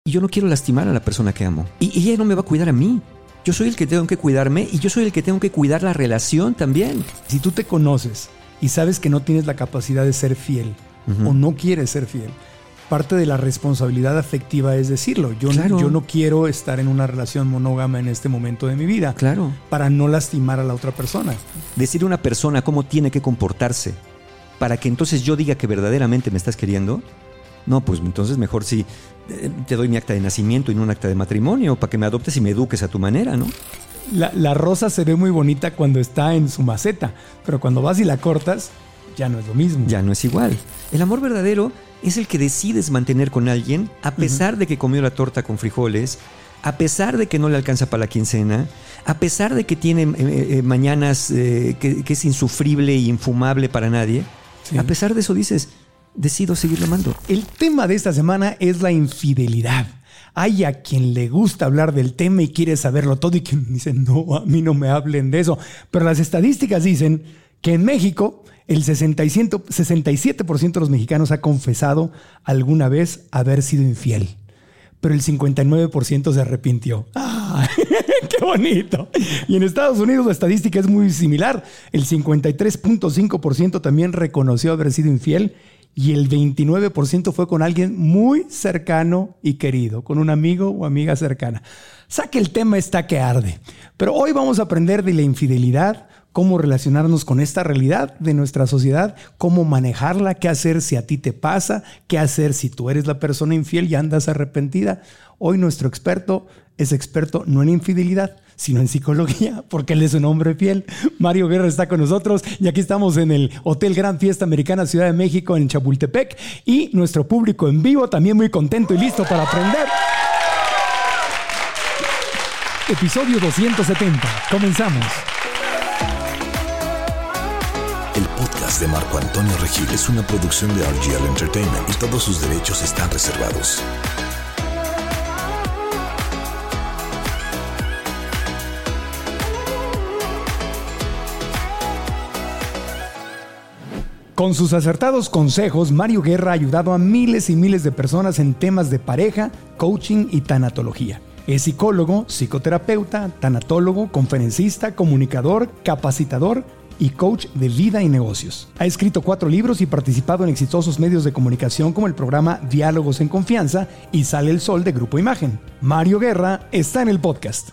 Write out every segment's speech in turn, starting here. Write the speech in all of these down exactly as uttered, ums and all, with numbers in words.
Y yo no quiero lastimar a la persona que amo. Y, y ella no me va a cuidar a mí. Yo soy el que tengo que cuidarme y yo soy el que tengo que cuidar la relación también. Si tú te conoces y sabes que no tienes la capacidad de ser fiel uh-huh. o no quieres ser fiel, parte de la responsabilidad afectiva es decirlo. Yo, claro. yo no quiero estar en una relación monógama en este momento de mi vida. Claro. Para no lastimar a la otra persona. Decirle a una persona cómo tiene que comportarse para que entonces yo diga que verdaderamente me estás queriendo. No, pues entonces mejor si te doy mi acta de nacimiento y no un acta de matrimonio para que me adoptes y me eduques a tu manera, ¿no? La, la rosa se ve muy bonita cuando está en su maceta, pero cuando vas y la cortas, ya no es lo mismo. Ya no es igual. El amor verdadero es el que decides mantener con alguien a pesar uh-huh. de que comió la torta con frijoles, a pesar de que no le alcanza para la quincena, a pesar de que tiene eh, eh, mañanas eh, que, que es insufrible e infumable para nadie. Sí. A pesar de eso dices, decido seguirlo amando. El tema de esta semana es la infidelidad. Hay a quien le gusta hablar del tema y quiere saberlo todo y quien dice, no, a mí no me hablen de eso. Pero las estadísticas dicen que en México el sesenta y siete por ciento de los mexicanos ha confesado alguna vez haber sido infiel. Pero el cincuenta y nueve por ciento se arrepintió. ¡Ah! ¡Qué bonito! Y en Estados Unidos la estadística es muy similar. El cincuenta y tres punto cinco por ciento también reconoció haber sido infiel y el veintinueve por ciento fue con alguien muy cercano y querido, con un amigo o amiga cercana. O sea que el tema está que arde. Pero hoy vamos a aprender de la infidelidad, cómo relacionarnos con esta realidad de nuestra sociedad, cómo manejarla, qué hacer si a ti te pasa, qué hacer si tú eres la persona infiel y andas arrepentida. Hoy nuestro experto es experto no en infidelidad, sino en psicología, porque él es un hombre fiel. Mario Guerra está con nosotros y aquí estamos en el Hotel Gran Fiesta Americana Ciudad de México en Chapultepec y nuestro público en vivo también muy contento y listo para aprender. Episodio doscientos setenta. Comenzamos. El podcast de Marco Antonio Regil es una producción de R G L Entertainment y todos sus derechos están reservados. Con sus acertados consejos, Mario Guerra ha ayudado a miles y miles de personas en temas de pareja, coaching y tanatología. Es psicólogo, psicoterapeuta, tanatólogo, conferencista, comunicador, capacitador y coach de vida y negocios. Ha escrito cuatro libros y participado en exitosos medios de comunicación como el programa Diálogos en Confianza y Sale el Sol de Grupo Imagen. Mario Guerra está en el podcast.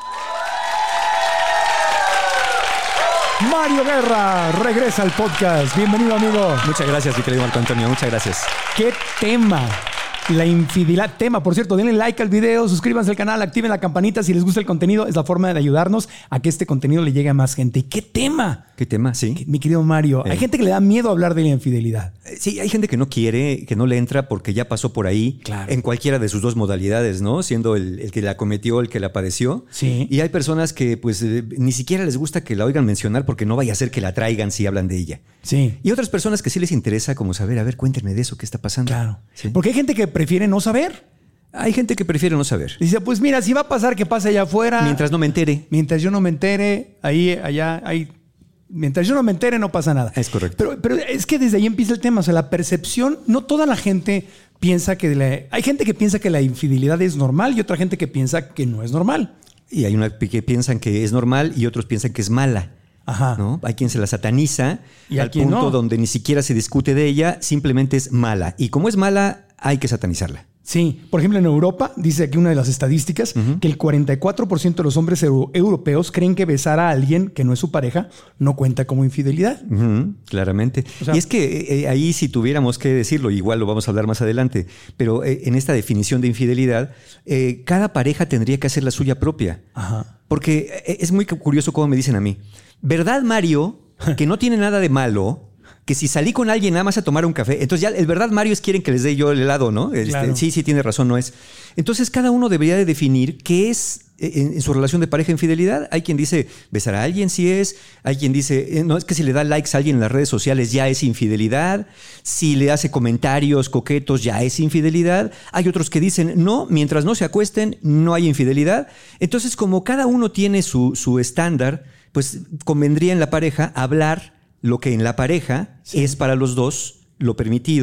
Mario Guerra regresa al podcast. Bienvenido, amigo. Muchas gracias, mi querido Marco Antonio. Muchas gracias. ¿Qué tema? La infidelidad. Tema, por cierto, denle like al video, suscríbanse al canal, activen la campanita si les gusta el contenido. Es la forma de ayudarnos a que este contenido le llegue a más gente. ¿Y qué tema? ¿Qué tema? Sí. Mi querido Mario, eh. hay gente que le da miedo hablar de la infidelidad. Sí, hay gente que no quiere, que no le entra porque ya pasó por ahí. Claro. En cualquiera de sus dos modalidades, ¿no? Siendo el, el que la cometió, el que la padeció. Sí. Y hay personas que pues eh, ni siquiera les gusta que la oigan mencionar porque no vaya a ser que la traigan si hablan de ella. Sí. Y otras personas que sí les interesa como saber, a ver, cuéntenme de eso, ¿qué está pasando? Claro. ¿Sí? Porque hay gente que prefiere no saber. Hay gente que prefiere no saber. Dice, pues mira, si va a pasar, que pase allá afuera. Mientras no me entere. Mientras yo no me entere, ahí, allá, ahí. Mientras yo no me entere, no pasa nada. Es correcto. Pero, pero es que desde ahí empieza el tema. O sea, la percepción, no toda la gente piensa que... La, hay gente que piensa que la infidelidad es normal y otra gente que piensa que no es normal. Y hay una que piensan que es normal y otros piensan que es mala. Ajá. ¿No? Hay quien se la sataniza y al punto no. donde ni siquiera se discute de ella, simplemente es mala. Y como es mala, hay que satanizarla. Sí. Por ejemplo, en Europa, dice aquí una de las estadísticas, uh-huh. que el cuarenta y cuatro por ciento de los hombres euro- europeos creen que besar a alguien que no es su pareja no cuenta como infidelidad. Uh-huh, claramente. O sea, y es que eh, ahí si tuviéramos que decirlo, igual lo vamos a hablar más adelante, pero eh, en esta definición de infidelidad, eh, cada pareja tendría que hacer la suya propia. Ajá. Porque eh, es muy curioso cómo me dicen a mí, ¿verdad, Mario, que no tiene nada de malo? Que si salí con alguien nada más a tomar un café, entonces ya el verdad Mario es quieren que les dé yo el helado, ¿no? Claro. Este, sí, sí, tiene razón, no es. Entonces cada uno debería de definir qué es en, en su relación de pareja infidelidad. Hay quien dice besar a alguien sí es, hay quien dice, no, es que si le da likes a alguien en las redes sociales ya es infidelidad, si le hace comentarios coquetos ya es infidelidad. Hay otros que dicen, no, mientras no se acuesten no hay infidelidad. Entonces como cada uno tiene su, su estándar, pues convendría en la pareja hablar lo que en la pareja sí. es para los dos lo permitido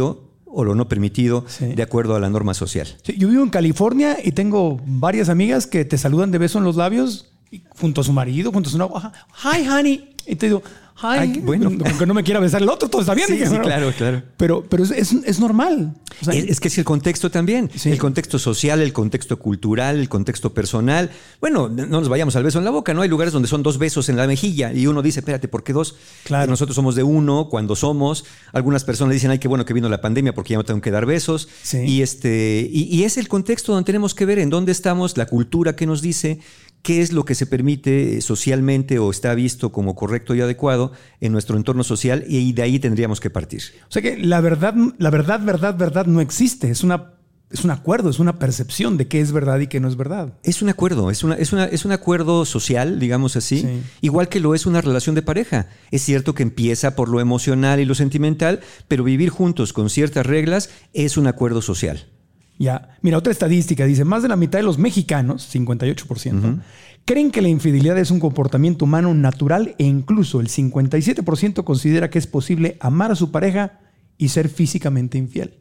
o lo no permitido sí. de acuerdo a la norma social. Sí, yo vivo en California y tengo varias amigas que te saludan de beso en los labios junto a su marido, junto a su novia. Hi, honey. Y te digo, hi. Ay, bueno. Aunque no me quiera besar el otro, todo está bien. Sí, sí, claro, claro. Pero, pero es, es, es normal. O sea, es, es que es el contexto también. Sí. El contexto social, el contexto cultural, el contexto personal. Bueno, no nos vayamos al beso en la boca, ¿no? Hay lugares donde son dos besos en la mejilla y uno dice, espérate, ¿por qué dos? Claro. Nosotros somos de uno cuando somos. Algunas personas dicen, ay, qué bueno que vino la pandemia porque ya no tengo que dar besos. Sí. Y, este, y, y es el contexto donde tenemos que ver en dónde estamos, la cultura que nos dice qué es lo que se permite socialmente o está visto como correcto y adecuado en nuestro entorno social, y de ahí tendríamos que partir. O sea que la verdad, la verdad, verdad, verdad no existe. Es una, es un acuerdo, es una percepción de qué es verdad y qué no es verdad. Es un acuerdo, es, una, es, una, es un acuerdo social, digamos así, sí. igual que lo es una relación de pareja. Es cierto que empieza por lo emocional y lo sentimental, pero vivir juntos con ciertas reglas es un acuerdo social. Ya, mira, otra estadística dice, más de la mitad de los mexicanos, cincuenta y ocho por ciento, uh-huh. creen que la infidelidad es un comportamiento humano natural, e incluso el cincuenta y siete por ciento considera que es posible amar a su pareja y ser físicamente infiel.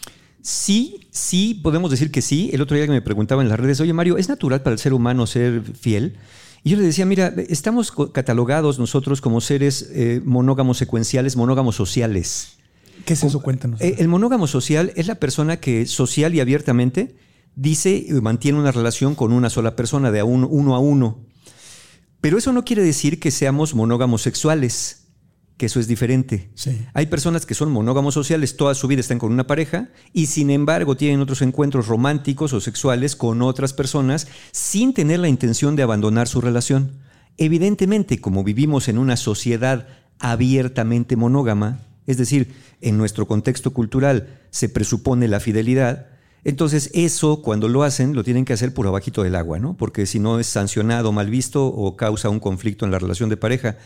Sí, sí, podemos decir que sí. El otro día que me preguntaba en las redes, oye Mario, ¿es natural para el ser humano ser fiel? Y yo le decía, mira, estamos catalogados nosotros como seres eh, monógamos secuenciales, monógamos sociales. ¿Qué es eso? Cuéntanos. El monógamo social es la persona que social y abiertamente dice y mantiene una relación con una sola persona de a uno, uno a uno. Pero eso no quiere decir que seamos monógamos sexuales, que eso es diferente. Sí. Hay personas que son monógamos sociales, toda su vida están con una pareja y sin embargo tienen otros encuentros románticos o sexuales con otras personas sin tener la intención de abandonar su relación. Evidentemente, como vivimos en una sociedad abiertamente monógama, es decir, en nuestro contexto cultural se presupone la fidelidad, entonces eso cuando lo hacen lo tienen que hacer por abajito del agua, ¿no? Porque si no es sancionado, mal visto o causa un conflicto en la relación de pareja.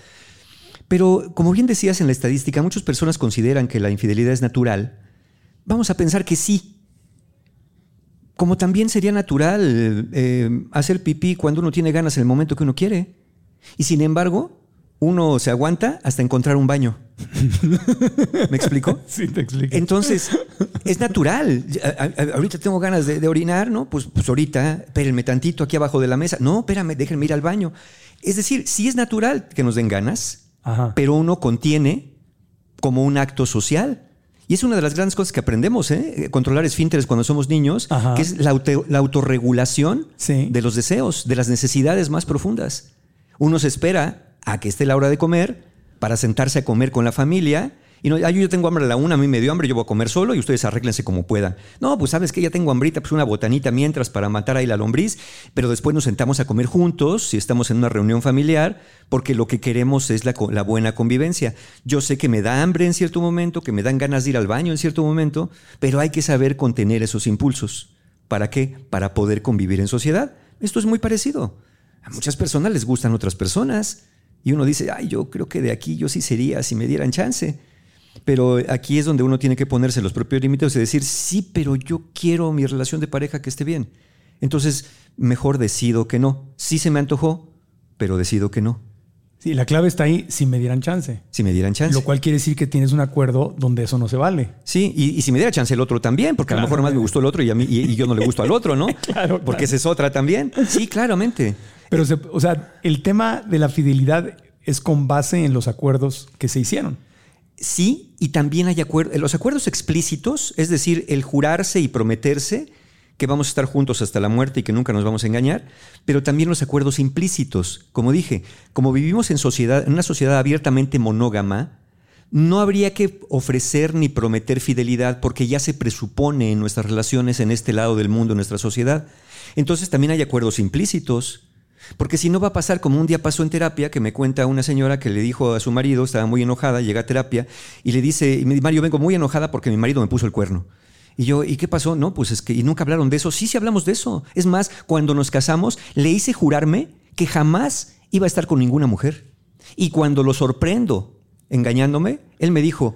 Pero como bien decías en la estadística, muchas personas consideran que la infidelidad es natural. Vamos a pensar que sí. Como también sería natural eh, hacer pipí cuando uno tiene ganas en el momento que uno quiere. Y sin embargo, uno se aguanta hasta encontrar un baño. ¿Me explico? Sí, te explico. Entonces, es natural. A, a, ahorita tengo ganas de, de orinar, ¿no? Pues, pues ahorita, espérenme tantito aquí abajo de la mesa. No, espérame, déjenme ir al baño. Es decir, sí es natural que nos den ganas, ajá, pero uno contiene como un acto social. Y es una de las grandes cosas que aprendemos, ¿eh? Controlar esfínteres cuando somos niños, ajá, que es la, auto, la autorregulación sí. de los deseos, de las necesidades más profundas. Uno se espera a que esté la hora de comer para sentarse a comer con la familia. Y no, ah, yo tengo hambre a la una, a mí me dio hambre, yo voy a comer solo y ustedes arréglense como puedan. No, pues sabes que ya tengo hambrita, pues una botanita mientras para matar ahí la lombriz, pero después nos sentamos a comer juntos si estamos en una reunión familiar, porque lo que queremos es la, la buena convivencia. Yo sé que me da hambre en cierto momento, que me dan ganas de ir al baño en cierto momento, pero hay que saber contener esos impulsos. ¿Para qué? Para poder convivir en sociedad. Esto es muy parecido. A muchas personas les gustan otras personas y uno dice, ay, yo creo que de aquí yo sí sería si me dieran chance. Pero aquí es donde uno tiene que ponerse los propios límites y decir, sí, pero yo quiero mi relación de pareja que esté bien. Entonces, mejor decido que no. Sí se me antojó, pero decido que no. Sí, la clave está ahí, si me dieran chance. Si me dieran chance. Lo cual quiere decir que tienes un acuerdo donde eso no se vale. Sí, y, y si me diera chance el otro también, porque claro, a lo mejor más me gustó el otro y, a mí, y, y yo no le gusto al otro, ¿no? Claro, porque claro. esa es otra también. Sí, claramente. Pero, se, o sea, el tema de la fidelidad es con base en los acuerdos que se hicieron. Sí, y también hay acuerdos, los acuerdos explícitos, es decir, el jurarse y prometerse que vamos a estar juntos hasta la muerte y que nunca nos vamos a engañar, pero también los acuerdos implícitos. Como dije, como vivimos en sociedad, en una sociedad abiertamente monógama, no habría que ofrecer ni prometer fidelidad porque ya se presupone en nuestras relaciones en este lado del mundo, en nuestra sociedad. Entonces también hay acuerdos implícitos. Porque si no va a pasar como un día pasó en terapia, que me cuenta una señora que le dijo a su marido, estaba muy enojada, llega a terapia y le dice, Mario, vengo muy enojada porque mi marido me puso el cuerno. Y yo, ¿y qué pasó? No, pues es que y nunca hablaron de eso. Sí, sí hablamos de eso. Es más, cuando nos casamos, le hice jurarme que jamás iba a estar con ninguna mujer. Y cuando lo sorprendo engañándome, él me dijo,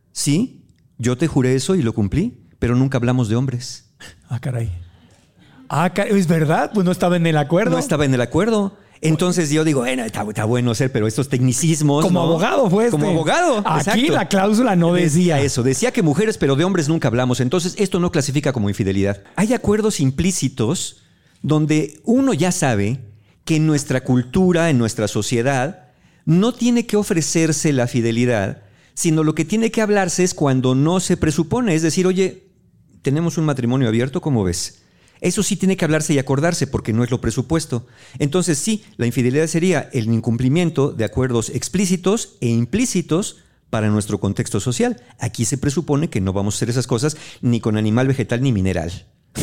sí, yo te juré eso y lo cumplí, pero nunca hablamos de hombres. Ah, caray. Ah, ¿es verdad? Pues no estaba en el acuerdo. No estaba en el acuerdo. Entonces yo digo, bueno, está, está bueno ser, pero estos tecnicismos. Como ¿no? abogado fue este. Como abogado. Aquí exacto. la cláusula no decía. decía eso. Decía que mujeres, pero de hombres nunca hablamos. Entonces esto no clasifica como infidelidad. Hay acuerdos implícitos donde uno ya sabe que en nuestra cultura, en nuestra sociedad, no tiene que ofrecerse la fidelidad, sino lo que tiene que hablarse es cuando no se presupone. Es decir, oye, tenemos un matrimonio abierto, ¿cómo ves? Eso sí tiene que hablarse y acordarse porque no es lo presupuesto. Entonces sí, la infidelidad sería el incumplimiento de acuerdos explícitos e implícitos para nuestro contexto social. Aquí se presupone que no vamos a hacer esas cosas ni con animal, vegetal ni mineral.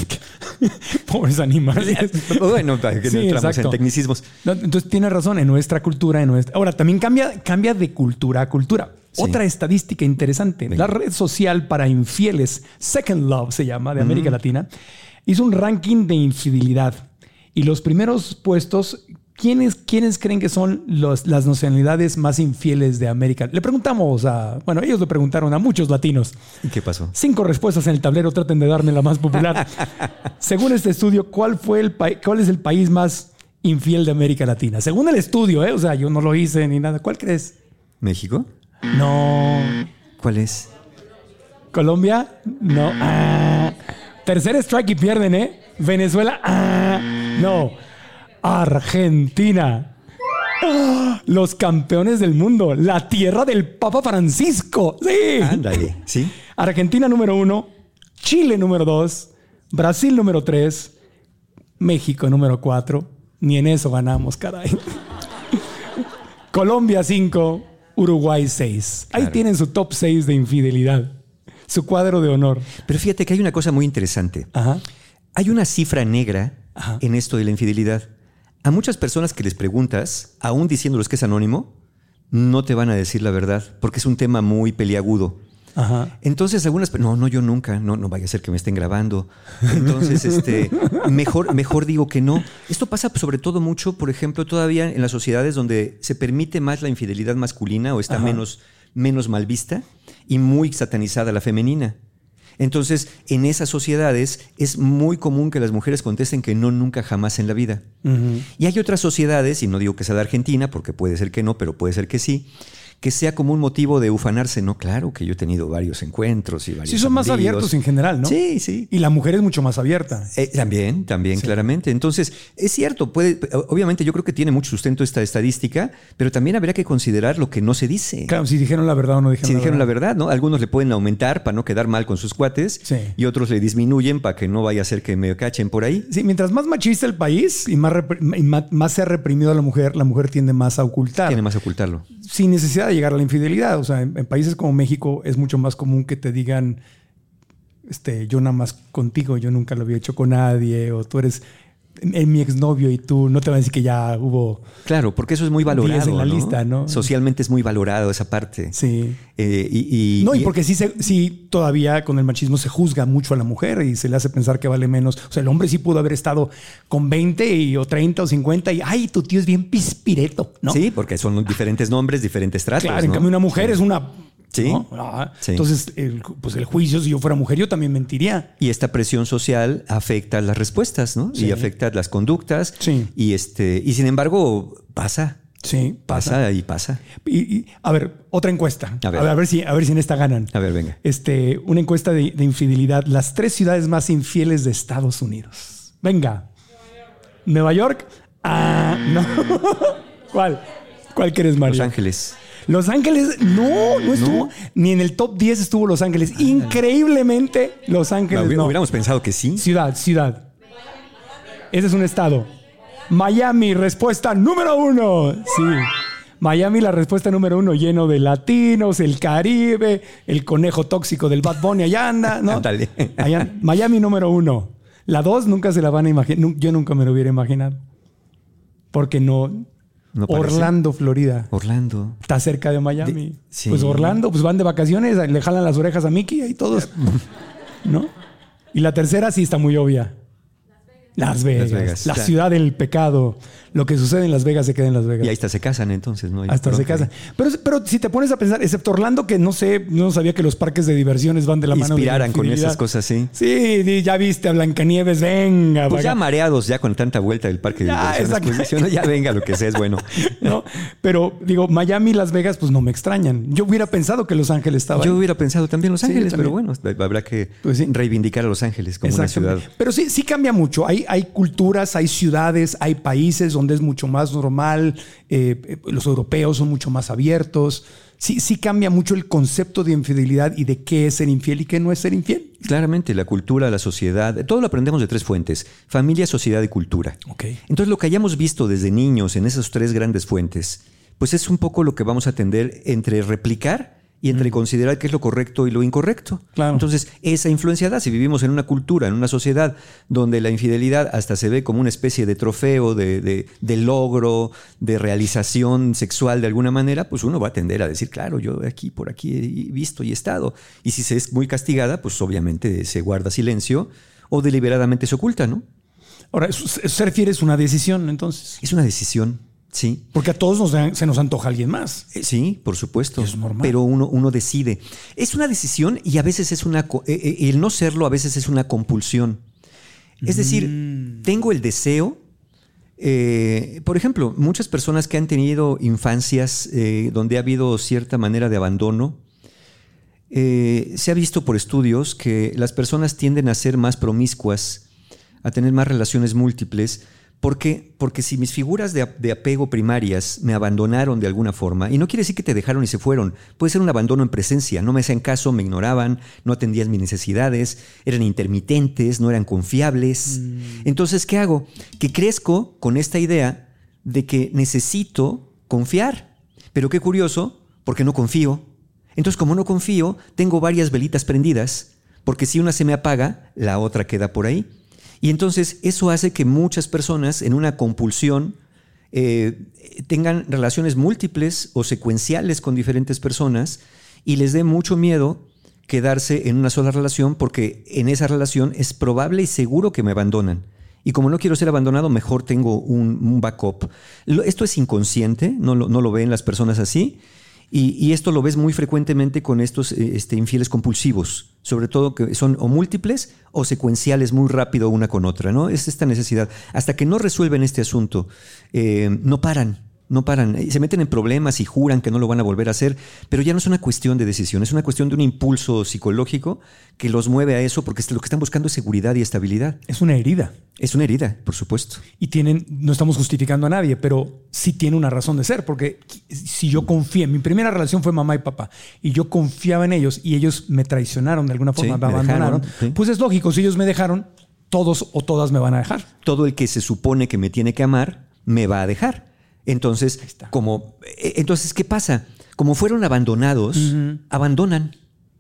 Pobres animales. Bueno, para que no Sí, entramos exacto. en tecnicismos. No, entonces tiene razón, en nuestra cultura, en nuestra... Ahora, también cambia, cambia de cultura a cultura. Sí. Otra estadística interesante. Venga. La red social para infieles, Second Love se llama, de América Latina, hizo un ranking de infidelidad. Y los primeros puestos, ¿quiénes, quiénes creen que son los, las nacionalidades más infieles de América? Le preguntamos a... Bueno, ellos le preguntaron a muchos latinos. ¿Y qué pasó? Cinco respuestas en el tablero, traten de darme la más popular. Según este estudio, ¿cuál, fue el pa- ¿cuál es el país más infiel de América Latina? Según el estudio, ¿eh? O sea, yo no lo hice ni nada. ¿Cuál crees? ¿México? No. ¿Cuál es? ¿Colombia? No. Ah. Tercer strike y pierden, ¿eh? Venezuela. Ah. No. Argentina. Ah. Los campeones del mundo. La tierra del Papa Francisco. Sí. Ándale, ¿sí? Argentina número uno. Chile número dos. Brasil número tres. México número cuatro. Ni en eso ganamos, caray. Colombia cinco. Uruguay seis. Ahí Claro. tienen su top seis de infidelidad. Su cuadro de honor. Pero fíjate que hay una cosa muy interesante. Ajá. Hay una cifra negra Ajá. en esto de la infidelidad. A muchas personas que les preguntas, aún diciéndoles que es anónimo, no te van a decir la verdad, porque es un tema muy peliagudo. Ajá. Entonces algunas, no, no, yo nunca, no, no vaya a ser que me estén grabando. Entonces, este, mejor, mejor digo que no. Esto pasa sobre todo mucho, por ejemplo, todavía en las sociedades donde se permite más la infidelidad masculina o está Ajá. menos, menos mal vista y muy satanizada la femenina. Entonces, en esas sociedades es muy común que las mujeres contesten que no, nunca, jamás en la vida. Uh-huh. Y hay otras sociedades, y no digo que sea de Argentina, porque puede ser que no, pero puede ser que sí, que sea como un motivo de ufanarse. No, claro que yo he tenido varios encuentros y varios Sí, son más amoríos. abiertos en general, ¿no? Sí, sí. Y la mujer es mucho más abierta. Eh, también, también, Sí. claramente. Entonces, es cierto, puede, obviamente yo creo que tiene mucho sustento esta estadística, pero también habría que considerar lo que no se dice. Claro, si dijeron la verdad o no dijeron Si la dijeron verdad. la verdad, ¿no? Algunos le pueden aumentar para no quedar mal con sus cuates Sí. y otros le disminuyen para que no vaya a ser que me cachen por ahí. Sí, mientras más machista el país y más, repre- y ma- más se ha reprimido a la mujer, la mujer tiende más a ocultar. Tiene más a ocultarlo. Sin necesidad de llegar a la infidelidad. O sea, en, en países como México es mucho más común que te digan, este, yo nada más contigo, yo nunca lo había hecho con nadie, o tú eres en mi exnovio y tú, no te van a decir que ya hubo... Claro, porque eso es muy valorado. diez en la ¿no? lista, ¿no? Socialmente es muy valorado esa parte. Sí. Eh, y, y- No, y y- porque sí, se, sí todavía con el machismo se juzga mucho a la mujer y se le hace pensar que vale menos. O sea, el hombre sí pudo haber estado con veinte y, o treinta o cincuenta y, ay, tu tío es bien pispireto, ¿no? Sí, porque son diferentes nombres, diferentes tratos. Claro, en ¿no? cambio una mujer Sí. es una... Sí. ¿no? Ah, Sí. Entonces, el, pues el juicio, si yo fuera mujer, yo también mentiría. Y esta presión social afecta las respuestas, ¿no? Sí. Y afecta las conductas. Sí. Y este, y sin embargo, pasa. Sí, Pasa, pasa. y pasa. Y, y, a ver, otra encuesta. A A ver. ver, a ver, si, a ver si en esta ganan. A ver, venga. Este, una encuesta de, de infidelidad. Las tres ciudades más infieles de Estados Unidos. Venga. Nueva York. Ah, no. ¿Cuál? ¿Cuál quieres, Mario? Los Ángeles. Los Ángeles, no, no estuvo. Ni en el top diez estuvo Los Ángeles. Increíblemente, Los Ángeles Hubi- no. Hubiéramos pensado que sí. Ciudad, ciudad. Ese es un estado. Miami, respuesta número uno. Sí. Miami, la respuesta número uno, lleno de latinos, el Caribe, el conejo tóxico del Bad Bunny, allá anda, ¿no? Ándale. Allá- Miami número uno. La dos nunca se la van a imaginar. Yo nunca me lo hubiera imaginado. Porque no. No parece. Orlando, Florida. Orlando. Está cerca de Miami. De- sí. Pues Orlando, pues van de vacaciones, le jalan las orejas a Mickey y todos. ¿No? Y la tercera sí está muy obvia. Las Vegas. Las Vegas, La claro. ciudad del pecado. lo que sucede en Las Vegas se queda en Las Vegas. Y ahí hasta se casan entonces, ¿no? Hasta se casan. Pero, pero si te pones a pensar, excepto Orlando, que no sé, no sabía que los parques de diversiones van de la mano de la Inspiraran con infidelidad. esas cosas, sí. Sí, ya viste a Blancanieves, venga. Pues vaga. ya mareados, ya con tanta vuelta del parque de Ya, diversiones, pues diciendo, ya venga, lo que sea es bueno. ¿No? Pero digo, Miami y Las Vegas, pues no me extrañan. Yo hubiera pensado que Los Ángeles estaba Yo ahí. hubiera pensado también Los Sí, Ángeles, también. pero bueno, habrá que Pues sí. reivindicar a Los Ángeles como una ciudad. Pero sí, sí cambia mucho. Hay, hay culturas, hay ciudades, hay países donde es mucho más normal. Eh, eh, los europeos son mucho más abiertos. Sí, sí cambia mucho el concepto de infidelidad y de qué es ser infiel y qué no es ser infiel. Claramente, la cultura, la sociedad, todo lo aprendemos de tres fuentes: familia, sociedad y cultura. Ok. Entonces, lo que hayamos visto desde niños en esas tres grandes fuentes, pues es un poco lo que vamos a tender entre replicar y entre mm. considerar qué es lo correcto y lo incorrecto. Claro. Entonces, esa influencia da. Si vivimos en una cultura, en una sociedad donde la infidelidad hasta se ve como una especie de trofeo, de, de, de logro, de realización sexual de alguna manera, pues uno va a tender a decir, claro, yo aquí, por aquí he visto y he estado. Y si se es muy castigada, pues obviamente se guarda silencio o deliberadamente se oculta, ¿no? Ahora, eso, eso se refiere a una decisión, entonces. Es una decisión. Sí. Porque a todos nos, se nos antoja alguien más. Eh, sí, por supuesto. Es normal. Pero uno, uno decide. Es una decisión y a veces es una... Eh, el no serlo a veces es una compulsión. Es decir, mm. tengo el deseo... Eh, por ejemplo, muchas personas que han tenido infancias eh, donde ha habido cierta manera de abandono, eh, se ha visto por estudios que las personas tienden a ser más promiscuas, a tener más relaciones múltiples. ¿Por qué? Porque si mis figuras de, de apego primarias me abandonaron de alguna forma, y no quiere decir que te dejaron y se fueron, puede ser un abandono en presencia, no me hacían caso, me ignoraban, no atendían mis necesidades, eran intermitentes, no eran confiables. Mm. Entonces, ¿qué hago? Que crezco con esta idea de que necesito confiar. Pero qué curioso, porque no confío. Entonces, como no confío, tengo varias velitas prendidas, porque si una se me apaga, la otra queda por ahí. Y entonces eso hace que muchas personas en una compulsión eh, tengan relaciones múltiples o secuenciales con diferentes personas y les dé mucho miedo quedarse en una sola relación porque en esa relación es probable y seguro que me abandonan. Y como no quiero ser abandonado, mejor tengo un, un backup. Esto es inconsciente, no lo, no lo ven las personas así. Y, y esto lo ves muy frecuentemente con estos este, infieles compulsivos, sobre todo que son o múltiples o secuenciales muy rápido una con otra, ¿no? Es esta necesidad. Hasta que no resuelven este asunto, eh, no paran, no paran. Se meten en problemas y juran que no lo van a volver a hacer, pero ya no es una cuestión de decisión, es una cuestión de un impulso psicológico que los mueve a eso porque lo que están buscando es seguridad y estabilidad. Es una herida. Es una herida, por supuesto. Y tienen, no estamos justificando a nadie, pero sí tiene una razón de ser, porque si yo confié, mi primera relación fue mamá y papá, y yo confiaba en ellos y ellos me traicionaron de alguna forma, Sí, me me abandonaron, dejaron, sí. Pues es lógico, si ellos me dejaron, todos o todas me van a dejar. Todo el que se supone que me tiene que amar, me va a dejar. Entonces, como, entonces ¿qué pasa? Como fueron abandonados, uh-huh. abandonan.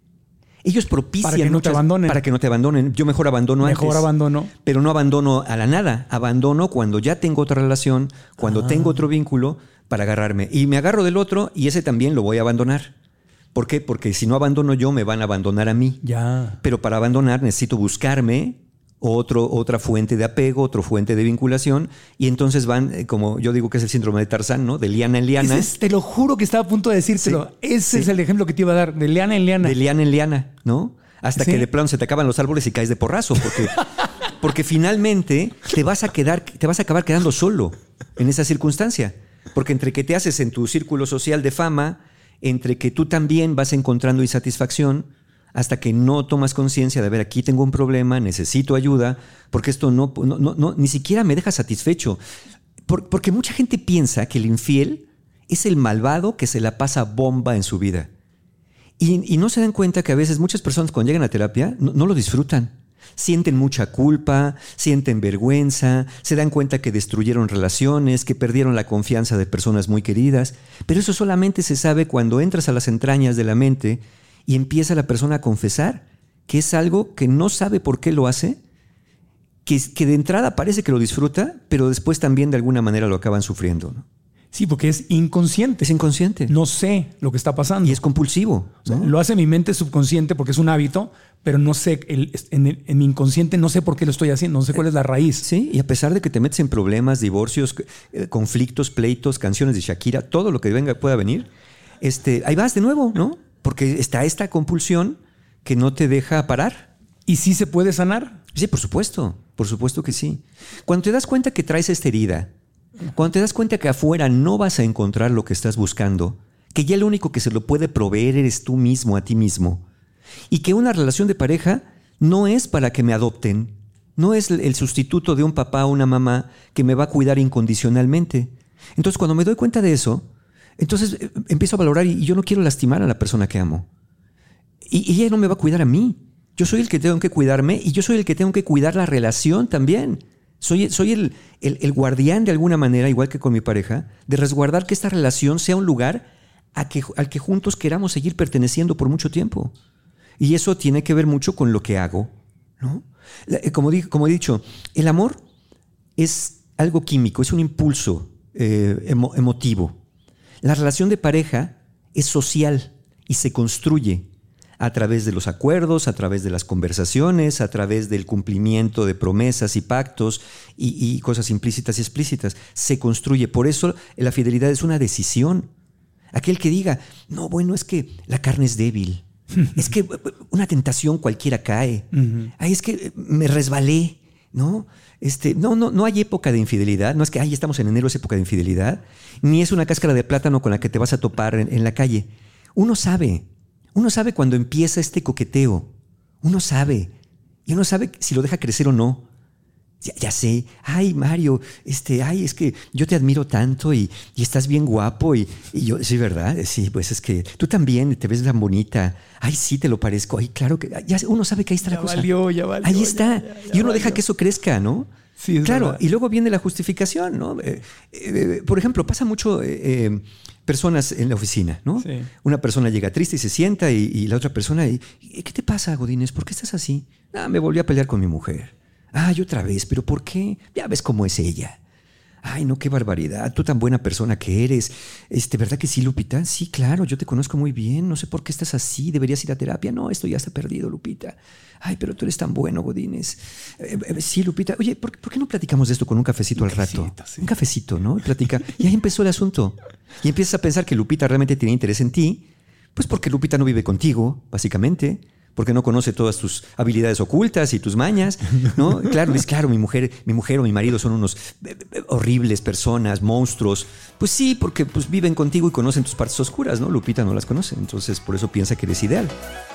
Ellos propician para que no muchas, te abandonen. Para que no te abandonen. Yo mejor abandono mejor antes. Mejor abandono. Pero no abandono a la nada. Abandono cuando ya tengo otra relación, cuando ah. tengo otro vínculo para agarrarme. Y me agarro del otro y ese también lo voy a abandonar. ¿Por qué? Porque si no abandono yo, me van a abandonar a mí. Ya. Pero para abandonar necesito buscarme otro, otra fuente de apego, otra fuente de vinculación, y entonces van, como yo digo que es el síndrome de Tarzán, ¿no? De liana en liana. Es, te lo juro que estaba a punto de decírtelo. Sí, Ese sí. es el ejemplo que te iba a dar, de liana en liana. De liana en liana, ¿no? Hasta ¿Sí? que de plano se te acaban los árboles y caes de porrazo, porque, porque finalmente te vas a quedar, te vas a acabar quedando solo en esa circunstancia. Porque entre que te haces en tu círculo social de fama, entre que tú también vas encontrando insatisfacción, hasta que no tomas conciencia de, a ver, aquí tengo un problema, necesito ayuda, porque esto no, no, no, no ni siquiera me deja satisfecho. Por, porque mucha gente piensa que el infiel es el malvado que se la pasa bomba en su vida. Y, y no se dan cuenta que a veces muchas personas cuando llegan a terapia no, no lo disfrutan. Sienten mucha culpa, sienten vergüenza, se dan cuenta que destruyeron relaciones, que perdieron la confianza de personas muy queridas. Pero eso solamente se sabe cuando entras a las entrañas de la mente y empieza la persona a confesar que es algo que no sabe por qué lo hace, que, que de entrada parece que lo disfruta, pero después también de alguna manera lo acaban sufriendo, ¿no? Sí, porque es inconsciente. Es inconsciente. No sé lo que está pasando. Y es compulsivo, ¿no? O sea, lo hace mi mente subconsciente porque es un hábito, pero no sé, el, en, el, en mi inconsciente no sé por qué lo estoy haciendo, no sé cuál es la raíz. Sí, y a pesar de que te metes en problemas, divorcios, eh, conflictos, pleitos, canciones de Shakira, todo lo que venga pueda venir, este, ahí vas de nuevo, ¿no? Porque está esta compulsión que no te deja parar. ¿Y sí se puede sanar? Sí, por supuesto, por supuesto que sí. Cuando te das cuenta que traes esta herida, cuando te das cuenta que afuera no vas a encontrar lo que estás buscando, que ya lo único que se lo puede proveer eres tú mismo a ti mismo, y que una relación de pareja no es para que me adopten, no es el sustituto de un papá o una mamá que me va a cuidar incondicionalmente. Entonces, cuando me doy cuenta de eso, entonces empiezo a valorar y yo no quiero lastimar a la persona que amo. Y, y ella no me va a cuidar a mí. Yo soy el que tengo que cuidarme y yo soy el que tengo que cuidar la relación también. Soy, soy el, el, el guardián de alguna manera, igual que con mi pareja, de resguardar que esta relación sea un lugar a que, al que juntos queramos seguir perteneciendo por mucho tiempo. Y eso tiene que ver mucho con lo que hago, ¿no? Como, di, como he dicho, el amor es algo químico, es un impulso eh, emo, emotivo. La relación de pareja es social y se construye a través de los acuerdos, a través de las conversaciones, a través del cumplimiento de promesas y pactos y, y cosas implícitas y explícitas. Se construye. Por eso la fidelidad es una decisión. Aquel que diga, no, bueno, es que la carne es débil. Es que una tentación cualquiera cae. Uh-huh. Ay, es que me resbalé, ¿no? Este, no, no, no hay época de infidelidad. No es que, ay, estamos en enero, es época de infidelidad. Ni es una cáscara de plátano con la que te vas a topar en, en la calle. Uno sabe. Uno sabe cuando empieza este coqueteo. Uno sabe. Y uno sabe si lo deja crecer o no. Ya, ya sé. Ay, Mario, este, ay, es que yo te admiro tanto y, y estás bien guapo. Y, y yo, sí, ¿verdad? Sí, pues es que tú también te ves tan bonita. Ay, sí, te lo parezco. Ay, claro que ya uno sabe que ahí está ya la cosa. Valió, ya valió, ahí está. Ya, ya, ya y uno valió. deja que eso crezca, ¿no? Sí, es claro. verdad. Y luego viene la justificación, ¿no? Eh, eh, por ejemplo, pasa mucho. Eh, eh, personas en la oficina, ¿no? Sí. Una persona llega triste y se sienta y, y la otra persona, y, ¿qué te pasa, Godínez? ¿Por qué estás así? Ah, me volví a pelear con mi mujer. Ay, otra vez, ¿pero por qué? Ya ves cómo es ella. Ay, no, qué barbaridad. Tú tan buena persona que eres. Este, ¿verdad que sí, Lupita? Sí, claro, yo te conozco muy bien. No sé por qué estás así. ¿Deberías ir a terapia? No, esto ya está perdido, Lupita. Ay, pero tú eres tan bueno, Godínez. Eh, eh, sí, Lupita. Oye, ¿por, ¿por qué no platicamos de esto con un cafecito un al rato? Cafecito, sí. Un cafecito, ¿no? Platica. Y ahí empezó el asunto. Y empiezas a pensar que Lupita realmente tiene interés en ti, pues porque Lupita no vive contigo, básicamente. Porque no conoce todas tus habilidades ocultas y tus mañas, ¿no? Claro, es claro, mi mujer, mi mujer o mi marido son unos horribles personas, monstruos. Pues sí, porque pues, viven contigo y conocen tus partes oscuras, ¿no? Lupita no las conoce, entonces por eso piensa que eres ideal.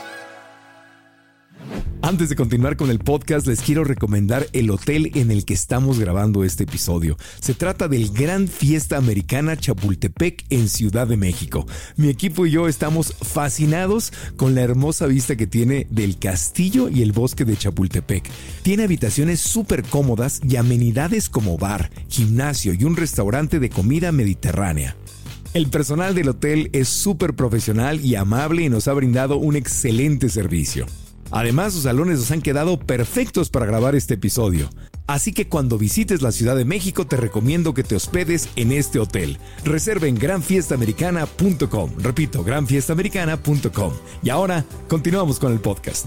Antes de continuar con el podcast, les quiero recomendar el hotel en el que estamos grabando este episodio. Se trata del Gran Fiesta Americana Chapultepec en Ciudad de México. Mi equipo y yo estamos fascinados con la hermosa vista que tiene del castillo y el bosque de Chapultepec. Tiene habitaciones súper cómodas y amenidades como bar, gimnasio y un restaurante de comida mediterránea. El personal del hotel es súper profesional y amable y nos ha brindado un excelente servicio. Además, sus salones nos han quedado perfectos para grabar este episodio. Así que cuando visites la Ciudad de México te recomiendo que te hospedes en este hotel. Reserva en gran fiesta americana punto com. Repito, gran fiesta americana punto com. Y ahora, continuamos con el podcast.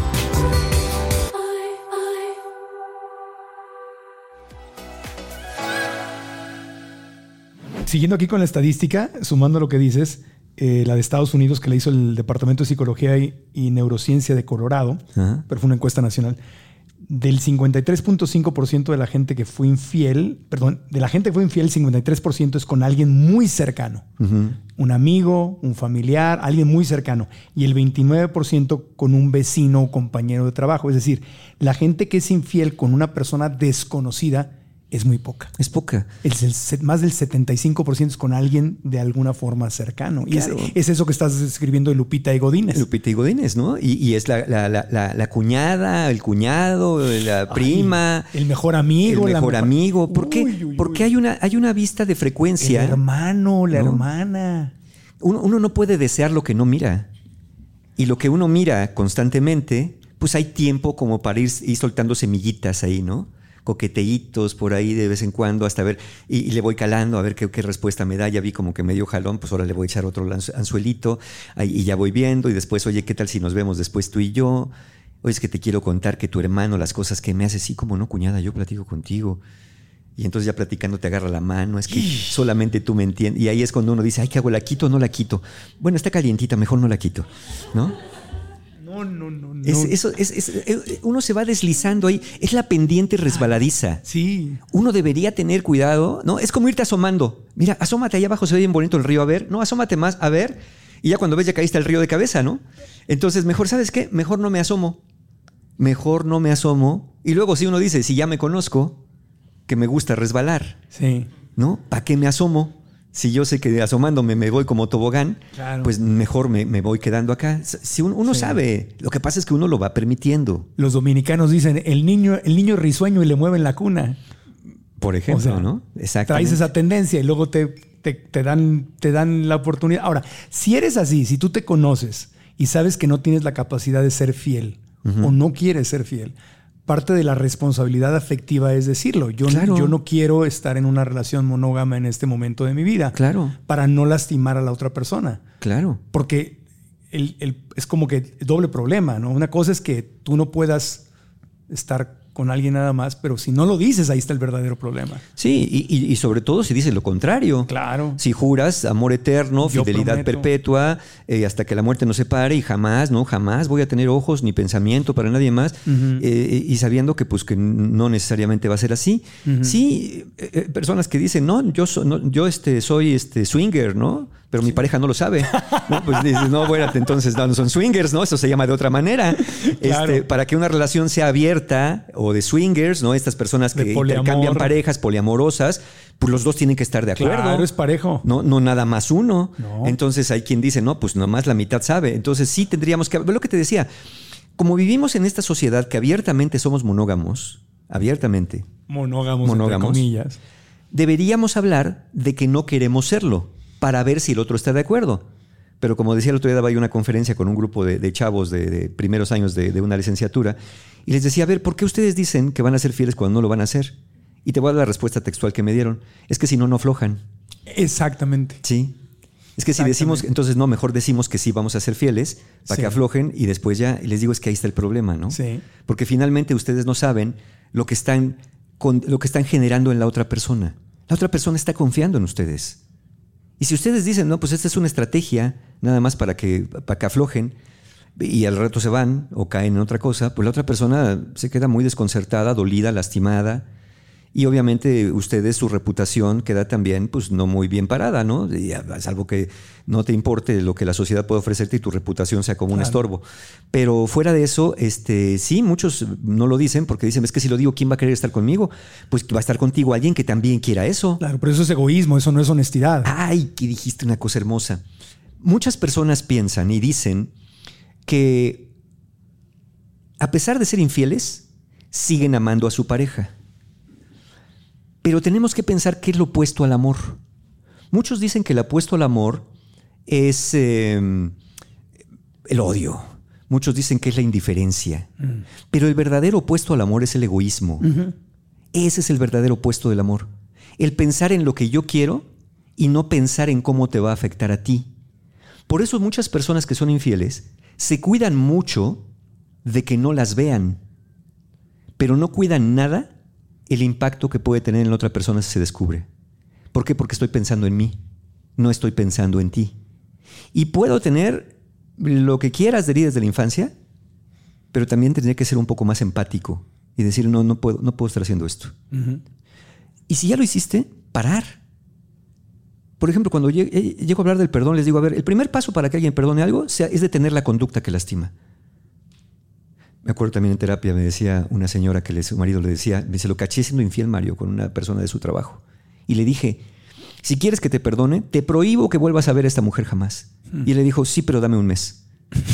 Siguiendo aquí con la estadística, sumando lo que dices, eh, la de Estados Unidos que le hizo el Departamento de Psicología y, y Neurociencia de Colorado, uh-huh. pero fue una encuesta nacional, del cincuenta y tres punto cinco por ciento de la gente que fue infiel, perdón, de la gente que fue infiel, el cincuenta y tres por ciento es con alguien muy cercano. Uh-huh. Un amigo, un familiar, alguien muy cercano. Y el veintinueve por ciento con un vecino o compañero de trabajo. Es decir, la gente que es infiel con una persona desconocida es muy poca. Es poca. El, el, más del setenta y cinco por ciento es con alguien de alguna forma cercano. Claro. Y es, es eso que estás describiendo de Lupita y Godínez. Lupita y Godínez, ¿no? Y, y es la, la, la, la, la cuñada, el cuñado, la prima. Ay, el mejor amigo. El mejor la amigo. ¿Por qué? Uy, uy, Porque uy. hay una, hay una vista de frecuencia. El hermano, la ¿no? hermana. Uno, uno no puede desear lo que no mira. Y lo que uno mira constantemente, pues hay tiempo como para ir, ir soltando semillitas ahí, ¿no? coqueteitos por ahí de vez en cuando hasta ver, y, y le voy calando a ver qué, qué respuesta me da. Ya vi como que me dio jalón, pues ahora le voy a echar otro anzuelito ahí, y ya voy viendo y después, oye, ¿qué tal si nos vemos después tú y yo? Oye, es que te quiero contar que tu hermano, las cosas que me hace, sí, como no, cuñada, yo platico contigo. Y entonces ya platicando te agarra la mano, es que solamente tú me entiendes. Y ahí es cuando uno dice, ay, ¿qué hago? ¿La quito o no la quito? Bueno, está calientita, mejor no la quito, ¿no? No, no, no, no. Es, eso, es, es, es, uno se va deslizando ahí. Es la pendiente resbaladiza. Sí. Uno debería tener cuidado, ¿no? Es como irte asomando. Mira, asómate allá abajo, se ve bien bonito el río, a ver. No, asómate más, a ver. Y ya cuando ves ya caíste al río de cabeza, ¿no? Entonces, mejor, ¿sabes qué? Mejor no me asomo. Mejor no me asomo. Y luego si uno dice, si ya me conozco, que me gusta resbalar. Sí. ¿No? ¿Para qué me asomo? Si yo sé que asomándome me voy como tobogán, claro. Pues mejor me, me voy quedando acá. Si uno, uno sí. sabe, lo que pasa es que uno lo va permitiendo. Los dominicanos dicen, el niño, el niño risueño y le mueven la cuna. Por ejemplo, o sea, ¿no? Exactamente. Traes esa tendencia y luego te, te, te, dan, te dan la oportunidad. Ahora, si eres así, si tú te conoces y sabes que no tienes la capacidad de ser fiel uh-huh. o no quieres ser fiel, parte de la responsabilidad afectiva es decirlo. Yo, claro. yo no quiero estar en una relación monógama en este momento de mi vida. Claro. Para no lastimar a la otra persona. Claro. Porque el, el, es como que doble problema, ¿no? Una cosa es que tú no puedas estar con alguien nada más, pero si no lo dices, ahí está el verdadero problema. Sí, y, y, y sobre todo si dices lo contrario. Claro. Si juras amor eterno, Yo fidelidad prometo. perpetua, eh, hasta que la muerte nos separe y jamás, no, jamás voy a tener ojos ni pensamiento para nadie más, uh-huh. eh, y sabiendo que pues que no necesariamente va a ser así. Uh-huh. Sí, eh, personas que dicen, no, yo, so, no, yo este, soy este swinger, ¿no? Pero mi pareja no lo sabe. ¿No? Pues dices, no, bueno, entonces no, no son swingers, ¿no? Eso se llama de otra manera. Claro. Este, para que una relación sea abierta o de swingers, ¿no? Estas personas que intercambian parejas poliamorosas, pues los dos tienen que estar de acuerdo. Claro, es parejo. No, no nada más uno. No. Entonces hay quien dice, no, pues nomás la mitad sabe. Entonces sí tendríamos que... Lo que te decía, como vivimos en esta sociedad que abiertamente somos monógamos, abiertamente. Monógamos, monógamos entre comillas. Deberíamos hablar de que no queremos serlo, para ver si el otro está de acuerdo. Pero como decía el otro día, daba yo una conferencia con un grupo de, de chavos de, de primeros años de, de una licenciatura y les decía, a ver, ¿por qué ustedes dicen que van a ser fieles cuando no lo van a hacer? Y te voy a dar la respuesta textual que me dieron. Es que si no, no aflojan. Exactamente. Sí. Es que si decimos, entonces no, mejor decimos que sí vamos a ser fieles para sí. que aflojen y después ya, y les digo, es que ahí está el problema, ¿no? Sí. Porque finalmente ustedes no saben lo que están, con, lo que están generando en la otra persona. La otra persona está confiando en ustedes. Y si ustedes dicen, no, pues esta es una estrategia nada más para que, para que aflojen y al rato se van o caen en otra cosa, pues la otra persona se queda muy desconcertada, dolida, lastimada. Y obviamente ustedes, su reputación queda también pues no muy bien parada, ¿no? Y, salvo que no te importe lo que la sociedad puede ofrecerte y tu reputación sea como un claro. estorbo. Pero fuera de eso, este, sí, muchos no lo dicen porque dicen, es que si lo digo, ¿quién va a querer estar conmigo? Pues va a estar contigo alguien que también quiera eso. Claro, pero eso es egoísmo, eso no es honestidad. Ay, que dijiste una cosa hermosa. Muchas personas piensan y dicen que a pesar de ser infieles, siguen amando a su pareja. Pero tenemos que pensar qué es lo opuesto al amor. Muchos dicen que el opuesto al amor es eh, el odio. Muchos dicen que es la indiferencia. Mm. Pero el verdadero opuesto al amor es el egoísmo. Uh-huh. Ese es el verdadero opuesto del amor. El pensar en lo que yo quiero y no pensar en cómo te va a afectar a ti. Por eso muchas personas que son infieles se cuidan mucho de que no las vean, pero no cuidan nada el impacto que puede tener en la otra persona si se descubre. ¿Por qué? Porque estoy pensando en mí, no estoy pensando en ti. Y puedo tener lo que quieras de heridas de la infancia, pero también tendría que ser un poco más empático y decir, no, no puedo, no puedo estar haciendo esto. Uh-huh. Y si ya lo hiciste, parar. Por ejemplo, cuando llego a hablar del perdón, les digo, a ver, el primer paso para que alguien perdone algo es detener la conducta que lastima. Me acuerdo también en terapia, me decía una señora que le, su marido le decía, me dice, lo caché siendo infiel, Mario, con una persona de su trabajo. Y le dije, si quieres que te perdone, te prohíbo que vuelvas a ver a esta mujer jamás. Hmm. Y él le dijo, sí, pero dame un mes.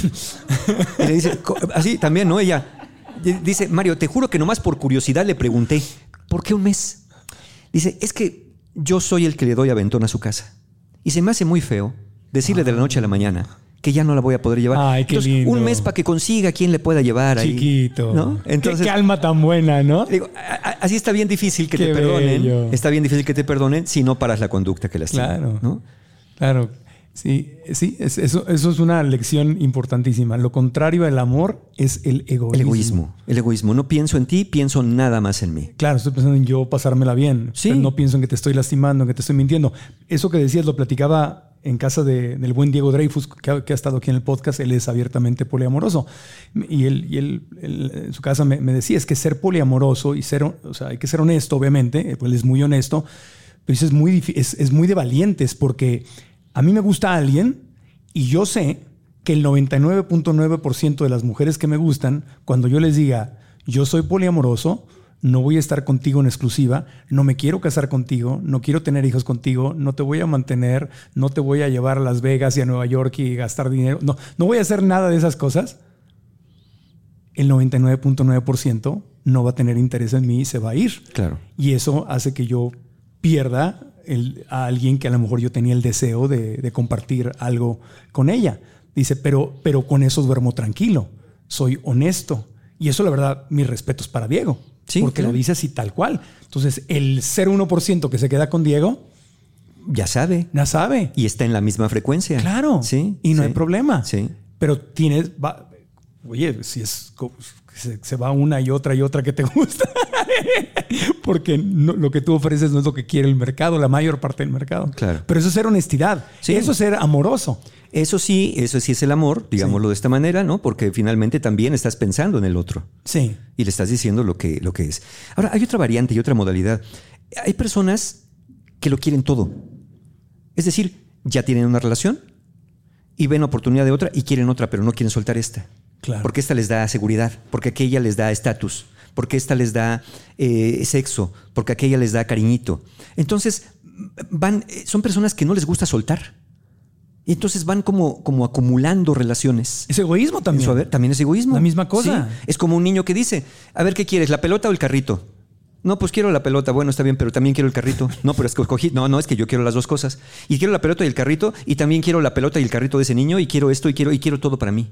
Y le dice, así también, ¿no? Ella dice, Mario, te juro que nomás por curiosidad le pregunté, ¿por qué un mes? Dice, es que yo soy el que le doy aventón a su casa. Y se me hace muy feo decirle ah. de la noche a la mañana que que ya no la voy a poder llevar. Ay, qué Entonces, lindo. un mes para que consiga quien le pueda llevar ahí. Chiquito. ¿No? Entonces, qué calma tan buena, ¿no? digo, a- a- así está bien difícil que Qué te perdonen. bello. Está bien difícil que te perdonen si no paras la conducta que lastima. Claro. ¿no? Claro. Sí, sí, es- eso, eso es una lección importantísima. Lo contrario al amor es el egoísmo. El egoísmo. El egoísmo. No pienso en ti, pienso nada más en mí. Claro, estoy pensando en yo pasármela bien. Sí. Pero no pienso en que te estoy lastimando, en que te estoy mintiendo. Eso que decías lo platicaba en casa de- del buen Diego Dreyfus, que ha, que ha estado aquí en el podcast. Él es abiertamente poliamoroso. Y él, y él, él en su casa me, me decía, es que ser poliamoroso y ser, o sea, hay que ser honesto, obviamente. Pues él es muy honesto, pero eso es muy, difí- es, es muy de valientes porque a mí me gusta alguien y yo sé que el noventa y nueve punto nueve por ciento de las mujeres que me gustan, cuando yo les diga, yo soy poliamoroso, no voy a estar contigo en exclusiva, no me quiero casar contigo, no quiero tener hijos contigo, no te voy a mantener, no te voy a llevar a Las Vegas y a Nueva York y gastar dinero, no, no voy a hacer nada de esas cosas, el noventa y nueve punto nueve por ciento no va a tener interés en mí y se va a ir. Claro. Y eso hace que yo pierda el, a alguien que a lo mejor yo tenía el deseo de, de compartir algo con ella. Dice, pero, pero con eso duermo tranquilo, soy honesto. Y eso, la verdad, mis respetos para Diego. Sí, porque claro. lo dice así tal cual. Entonces, el cero punto uno por ciento que se queda con Diego, Ya sabe. ya sabe. Y está en la misma frecuencia. Claro. Sí. Y no sí. hay problema. Sí. Pero tienes... Va, oye, si es... Se, se va una y otra y otra que te gusta. Porque no, lo que tú ofreces no es lo que quiere el mercado, la mayor parte del mercado. Claro. Pero eso es ser honestidad. Sí. Eso es ser amoroso. Eso sí, eso sí es el amor, digámoslo Sí. de esta manera, ¿no? Porque finalmente también estás pensando en el otro. Sí. Y le estás diciendo lo que, lo que es. Ahora, hay otra variante y otra modalidad. Hay personas que lo quieren todo. Es decir, ya tienen una relación y ven oportunidad de otra y quieren otra, pero no quieren soltar esta. Claro. Porque esta les da seguridad, porque aquella les da estatus, porque esta les da eh, sexo, porque aquella les da cariñito. Entonces, van, son personas que no les gusta soltar. Y entonces van como, como acumulando relaciones. Es egoísmo también. Eso, a ver, también es egoísmo. La misma cosa. Sí. Es como un niño que dice, a ver, ¿qué quieres? ¿La pelota o el carrito? No, pues quiero la pelota. Bueno, está bien, pero también quiero el carrito. No, pero es que escogí. No, no, es que yo quiero las dos cosas. Y quiero la pelota y el carrito, y también quiero la pelota y el carrito de ese niño, y quiero esto, y quiero, y quiero todo para mí.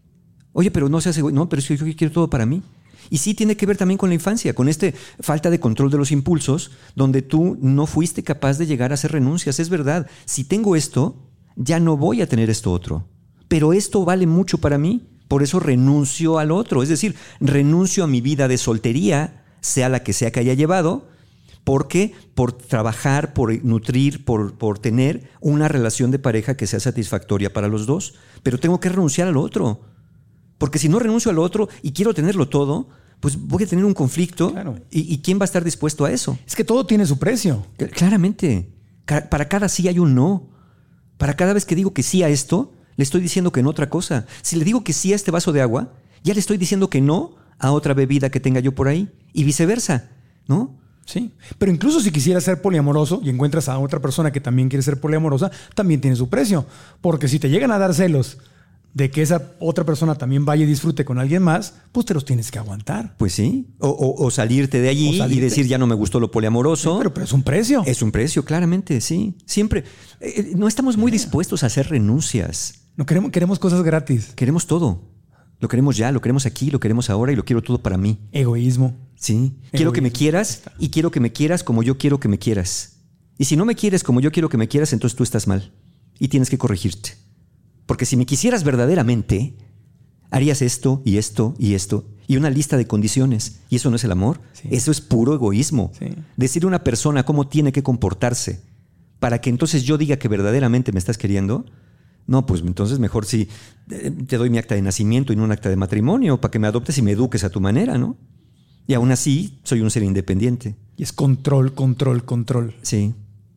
Oye, pero no seas egoísta. No, pero es que yo quiero todo para mí. Y sí tiene que ver también con la infancia, con esta falta de control de los impulsos, donde tú no fuiste capaz de llegar a hacer renuncias. Es verdad, si tengo esto, ya no voy a tener esto otro. Pero esto vale mucho para mí, por eso renuncio al otro. Es decir, renuncio a mi vida de soltería, sea la que sea que haya llevado, porque por trabajar, por nutrir, por, por tener una relación de pareja que sea satisfactoria para los dos. Pero tengo que renunciar al otro. Porque si no renuncio al otro y quiero tenerlo todo, pues voy a tener un conflicto. Claro. ¿Y, ¿Y quién va a estar dispuesto a eso? Es que todo tiene su precio. Claramente. Ca- Para cada sí hay un no. Para cada vez que digo que sí a esto, le estoy diciendo que no a otra cosa. Si le digo que sí a este vaso de agua, ya le estoy diciendo que no a otra bebida que tenga yo por ahí. Y viceversa, ¿no? Sí. Pero incluso si quisieras ser poliamoroso y encuentras a otra persona que también quiere ser poliamorosa, también tiene su precio. Porque si te llegan a dar celos de que esa otra persona también vaya y disfrute con alguien más, pues te los tienes que aguantar. Pues sí. O, o- o salirte de allí O salirte. y decir, ya no me gustó lo poliamoroso. Pero, pero es un precio. Es un precio, claramente, sí. Siempre. eh, no estamos muy dispuestos a hacer renuncias. No queremos, queremos cosas gratis. Queremos todo. Lo queremos ya, lo queremos aquí, lo queremos ahora y lo quiero todo para mí. Egoísmo. Sí. Quiero que me quieras y quiero que me quieras como yo quiero que me quieras. Y si no me quieres como yo quiero que me quieras, entonces tú estás mal. Y tienes que corregirte. Porque si me quisieras verdaderamente, harías esto y esto y esto y una lista de condiciones. Y eso no es el amor. Sí. Eso es puro egoísmo. Sí. Decirle a una persona cómo tiene que comportarse para que entonces yo diga que verdaderamente me estás queriendo. No, pues entonces mejor si eh, te doy mi acta de nacimiento y no un acta de matrimonio para que me adoptes y me eduques a tu manera, ¿no? Y aún así soy un ser independiente. Y es control, control, control. Sí.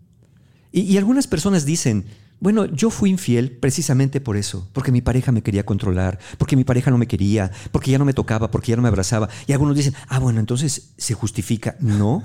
Y, y algunas personas dicen, bueno, yo fui infiel precisamente por eso, porque mi pareja me quería controlar, porque mi pareja no me quería, porque ya no me tocaba, porque ya no me abrazaba. Y algunos dicen, ah, bueno, entonces se justifica. No.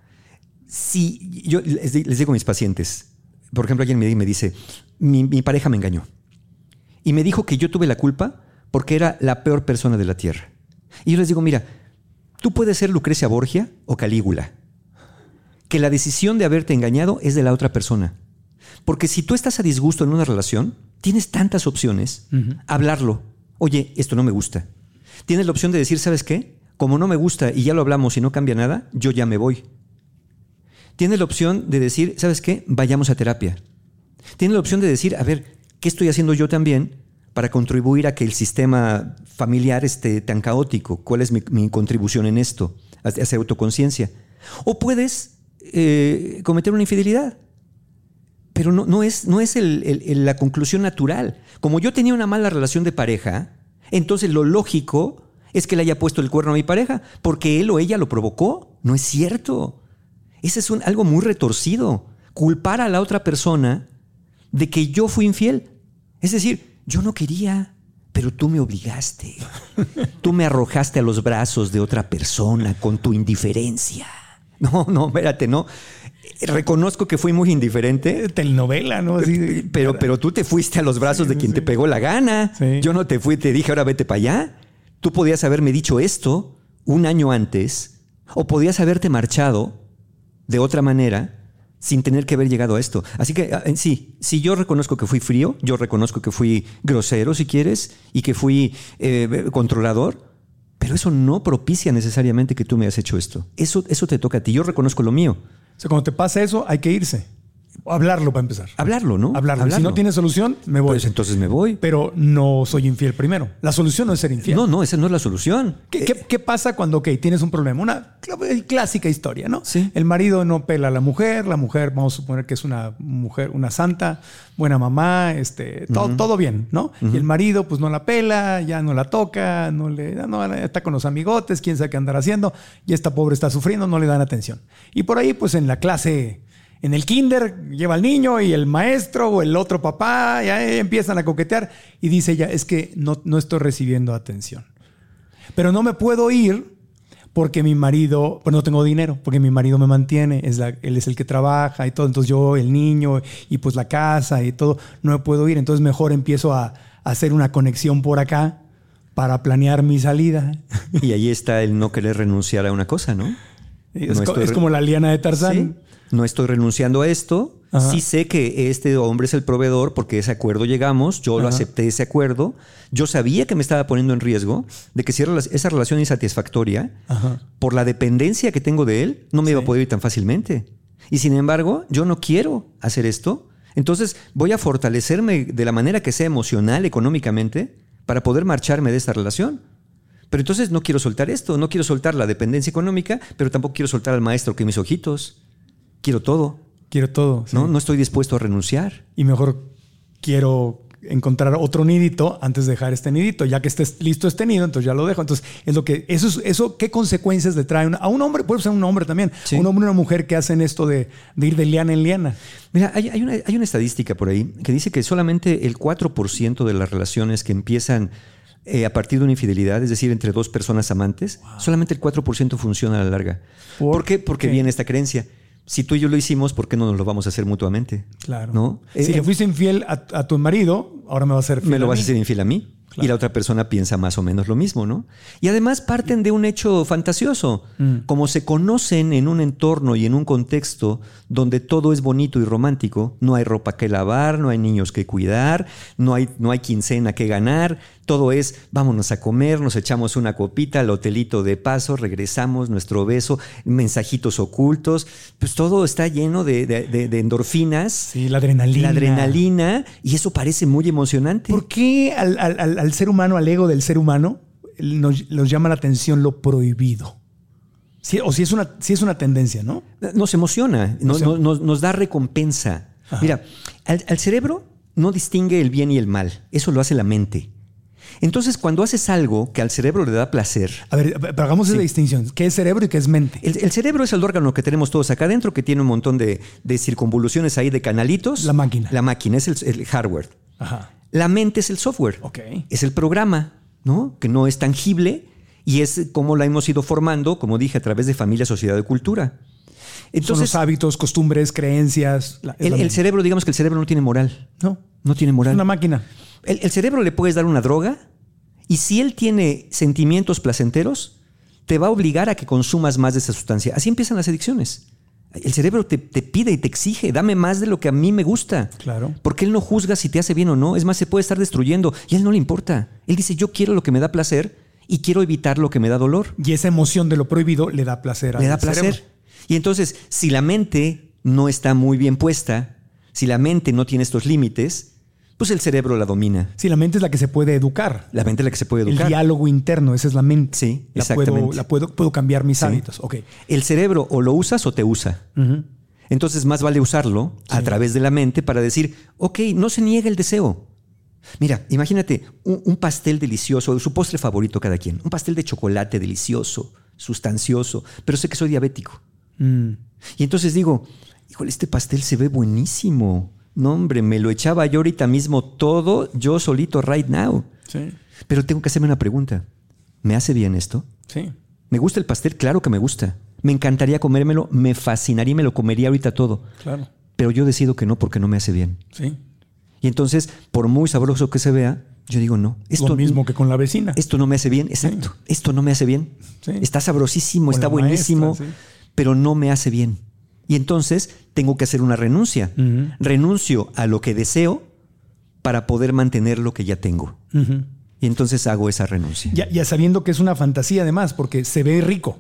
Sí, yo les, les digo a mis pacientes, por ejemplo, alguien me, me dice, mi, mi pareja me engañó. Y me dijo que yo tuve la culpa porque era la peor persona de la tierra. Y yo les digo, mira, tú puedes ser Lucrecia Borgia o Calígula. Que la decisión de haberte engañado es de la otra persona. Porque si tú estás a disgusto en una relación, tienes tantas opciones. Uh-huh. Hablarlo. Oye, esto no me gusta. Tienes la opción de decir, ¿sabes qué? Como no me gusta y ya lo hablamos y no cambia nada, yo ya me voy. Tienes la opción de decir, ¿sabes qué? Vayamos a terapia. Tienes la opción de decir, a ver, ¿qué estoy haciendo yo también para contribuir a que el sistema familiar esté tan caótico? ¿Cuál es mi, mi contribución en esto? Hacer autoconciencia. O puedes eh, cometer una infidelidad. Pero no, no es, no es el, el, el, la conclusión natural. Como yo tenía una mala relación de pareja, entonces lo lógico es que le haya puesto el cuerno a mi pareja, porque él o ella lo provocó. No es cierto. Ese es un, algo muy retorcido. Culpar a la otra persona de que yo fui infiel. Es decir, yo no quería, pero tú me obligaste. Tú me arrojaste a los brazos de otra persona con tu indiferencia. No, no, espérate, no. Reconozco que fui muy indiferente. Telenovela, ¿no? Así, pero, pero tú te fuiste a los brazos sí, de quien sí. te pegó la gana. Sí. Yo no te fui, te dije, ahora vete para allá. Tú podías haberme dicho esto un año antes, o podías haberte marchado de otra manera sin tener que haber llegado a esto. Así que sí, sí, yo reconozco que fui frío, yo reconozco que fui grosero, si quieres, y que fui eh, controlador, pero eso no propicia necesariamente que tú me hayas hecho esto. Eso, eso te toca a ti. Yo reconozco lo mío. O sea, cuando te pasa eso, hay que irse. Hablarlo para empezar. Hablarlo, ¿no? Hablarlo. Hablarlo. Si no tiene solución, me voy. Pues entonces me voy. Pero no soy infiel primero. La solución no es ser infiel. No, no, esa no es la solución. ¿Qué, eh, qué, qué pasa cuando, ok, tienes un problema? Una clásica historia, ¿no? Sí. El marido no pela a la mujer, la mujer, vamos a suponer que es una mujer, una santa, buena mamá, este, todo, uh-huh. todo bien, ¿no? Uh-huh. Y el marido, pues no la pela, ya no la toca, no le, no, está con los amigotes, quién sabe qué andará haciendo, y esta pobre está sufriendo, no le dan atención. Y por ahí, pues en la clase... En el kinder lleva al niño y el maestro o el otro papá ya empiezan a coquetear y dice ella, es que no, no estoy recibiendo atención. Pero no me puedo ir porque mi marido, pues no tengo dinero, porque mi marido me mantiene, es la, él es el que trabaja y todo. Entonces yo, el niño y pues la casa y todo, no me puedo ir. Entonces mejor empiezo a, a hacer una conexión por acá para planear mi salida. Y ahí está el no querer renunciar a una cosa, ¿no? Es, no co- es como la liana de Tarzán. ¿Sí? No estoy renunciando a esto. Ajá. Sí sé que este hombre es el proveedor porque ese acuerdo llegamos. Yo Ajá. lo acepté ese acuerdo. Yo sabía que me estaba poniendo en riesgo de que si esa relación insatisfactoria, Ajá. por la dependencia que tengo de él, no me sí. iba a poder ir tan fácilmente. Y sin embargo, yo no quiero hacer esto. Entonces voy a fortalecerme de la manera que sea emocional, económicamente, para poder marcharme de esta relación. Pero entonces no quiero soltar esto. No quiero soltar la dependencia económica, pero tampoco quiero soltar al maestro que mis ojitos. Quiero todo. Quiero todo. Sí. ¿No? No estoy dispuesto a renunciar. Y mejor quiero encontrar otro nidito antes de dejar este nidito. Ya que estés listo este nido, entonces ya lo dejo. Entonces, es lo que, eso, es, eso ¿qué consecuencias le trae a un hombre? Puede ser un hombre también. Sí. Un hombre y una mujer que hacen esto de, de ir de liana en liana. Mira, hay, hay, una, hay una estadística por ahí que dice que solamente el cuatro por ciento de las relaciones que empiezan eh, a partir de una infidelidad, es decir, entre dos personas amantes, wow. solamente el cuatro por ciento funciona a la larga. ¿Por, ¿Por qué? Porque ¿qué? Viene esta creencia. Si tú y yo lo hicimos, ¿por qué no nos lo vamos a hacer mutuamente? Claro. ¿No? Si eh, le fuiste infiel a, a tu marido, ahora me vas a ser fiel Me lo a vas mí. a hacer infiel a mí. Claro. Y la otra persona piensa más o menos lo mismo, ¿no? Y además parten de un hecho fantasioso. Mm. Como se conocen en un entorno y en un contexto donde todo es bonito y romántico, no hay ropa que lavar, no hay niños que cuidar, no hay, no hay quincena que ganar, todo es vámonos a comer, nos echamos una copita al hotelito de paso, regresamos, nuestro beso, mensajitos ocultos, pues todo está lleno de, de, de, de endorfinas. Sí, la adrenalina. La adrenalina, y eso parece muy emocionante. ¿Por qué al, al, al ser humano, al ego del ser humano, nos, nos llama la atención lo prohibido? Sí, o si es, una, si es una tendencia, ¿no? Nos emociona, nos, nos, nos, nos da recompensa. Ajá. Mira, al, al cerebro no distingue el bien y el mal, eso lo hace la mente. Entonces, cuando haces algo que al cerebro le da placer... A ver, pero hagamos sí. esa distinción. ¿Qué es cerebro y qué es mente? El, el cerebro es el órgano que tenemos todos acá adentro, que tiene un montón de, de circunvoluciones ahí, de canalitos. La máquina. La máquina es el, el hardware. Ajá. La mente es el software. Okay. Es el programa, ¿no? Que no es tangible y es como la hemos ido formando, como dije, a través de familia, sociedad y cultura. Entonces, son los hábitos, costumbres, creencias. La, el, el cerebro, digamos que el cerebro no tiene moral. No. No tiene moral. Es una máquina. El, el cerebro le puedes dar una droga y si él tiene sentimientos placenteros, te va a obligar a que consumas más de esa sustancia. Así empiezan las adicciones. El cerebro te, te pide y te exige, dame más de lo que a mí me gusta. Claro. Porque él no juzga si te hace bien o no. Es más, se puede estar destruyendo y a él no le importa. Él dice, yo quiero lo que me da placer y quiero evitar lo que me da dolor. Y esa emoción de lo prohibido le da placer al Le da placer. cerebro. Y entonces, si la mente no está muy bien puesta, si la mente no tiene estos límites, pues el cerebro la domina. Sí, la mente es la que se puede educar. La mente es la que se puede educar. El diálogo interno, esa es la mente. Sí, la exactamente. Puedo, la puedo, puedo cambiar mis Sí. hábitos. Ok. El cerebro o lo usas o te usa. Ujú. Entonces más vale usarlo a Sí. través de la mente para decir, ok, no se niega el deseo. Mira, imagínate un, un pastel delicioso, su postre favorito cada quien. Un pastel de chocolate delicioso, sustancioso, pero sé que soy diabético. Mm. Y entonces digo, híjole, este pastel se ve buenísimo. No, hombre, me lo echaba yo ahorita mismo todo, yo solito, right now. Sí. Pero tengo que hacerme una pregunta. ¿Me hace bien esto? Sí. ¿Me gusta el pastel? Claro que me gusta. Me encantaría comérmelo, me fascinaría y me lo comería ahorita todo. Claro. Pero yo decido que no porque no me hace bien. Sí. Y entonces, por muy sabroso que se vea, yo digo no. Esto, Lo mismo que con la vecina. Esto no me hace bien. Exacto. Sí. Esto no me hace bien. Sí. Está sabrosísimo, Con está la buenísimo, maestra, sí. pero no me hace bien. Y entonces tengo que hacer una renuncia. Ujú. Renuncio a lo que deseo para poder mantener lo que ya tengo. Ujú. Y entonces hago esa renuncia. Ya, ya sabiendo que es una fantasía además, porque se ve rico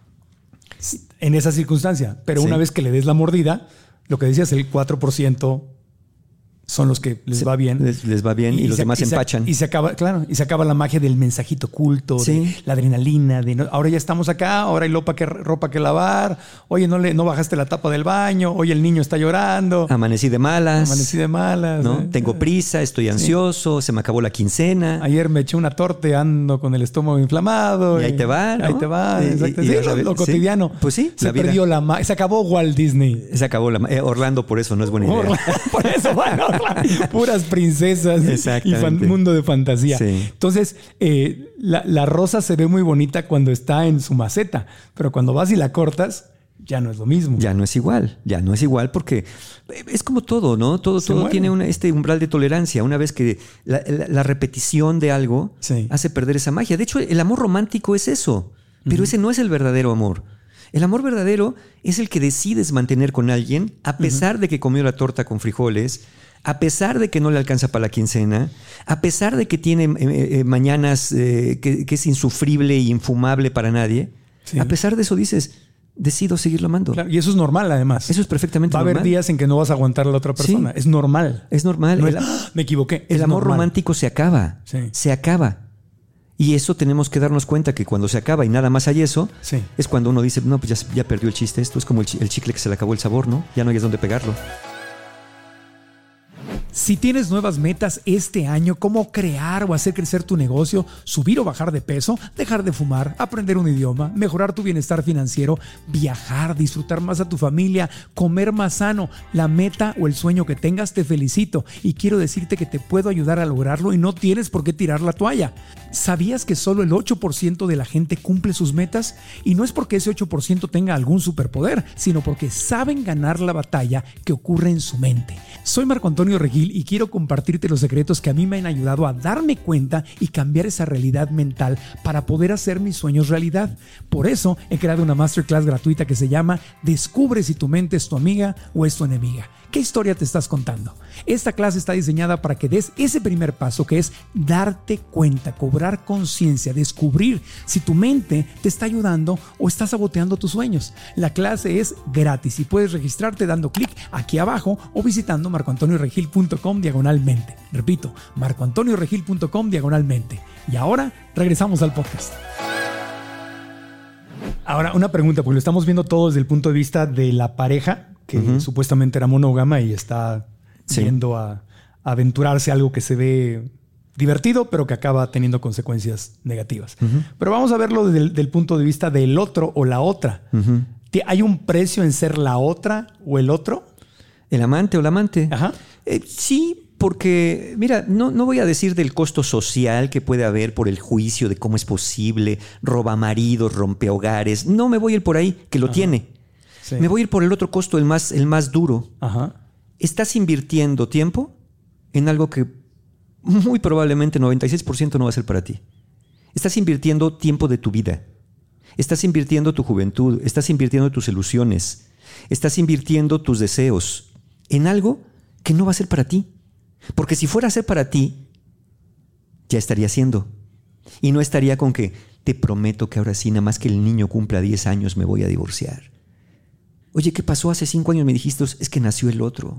en esa circunstancia. Pero Sí. una vez que le des la mordida, lo que decías, el cuatro por ciento son los que les Se- va bien. Les, les va bien y, los se- demás y se- empachan. Y se acaba, claro, y se acaba la magia del mensajito oculto, Sí. de la adrenalina, de no- ahora ya estamos acá, ahora hay ropa que, ropa que lavar, oye, no, le, no bajaste la tapa del baño, oye, el niño está llorando, Amanecí de malas. amanecí de malas. ¿no? ¿eh? Tengo prisa, estoy ansioso, se me acabó la quincena. Ayer me eché una torta y ando con el estómago inflamado. Y ahí te va, ¿no? Ahí te va, Y- exacto. y- y Sí, ya lo, sabes, lo sí. cotidiano. Pues sí, se la vida. perdió la ma- se acabó Walt Disney. Se acabó la... eh, Orlando por eso no es buena idea. Por eso, bueno, puras princesas y Exactamente. fan- mundo de fantasía. Sí. Entonces, eh, la, la rosa se ve muy bonita cuando está en su maceta, pero cuando vas y la cortas, ya no es lo mismo. Ya no es igual, ya no es igual porque es como todo, ¿no? Todo, Se todo muere. tiene una- este umbral de tolerancia. Una vez que la, la- la repetición de algo Sí. hace perder esa magia. De hecho, el amor romántico es eso, pero ese no es el verdadero amor. El amor verdadero es el que decides mantener con alguien a pesar de que comió la torta con frijoles, a pesar de que no le alcanza para la quincena, a pesar de que tiene eh, eh, mañanas eh, que, que es insufrible e infumable para nadie. Sí. A pesar de eso dices, decido seguirlo amando. Claro, y eso es normal, además. Eso es perfectamente Va a haber normal. días en que no vas a aguantar a la otra persona. Sí. Es normal. Es normal. No el, es, ¡ah! Me equivoqué. el Es amor normal. romántico se acaba. Sí. Se acaba. Y eso tenemos que darnos cuenta que cuando se acaba y nada más hay eso, Sí. es cuando uno dice, no, pues ya, ya perdió el chiste. Esto es como el, chi- el chicle que se le acabó el sabor, ¿no? Ya no hay dónde pegarlo. Si tienes nuevas metas este año, como crear o hacer crecer tu negocio, subir o bajar de peso, dejar de fumar, aprender un idioma, mejorar tu bienestar financiero, viajar, disfrutar más a tu familia, comer más sano, la meta o el sueño que tengas, te felicito y quiero decirte que te puedo ayudar a lograrlo y no tienes por qué tirar la toalla. ¿Sabías que solo el ocho por ciento de la gente cumple sus metas? Y no es porque ese ocho por ciento tenga algún superpoder, sino porque saben ganar la batalla que ocurre en su mente. Soy Marco Antonio Regil y quiero compartirte los secretos que a mí me han ayudado a darme cuenta y cambiar esa realidad mental para poder hacer mis sueños realidad. Por eso he creado una masterclass gratuita que se llama Descubre si tu mente es tu amiga o es tu enemiga. ¿Qué historia te estás contando? Esta clase está diseñada para que des ese primer paso que es darte cuenta, cobrar conciencia, descubrir si tu mente te está ayudando o está saboteando tus sueños. La clase es gratis y puedes registrarte dando clic aquí abajo o visitando marcoantonioregil.com diagonalmente. Repito, marcoantonioregil.com diagonalmente. Y ahora regresamos al podcast. Ahora, una pregunta, porque lo estamos viendo todo desde el punto de vista de la pareja, que Ujú. supuestamente era monógama y está Sí. yendo a, a aventurarse a algo que se ve divertido, pero que acaba teniendo consecuencias negativas. Ujú. Pero vamos a verlo desde el del punto de vista del otro o la otra. Ujú. ¿Ti- ¿Hay un precio en ser la otra o el otro? ¿El amante o la amante? Ajá. Eh, sí, porque, mira, no, no voy a decir del costo social que puede haber por el juicio de cómo es posible, roba maridos, rompe hogares. No me voy a ir por ahí, que lo tiene. Sí. Me voy a ir por el otro costo, el más, el más duro. Ajá. Estás invirtiendo tiempo en algo que muy probablemente noventa y seis por ciento no va a ser para ti. Estás invirtiendo tiempo de tu vida. Estás invirtiendo tu juventud. Estás invirtiendo tus ilusiones. estás invirtiendo tus deseos en algo que no va a ser para ti. Porque si fuera a ser para ti, ya estaría siendo. Y no estaría con que te prometo que ahora sí, nada más que el niño cumpla diez años, me voy a divorciar. Oye, ¿qué pasó? Hace cinco años me dijiste, es que nació el otro.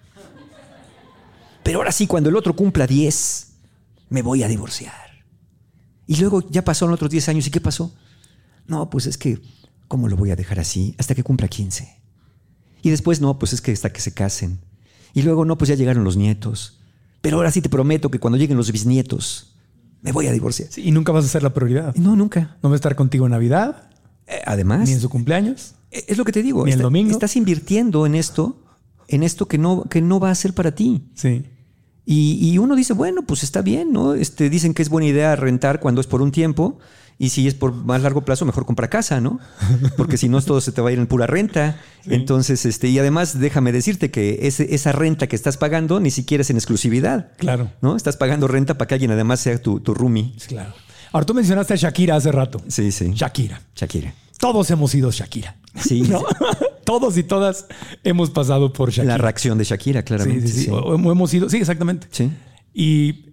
Pero ahora sí, cuando el otro cumpla diez, me voy a divorciar. Y luego ya pasaron otros diez años. ¿Y qué pasó? No, pues es que, ¿cómo lo voy a dejar así? Hasta que cumpla quince. Y después, no, pues es que hasta que se casen. Y luego, no, pues ya llegaron los nietos. Pero ahora sí te prometo que cuando lleguen los bisnietos, me voy a divorciar. Sí, y nunca vas a ser la prioridad. No, nunca. No va a estar contigo en Navidad. Eh, además. Ni en su cumpleaños. Es lo que te digo. Ni el está, domingo. Estás invirtiendo en esto, en esto que no, que no va a ser para ti. Sí. Y, y uno dice, bueno, pues está bien, ¿no? Este, dicen que es buena idea rentar cuando es por un tiempo. Y si es por más largo plazo, mejor compra casa, ¿no? Porque si no, todo se te va a ir en pura renta. Sí. Entonces, este, y además, déjame decirte que ese, esa renta que estás pagando ni siquiera es en exclusividad. Claro. ¿No? Estás pagando renta para que alguien además sea tu, tu roomie. Claro. Ahora, tú mencionaste a Shakira hace rato. Sí, sí. Shakira. Shakira. Todos hemos sido Shakira. Sí. ¿No? Todos y todas hemos pasado por Shakira. La reacción de Shakira, claramente. Sí, sí, sí. sí. O, o hemos sido... Sí, exactamente. Sí. Y,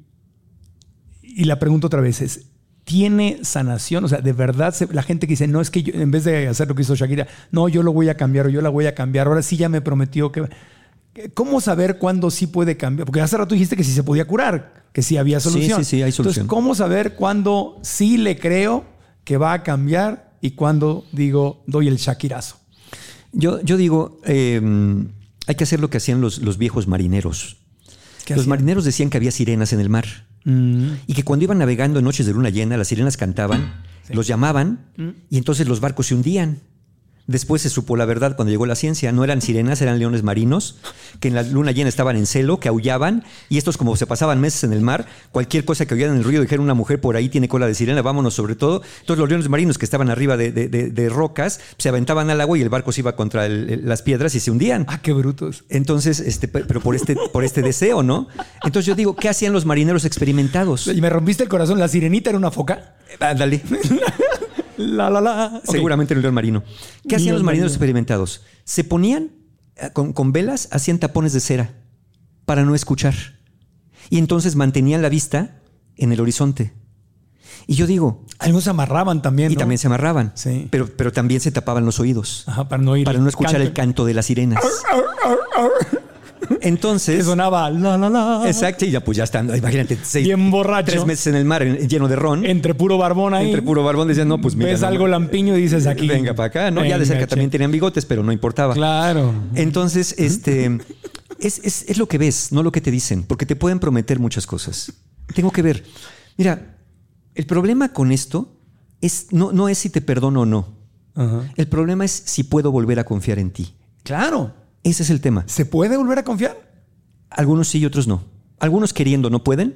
y la pregunta otra vez es... ¿Tiene sanación? O sea, de verdad, se, la gente que dice, no, es que yo, en vez de hacer lo que hizo Shakira, no, yo lo voy a cambiar o yo la voy a cambiar. Ahora sí ya me prometió que... ¿Cómo saber cuándo sí puede cambiar? Porque hace rato dijiste que sí se podía curar, que sí había solución. Sí, sí, sí, hay solución. Entonces, ¿cómo saber cuándo sí le creo que va a cambiar y cuándo digo, doy el Shakirazo? Yo, yo digo, eh, hay que hacer lo que hacían los, los viejos marineros. Los hacían? marineros decían que había sirenas en el mar. Mm. Y que cuando iban navegando en noches de luna llena, las sirenas cantaban, sí. los llamaban mm. y entonces los barcos se hundían. Después se supo la verdad cuando llegó la ciencia. No eran sirenas, eran leones marinos que en la luna llena estaban en celo, que aullaban. Y estos, como se pasaban meses en el mar, cualquier cosa que oyeran el ruido, dijeron una mujer por ahí tiene cola de sirena, vámonos sobre todo. Entonces los leones marinos que estaban arriba de, de, de, de rocas se aventaban al agua y el barco se iba contra el, el, las piedras y se hundían. Ah, qué brutos. Entonces, este, pero por este, por este deseo, ¿no? Entonces yo digo, ¿qué hacían los marineros experimentados? Y me rompiste el corazón. ¿La sirenita era una foca? Ah, dale. La, la, la. Seguramente okay. el león marino. ¿Qué hacían León los marineros marino. experimentados? Se ponían con, con velas, hacían tapones de cera para no escuchar. Y entonces mantenían la vista en el horizonte. Y yo digo... Algunos se amarraban también, Y ¿no? también se amarraban. Sí. Pero, pero también se tapaban los oídos. Ajá, para no oír Para no escuchar canto. el canto de las sirenas. Entonces... Que sonaba la, la, la. Exacto. Y ya pues ya están, imagínate, seis, bien borracho. Tres meses en el mar lleno de ron. Entre puro barbón ahí. Entre puro barbón decían, no, pues mira. Ves no, algo lampiño y dices aquí. Venga para acá, ¿no? Venga, ya de cerca che. también tenían bigotes, pero no importaba. Claro. Entonces, este... es, es, es lo que ves, no lo que te dicen. Porque te pueden prometer muchas cosas. Tengo que ver. Mira, el problema con esto es, no, no es si te perdono o no. Ajá. El problema es si puedo volver a confiar en ti. Claro. Ese es el tema. ¿Se puede volver a confiar? Algunos sí y otros no. Algunos queriendo no pueden.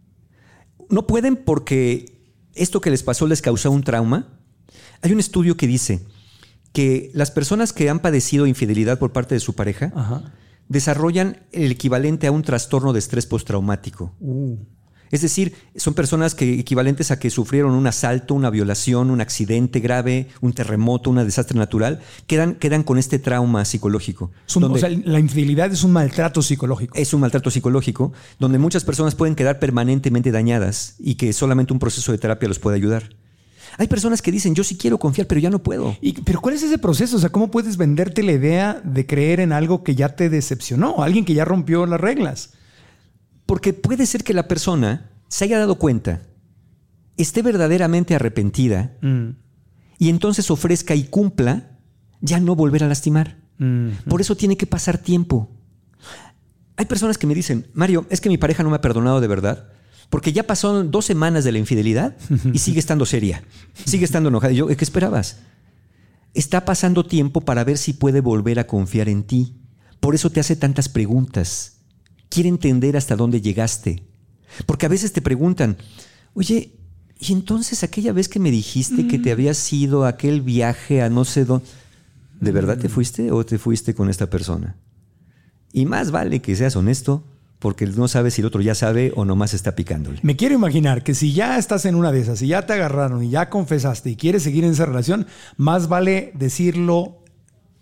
No pueden porque esto que les pasó les causó un trauma. Hay un estudio que dice que las personas que han padecido infidelidad por parte de su pareja Ajá. desarrollan el equivalente a un trastorno de estrés postraumático. Uh. Es decir, son personas que equivalentes a que sufrieron un asalto, una violación, un accidente grave, un terremoto, un desastre natural, quedan, quedan con este trauma psicológico. Un, o sea, la infidelidad es un maltrato psicológico. Es un maltrato psicológico donde muchas personas pueden quedar permanentemente dañadas y que solamente un proceso de terapia los puede ayudar. Hay personas que dicen, yo sí quiero confiar, pero ya no puedo. Y, ¿Pero cuál es ese proceso? O sea, ¿cómo puedes venderte la idea de creer en algo que ya te decepcionó? Alguien que ya rompió las reglas. Porque puede ser que la persona se haya dado cuenta, esté verdaderamente arrepentida mm. y entonces ofrezca y cumpla ya no volver a lastimar. Mm. Por eso tiene que pasar tiempo. Hay personas que me dicen, Mario, es que mi pareja no me ha perdonado de verdad porque ya pasaron dos semanas de la infidelidad y sigue estando seria, sigue estando enojada. Y yo, ¿qué esperabas? Está pasando tiempo para ver si puede volver a confiar en ti. Por eso te hace tantas preguntas. Quiere entender hasta dónde llegaste. Porque a veces te preguntan, oye, ¿y entonces aquella vez que me dijiste mm. que te habías ido a aquel viaje a no sé dónde, ¿de verdad te fuiste o te fuiste con esta persona? Y más vale que seas honesto, porque no sabes si el otro ya sabe o nomás está picándole. Me quiero imaginar que si ya estás en una de esas, si ya te agarraron y ya confesaste y quieres seguir en esa relación, más vale decirlo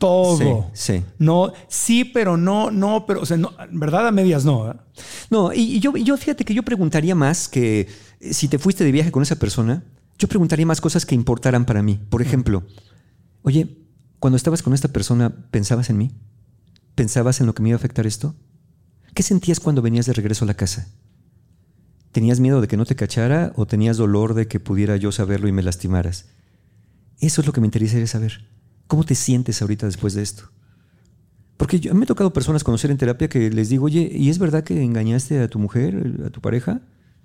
todo. Sí, sí. No, sí, pero no, no, pero, o sea, no, verdad a medias no. ¿eh? No, y, y yo, yo fíjate que yo preguntaría más que si te fuiste de viaje con esa persona, yo preguntaría más cosas que importaran para mí. Por ejemplo, oye, cuando estabas con esta persona, ¿pensabas en mí? ¿Pensabas en lo que me iba a afectar esto? ¿Qué sentías cuando venías de regreso a la casa? ¿Tenías miedo de que no te cachara o tenías dolor de que pudiera yo saberlo y me lastimaras? Eso es lo que me interesaría saber. ¿Cómo te sientes ahorita después de esto? Porque yo, me he tocado personas conocer en terapia que les digo, oye, ¿y es verdad que engañaste a tu mujer, a tu pareja?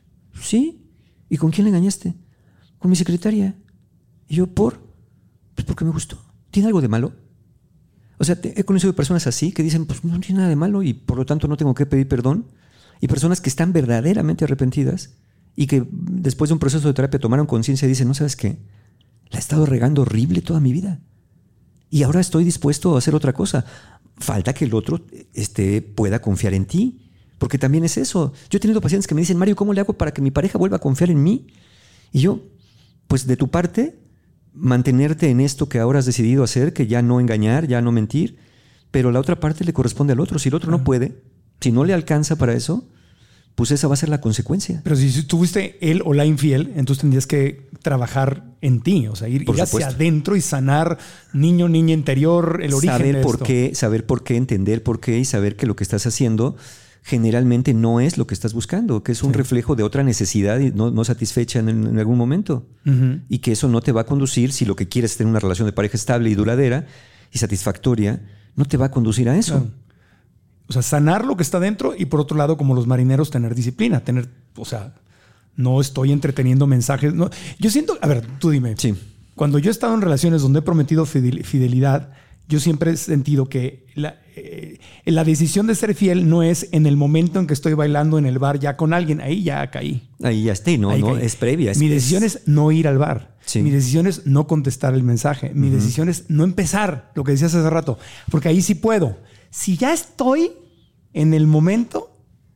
Sí. ¿Y con quién le engañaste? Con mi secretaria. Y yo, ¿por? Pues porque me gustó. ¿Tiene algo de malo? O sea, te, he conocido personas así que dicen, pues no tiene nada de malo y por lo tanto no tengo que pedir perdón. Y personas que están verdaderamente arrepentidas y que después de un proceso de terapia tomaron conciencia y dicen, ¿no sabes qué? La he estado regando horrible toda mi vida. Y ahora estoy dispuesto a hacer otra cosa. Falta que el otro este, pueda confiar en ti. Porque también es eso. Yo he tenido pacientes que me dicen, Mario, ¿cómo le hago para que mi pareja vuelva a confiar en mí? Y yo, pues de tu parte, mantenerte en esto que ahora has decidido hacer, que ya no engañar, ya no mentir, pero la otra parte le corresponde al otro. Si el otro no puede, si no le alcanza para eso, pues esa va a ser la consecuencia. Pero si tú fuiste él o la infiel, entonces tendrías que trabajar en ti, o sea, ir, ir hacia adentro y sanar niño, niña interior, el origen saber de por esto. qué, saber por qué, entender por qué y saber que lo que estás haciendo generalmente no es lo que estás buscando, que es un sí. reflejo de otra necesidad y no, no satisfecha en, en algún momento. Uh-huh. Y que eso no te va a conducir, si lo que quieres es tener una relación de pareja estable y duradera y satisfactoria, no te va a conducir a eso. Claro. O sea, sanar lo que está dentro y por otro lado, como los marineros, tener disciplina, tener, o sea, no estoy entreteniendo mensajes. No. Yo siento, a ver, tú dime. Sí. Cuando yo he estado en relaciones donde he prometido fidelidad, yo siempre he sentido que la, eh, la decisión de ser fiel no es en el momento en que estoy bailando en el bar ya con alguien. Ahí ya caí. Ahí ya estoy, no, Ahí no, caí. es previa. Es, Mi decisión es, es no ir al bar. Sí. Mi decisión es no contestar el mensaje. Mi uh-huh. decisión es no empezar, lo que decías hace rato, porque ahí sí puedo. Si ya estoy en el momento,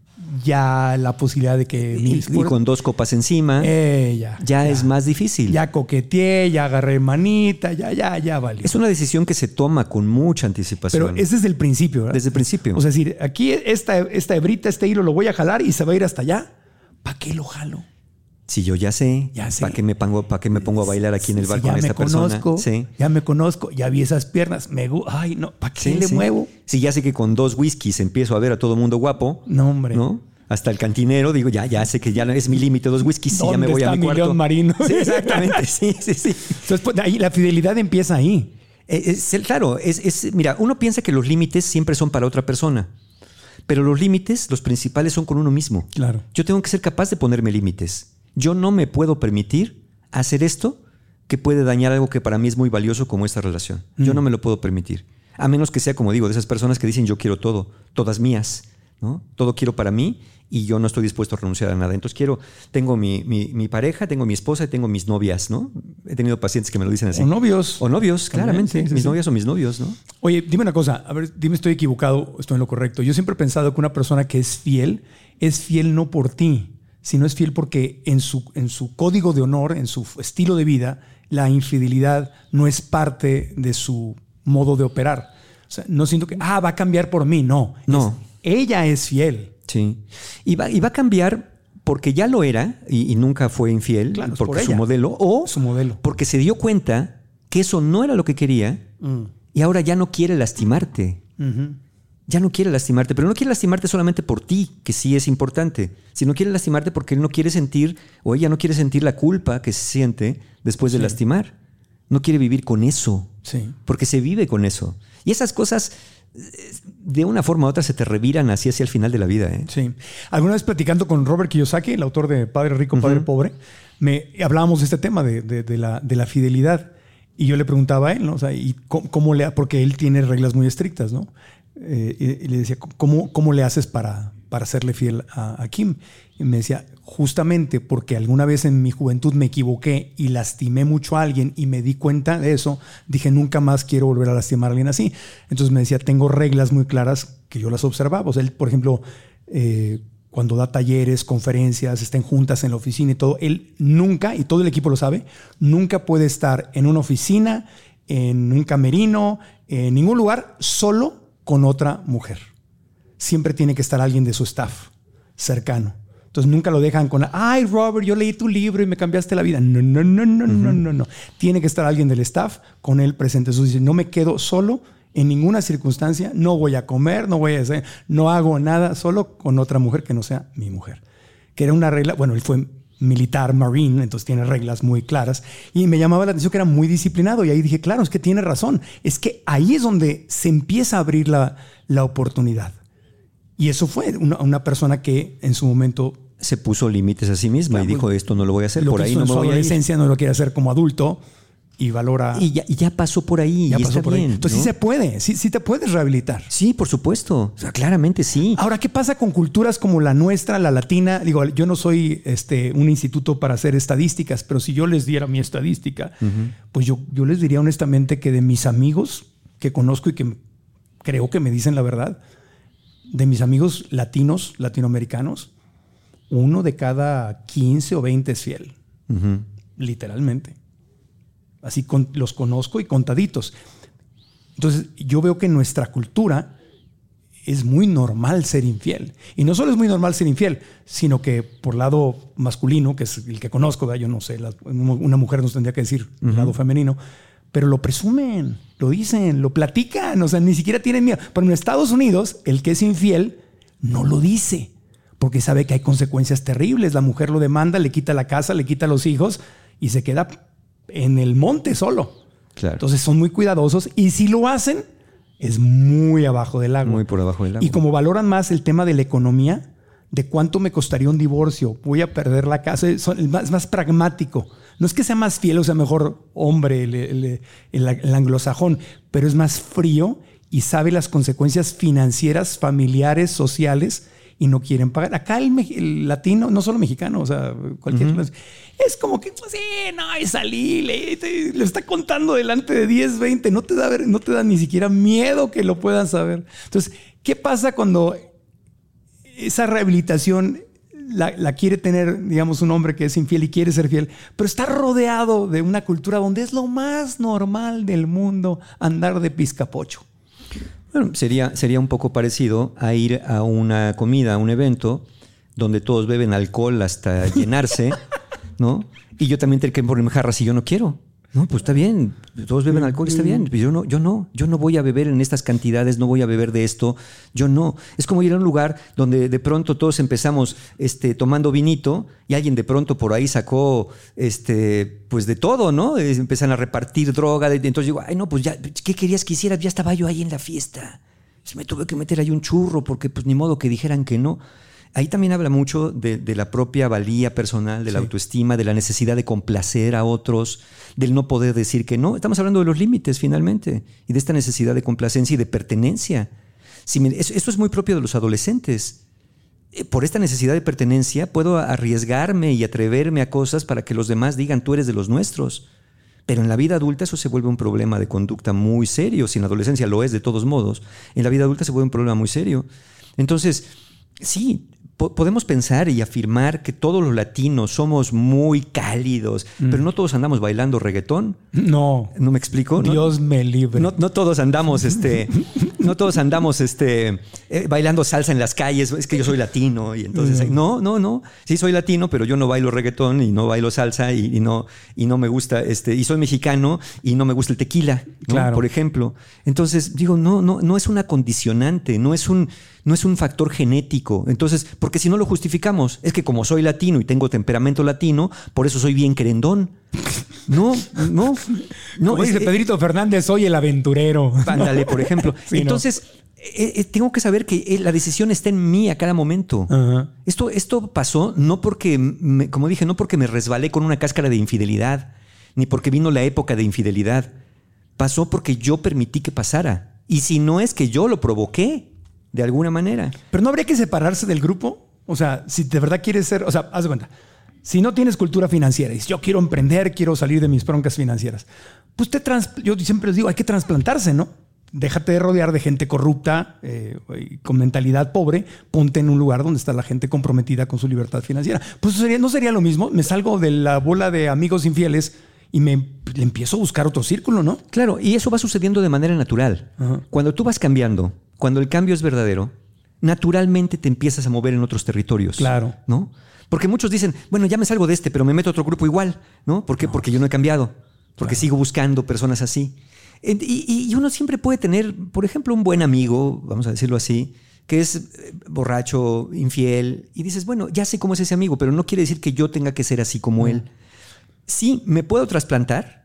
ya la posibilidad de que... Y, y con dos copas encima, eh, ya, ya, ya es más difícil. Ya coqueteé, ya agarré manita, ya, ya, ya vale. Es una decisión que se toma con mucha anticipación. Pero es desde el principio, ¿verdad? Desde el principio. O sea, es decir, aquí esta, esta hebrita, este hilo lo voy a jalar y se va a ir hasta allá. ¿Para qué lo jalo? Si yo ya sé, ya sé. ¿para qué me pongo, para qué me pongo a bailar aquí en el bar si con esta conozco, persona? Sí. Ya me conozco, ya vi esas piernas. Me Ay, no, ¿para qué sí, le sí. muevo? Si ya sé que con dos whiskies empiezo a ver a todo mundo guapo. No, hombre. ¿No? Hasta el cantinero, digo, ya, ya sé que ya es mi límite, dos whiskies y ya me voy a mi mi cuarto. León Marino? Sí, exactamente, sí, sí, sí. Entonces, pues, ahí, la fidelidad empieza ahí. Es, es, claro, es, es, mira, uno piensa que los límites siempre son para otra persona, pero los límites, los principales, son con uno mismo. Claro. Yo tengo que ser capaz de ponerme límites. Yo no me puedo permitir hacer esto que puede dañar algo que para mí es muy valioso como esta relación. Mm. Yo no me lo puedo permitir. A menos que sea, como digo, de esas personas que dicen yo quiero todo, todas mías, ¿no? Todo quiero para mí y yo no estoy dispuesto a renunciar a nada. Entonces quiero, tengo mi, mi, mi pareja, tengo mi esposa y tengo mis novias, ¿no? He tenido pacientes que me lo dicen así. O novios. O novios, claramente. Sí, sí, mis sí. novias o mis novios, ¿no? Oye, dime una cosa, a ver, dime estoy equivocado, estoy en lo correcto. Yo siempre he pensado que una persona que es fiel, es fiel no por ti, sino es fiel porque en su, en su código de honor, en su estilo de vida, la infidelidad no es parte de su modo de operar. O sea, no siento que, ah, va a cambiar por mí. No. No. Es, ella es fiel. Sí. Y va, y va a cambiar porque ya lo era y, y nunca fue infiel, claro, porque por su ella. modelo, o su modelo. porque se dio cuenta que eso no era lo que quería mm. y ahora ya no quiere lastimarte. Uh-huh. Ya no quiere lastimarte, pero no quiere lastimarte solamente por ti, que sí es importante, sino quiere lastimarte porque él no quiere sentir, o ella no quiere sentir la culpa que se siente después de sí. lastimar. No quiere vivir con eso, sí. porque se vive con eso. Y esas cosas, de una forma u otra, se te reviran así hacia el final de la vida. ¿eh? Sí. Alguna vez platicando con Robert Kiyosaki, el autor de Padre Rico, Padre uh-huh. Pobre, me, hablábamos de este tema de, de, de, la, de la fidelidad. Y yo le preguntaba a él, ¿no? O sea, ¿y cómo, cómo le, porque él tiene reglas muy estrictas, ¿no? Eh, y le decía, ¿cómo, cómo le haces para, para serle fiel a, a Kim? Y me decía, justamente porque alguna vez en mi juventud me equivoqué y lastimé mucho a alguien y me di cuenta de eso, dije, nunca más quiero volver a lastimar a alguien así. Entonces me decía, tengo reglas muy claras que yo las observaba. O sea, él, por ejemplo, eh, cuando da talleres, conferencias, está en juntas en la oficina y todo, él nunca, y todo el equipo lo sabe, nunca puede estar en una oficina en un camerino, en ningún lugar, solo con otra mujer. Siempre tiene que estar alguien de su staff cercano. Entonces nunca lo dejan con, ay, Robert, yo leí tu libro y me cambiaste la vida. No, no, no, no, uh-huh. no, no, no. Tiene que estar alguien del staff con él presente. Entonces dice, no me quedo solo en ninguna circunstancia, no voy a comer, no voy a hacer, no hago nada solo con otra mujer que no sea mi mujer. Que era una regla, bueno, él fue militar, marine, entonces tiene reglas muy claras. Y me llamaba la atención que era muy disciplinado. Y ahí dije, claro, es que tiene razón. Es que ahí es donde se empieza a abrir la, la oportunidad. Y eso fue una, una persona que en su momento se puso límites a sí misma, claro, y dijo, esto no lo voy a hacer, lo por ahí no me voy a ir. En su adolescencia no lo quiere hacer como adulto y valora... Y ya, y ya pasó por ahí, ya y pasó está por bien, ahí. Entonces, ¿no? Sí se puede, sí, sí te puedes rehabilitar. Sí, por supuesto, o sea, claramente sí. Ahora, ¿qué pasa con culturas como la nuestra, la latina? Digo, yo no soy este, un instituto para hacer estadísticas, pero si yo les diera mi estadística, uh-huh. pues yo, yo les diría honestamente que de mis amigos que conozco y que creo que me dicen la verdad, de mis amigos latinos, latinoamericanos, uno de cada quince o veinte es fiel. Uh-huh. Literalmente. Así con, los conozco y contaditos. Entonces, yo veo que en nuestra cultura es muy normal ser infiel. Y no solo es muy normal ser infiel, sino que por lado masculino, que es el que conozco, ¿verdad? Yo no sé, la, una mujer nos tendría que decir uh-huh. el lado femenino, pero lo presumen, lo dicen, lo platican, o sea, ni siquiera tienen miedo. Pero en Estados Unidos, el que es infiel no lo dice, porque sabe que hay consecuencias terribles. La mujer lo demanda, le quita la casa, le quita los hijos y se queda en el monte solo. Claro. Entonces son muy cuidadosos y si lo hacen, es muy abajo del agua. Muy por abajo del agua. Y como valoran más el tema de la economía, de cuánto me costaría un divorcio, voy a perder la casa, es más, más pragmático. No es que sea más fiel o sea mejor hombre el, el, el, el, el anglosajón, pero es más frío y sabe las consecuencias financieras, familiares, sociales y no quieren pagar. Acá el, el latino, no solo mexicano, o sea, cualquier uh-huh. es como que, pues, sí, no, y salí, le, te, le está contando delante de diez, veinte, no te da, no te da ni siquiera miedo que lo puedan saber. Entonces, ¿qué pasa cuando esa rehabilitación la, la quiere tener, digamos, un hombre que es infiel y quiere ser fiel, pero está rodeado de una cultura donde es lo más normal del mundo andar de pizcapocho? Bueno, sería, sería un poco parecido a ir a una comida, a un evento, donde todos beben alcohol hasta llenarse, ¿no? Y yo también tengo que ponerme jarras si yo no quiero. No, pues está bien, todos beben alcohol, está bien. Yo no, yo no, yo no voy a beber en estas cantidades, no voy a beber de esto, yo no. Es como ir a un lugar donde de pronto todos empezamos este, tomando vinito y alguien de pronto por ahí sacó este, pues de todo, ¿no? Empiezan a repartir droga, entonces digo, ay no, pues ya, ¿qué querías que hiciera? Ya estaba yo ahí en la fiesta. Me tuve que meter ahí un churro porque pues ni modo que dijeran que no. Ahí también habla mucho de, de la propia valía personal, de la sí. autoestima, de la necesidad de complacer a otros, del no poder decir que no. Estamos hablando de los límites finalmente y de esta necesidad de complacencia y de pertenencia. Si me, eso, esto es muy propio de los adolescentes. Por esta necesidad de pertenencia puedo arriesgarme y atreverme a cosas para que los demás digan tú eres de los nuestros. Pero en la vida adulta eso se vuelve un problema de conducta muy serio. Si en la adolescencia lo es de todos modos, en la vida adulta se vuelve un problema muy serio. Entonces, sí, podemos pensar y afirmar que todos los latinos somos muy cálidos, mm. pero no todos andamos bailando reggaetón. No. ¿No me explico? Dios no, me libre. No, no todos andamos, este, no todos andamos, este, eh, bailando salsa en las calles. Es que yo soy latino y entonces mm. no, no, no. Sí soy latino, pero yo no bailo reggaetón y no bailo salsa y, y no y no me gusta, este, y soy mexicano y no me gusta el tequila, ¿no? Claro. Por ejemplo. Entonces digo, no, no, no es una condicionante, no es un No es un factor genético. Entonces, porque si no lo justificamos, es que como soy latino y tengo temperamento latino, por eso soy bien querendón. No, no, no. Como dice es, Pedrito Fernández, soy el aventurero. Ándale, por ejemplo. Sí, Entonces, no. eh, tengo que saber que eh, la decisión está en mí a cada momento. Uh-huh. Esto, esto pasó no porque, me, como dije, no porque me resbalé con una cáscara de infidelidad, ni porque vino la época de infidelidad. Pasó porque yo permití que pasara. Y si no es que yo lo provoqué, de alguna manera. Pero no habría que separarse del grupo. O sea, si de verdad quieres ser, o sea, haz de cuenta, si no tienes cultura financiera y dices, yo quiero emprender, quiero salir de mis broncas financieras, pues te trans, yo siempre les digo, hay que trasplantarse, ¿no? Déjate de rodear de gente corrupta, eh, con mentalidad pobre, ponte en un lugar donde está la gente comprometida con su libertad financiera. Pues sería, no sería lo mismo, me salgo de la bola de amigos infieles y me le empiezo a buscar otro círculo, ¿no? Claro, y eso va sucediendo de manera natural. Ajá. Cuando tú vas cambiando, cuando el cambio es verdadero, naturalmente te empiezas a mover en otros territorios. Claro. ¿No? Porque muchos dicen, bueno, ya me salgo de este, pero me meto a otro grupo igual, ¿no? ¿Por qué? No. Porque yo no he cambiado. Porque claro. sigo buscando personas así. Y, y, y uno siempre puede tener, por ejemplo, un buen amigo, vamos a decirlo así, que es borracho, infiel, y dices, bueno, ya sé cómo es ese amigo, pero no quiere decir que yo tenga que ser así como mm. él. Sí, me puedo trasplantar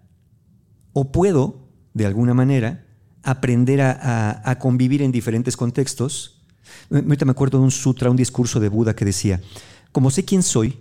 o puedo, de alguna manera, aprender a, a, a convivir en diferentes contextos. Ahorita me acuerdo de un sutra, un discurso de Buda que decía, como sé quién soy,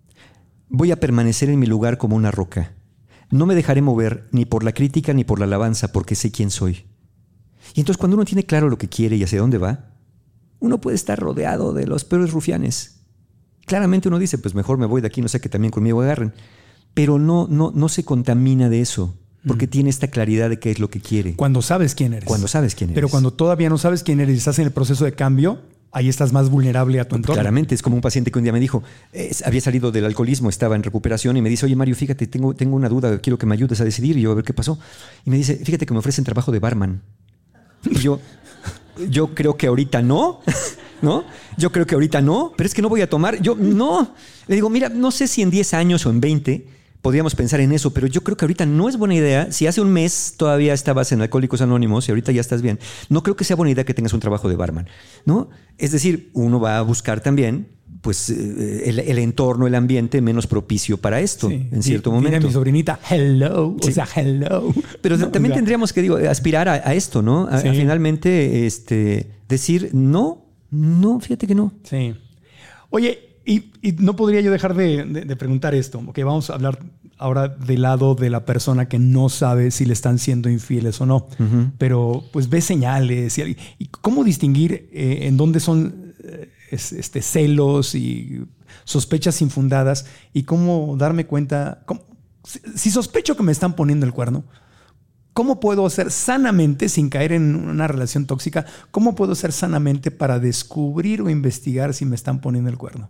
voy a permanecer en mi lugar como una roca. No me dejaré mover ni por la crítica ni por la alabanza porque sé quién soy. Y entonces cuando uno tiene claro lo que quiere y hacia dónde va, uno puede estar rodeado de los peores rufianes. Claramente uno dice, pues mejor me voy de aquí, no sé que también conmigo agarren. Pero no, no, no se contamina de eso, porque mm. tiene esta claridad de qué es lo que quiere. Cuando sabes quién eres. Cuando sabes quién eres. Pero cuando todavía no sabes quién eres y estás en el proceso de cambio, ahí estás más vulnerable a tu entorno. Claramente, es como un paciente que un día me dijo, eh, había salido del alcoholismo, estaba en recuperación y me dice, oye Mario, fíjate, tengo, tengo una duda, quiero que me ayudes a decidir. Y yo, a ver qué pasó. Y me dice, fíjate que me ofrecen trabajo de barman. Y yo, yo creo que ahorita no, ¿no? Yo creo que ahorita no, pero es que no voy a tomar. Yo, no. Le digo, mira, no sé si en diez años o en veinte podríamos pensar en eso, pero yo creo que ahorita no es buena idea. Si hace un mes todavía estabas en Alcohólicos Anónimos y ahorita ya estás bien, no creo que sea buena idea que tengas un trabajo de barman, ¿no? Es decir, uno va a buscar también pues, el, el entorno, el ambiente menos propicio para esto, sí, en cierto y, momento. Mira mi sobrinita, hello, sí. o sea, hello. Pero no, también o sea, tendríamos que digo, aspirar a, a esto, ¿no? A, sí. a finalmente este, decir, no, no, fíjate que no. Sí. Oye, Y, y no podría yo dejar de, de, de preguntar esto. Okay, vamos a hablar ahora del lado de la persona que no sabe si le están siendo infieles o no. Uh-huh. Pero pues ve señales. Y, y cómo distinguir eh, en dónde son eh, este, celos y sospechas infundadas. Y cómo darme cuenta. Cómo, si, si sospecho que me están poniendo el cuerno, ¿cómo puedo hacer sanamente, sin caer en una relación tóxica, cómo puedo hacer sanamente para descubrir o investigar si me están poniendo el cuerno?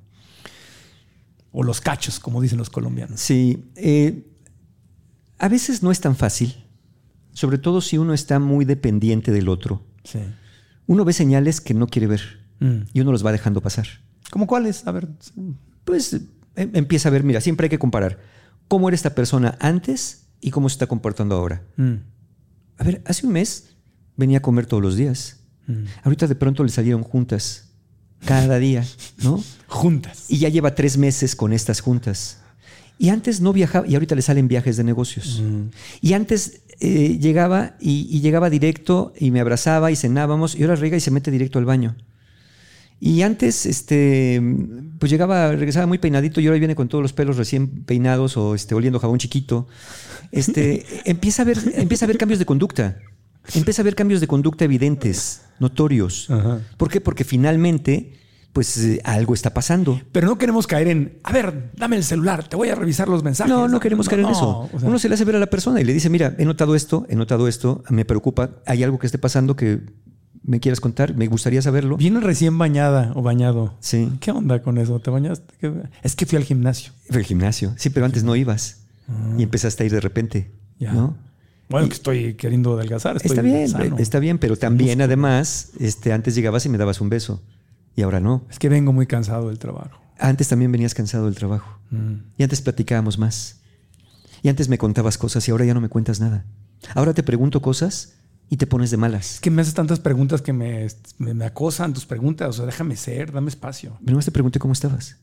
O los cachos, como dicen los colombianos. Sí. Eh, a veces no es tan fácil, sobre todo si uno está muy dependiente del otro. Sí. Uno ve señales que no quiere ver mm. y uno los va dejando pasar. ¿Cómo cuáles? A ver. Pues eh, empieza a ver, mira, siempre hay que comparar cómo era esta persona antes y cómo se está comportando ahora. Mm. A ver, hace un mes venía a comer todos los días. Mm. Ahorita de pronto le salieron juntas. Cada día, ¿no? Juntas. Y ya lleva tres meses con estas juntas. Y antes no viajaba, y ahorita le salen viajes de negocios. Mm. Y antes eh, llegaba y, y llegaba directo y me abrazaba y cenábamos, y ahora rega y se mete directo al baño. Y antes, este, pues llegaba, regresaba muy peinadito y ahora viene con todos los pelos recién peinados o este, oliendo jabón chiquito. Este, empieza a ver, empieza a ver cambios de conducta. Empieza a haber cambios de conducta evidentes, notorios. Ajá. ¿Por qué? Porque finalmente, pues eh, algo está pasando. Pero no queremos caer en, a ver, dame el celular, te voy a revisar los mensajes. No, no queremos no, caer no, en eso. O sea, uno se le hace ver a la persona y le dice, mira, he notado esto, he notado esto, me preocupa, hay algo que esté pasando que me quieras contar, me gustaría saberlo. Viene recién bañada o bañado. Sí. ¿Qué onda con eso? ¿Te bañaste? Es que fui al gimnasio. Fui al gimnasio, sí, pero antes no ibas ah. y empezaste a ir de repente, ya. ¿no? Bueno, que estoy queriendo adelgazar. Estoy está bien, sano. está bien, pero también además, este, antes llegabas y me dabas un beso y ahora no. Es que vengo muy cansado del trabajo. Antes también venías cansado del trabajo mm. y antes platicábamos más y antes me contabas cosas y ahora ya no me cuentas nada. Ahora te pregunto cosas y te pones de malas. Es que me haces tantas preguntas que me, me, me acosan tus preguntas. O sea, déjame ser, dame espacio. Pero más te pregunté cómo estabas.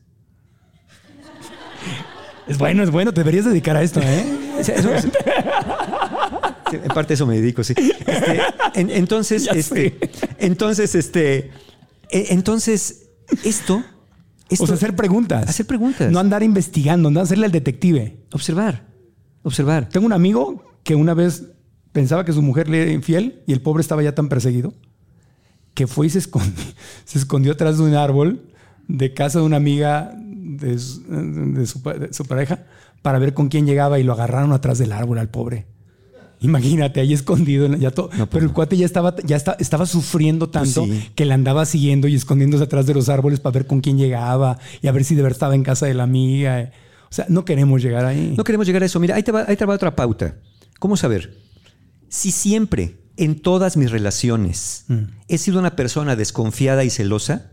Es bueno, es bueno. Te deberías dedicar a esto, ¿eh? Eso es. Sí, en parte eso me dedico, sí. Este, en, entonces, este, entonces, este, entonces, esto, esto. O sea, hacer preguntas. Hacer preguntas. No andar investigando, no hacerle al detective. Observar. Observar. Tengo un amigo que una vez pensaba que su mujer le era infiel y el pobre estaba ya tan perseguido que fue y se escondió, se escondió atrás de un árbol de casa de una amiga de su, de su, de su pareja para ver con quién llegaba y lo agarraron atrás del árbol al pobre. Imagínate, ahí escondido. Ya todo, no, pues pero el no. cuate ya, estaba, ya está, estaba sufriendo tanto pues sí. que le andaba siguiendo y escondiéndose atrás de los árboles para ver con quién llegaba y a ver si de verdad estaba en casa de la amiga. O sea, no queremos llegar ahí. No queremos llegar a eso. Mira, ahí te va, ahí te va otra pauta. ¿Cómo saber? Si siempre, en todas mis relaciones, mm. he sido una persona desconfiada y celosa,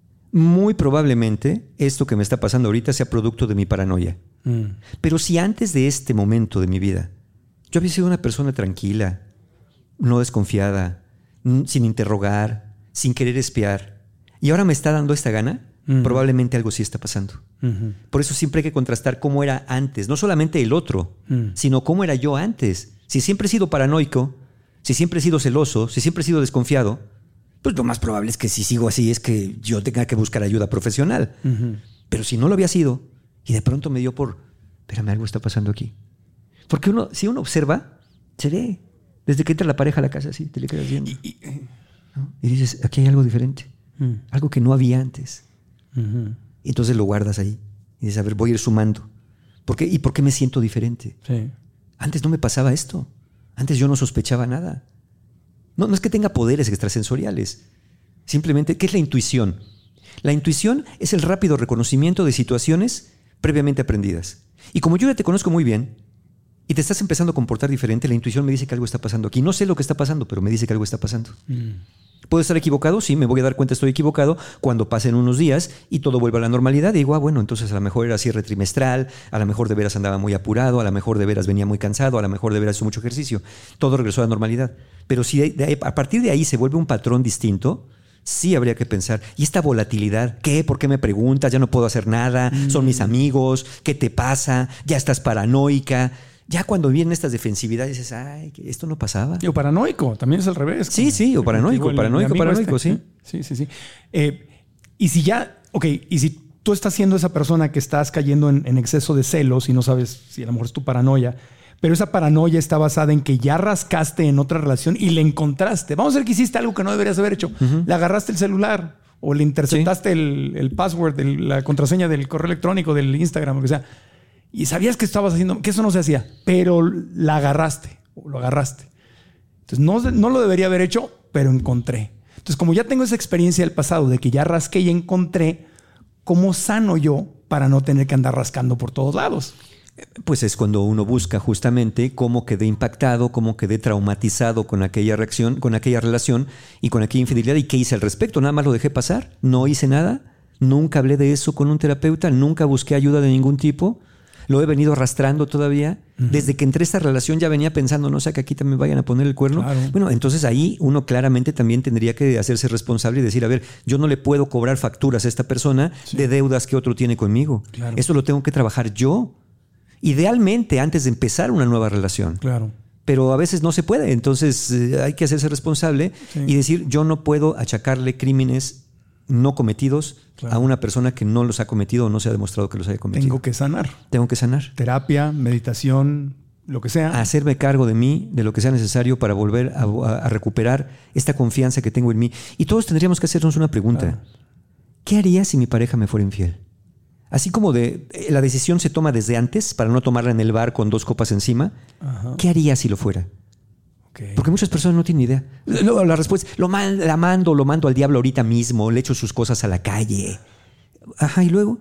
muy probablemente esto que me está pasando ahorita sea producto de mi paranoia. Mm. Pero si antes de este momento de mi vida yo había sido una persona tranquila, no desconfiada, sin interrogar, sin querer espiar, y ahora me está dando esta gana, uh-huh. probablemente algo sí está pasando. Uh-huh. Por eso siempre hay que contrastar cómo era antes, no solamente el otro, uh-huh. sino cómo era yo antes. Si siempre he sido paranoico, si siempre he sido celoso, si siempre he sido desconfiado, pues lo más probable es que si sigo así es que yo tenga que buscar ayuda profesional. Uh-huh. Pero si no lo había sido, y de pronto me dio por, espérame, algo está pasando aquí. Porque uno, si uno observa, se ve. Desde que entra la pareja a la casa, así, te le quedas viendo. Y, y, ¿no? y dices, aquí hay algo diferente. Mm. Algo que no había antes. Uh-huh. Y entonces lo guardas ahí. Y dices, a ver, voy a ir sumando. ¿Por qué? ¿Y por qué me siento diferente? Sí. Antes no me pasaba esto. Antes yo no sospechaba nada. No, no es que tenga poderes extrasensoriales. Simplemente, ¿qué es la intuición? La intuición es el rápido reconocimiento de situaciones previamente aprendidas. Y como yo ya te conozco muy bien, y te estás empezando a comportar diferente, la intuición me dice que algo está pasando aquí. No sé lo que está pasando, pero me dice que algo está pasando. Mm. ¿Puedo estar equivocado? Sí, me voy a dar cuenta que estoy equivocado cuando pasen unos días y todo vuelva a la normalidad. Y digo, ah, bueno, entonces a lo mejor era cierre trimestral, a lo mejor de veras andaba muy apurado, a lo mejor de veras venía muy cansado, a lo mejor de veras hizo mucho ejercicio. Todo regresó a la normalidad. Pero si de, de, a partir de ahí se vuelve un patrón distinto, sí habría que pensar. ¿Y esta volatilidad? ¿Qué? ¿Por qué me preguntas? Ya no puedo hacer nada. Mm. Son mis amigos. ¿Qué te pasa? Ya estás paranoica. Ya cuando vienen estas defensividades dices, ay, esto no pasaba. O paranoico, también es al revés. Sí, sí, o paranoico, paranoico, paranoico, este. sí. Sí, sí, sí. Eh, y si ya, ok, y si tú estás siendo esa persona que estás cayendo en, en exceso de celos y no sabes si a lo mejor es tu paranoia, pero esa paranoia está basada en que ya rascaste en otra relación y le encontraste. Vamos a ver que hiciste algo que no deberías haber hecho. Uh-huh. Le agarraste el celular o le interceptaste sí. el, el password, el, la contraseña del correo electrónico, del Instagram, lo que sea. Y sabías que estabas haciendo, que eso no se hacía, pero la agarraste, o lo agarraste. Entonces, no, no lo debería haber hecho, pero encontré. Entonces, como ya tengo esa experiencia del pasado de que ya rasqué y encontré, ¿cómo sano yo para no tener que andar rascando por todos lados? Pues es cuando uno busca justamente cómo quedé impactado, cómo quedé traumatizado con aquella reacción, con aquella relación y con aquella infidelidad y qué hice al respecto. Nada más lo dejé pasar, no hice nada, nunca hablé de eso con un terapeuta, nunca busqué ayuda de ningún tipo. Lo he venido arrastrando todavía. Uh-huh. Desde que entré a esta relación ya venía pensando, no sé, que aquí también vayan a poner el cuerno. Claro. Bueno, entonces ahí uno claramente también tendría que hacerse responsable y decir, a ver, yo no le puedo cobrar facturas a esta persona sí. de deudas que otro tiene conmigo. Claro. Eso lo tengo que trabajar yo. Idealmente antes de empezar una nueva relación. Claro. Pero a veces no se puede. Entonces eh, hay que hacerse responsable sí. y decir, yo no puedo achacarle crímenes no cometidos claro. a una persona que no los ha cometido o no se ha demostrado que los haya cometido. Tengo que sanar. Tengo que sanar. Terapia, meditación, lo que sea. Hacerme cargo de mí, de lo que sea necesario para volver a, a recuperar esta confianza que tengo en mí. Y todos tendríamos que hacernos una pregunta. Claro. ¿Qué haría si mi pareja me fuera infiel? Así como de la decisión se toma desde antes para no tomarla en el bar con dos copas encima. Ajá. ¿Qué haría si lo fuera? Okay. Porque muchas personas no tienen idea. La, la respuesta, lo man, la mando, lo mando al diablo ahorita mismo, le echo sus cosas a la calle. Ajá, ¿y luego?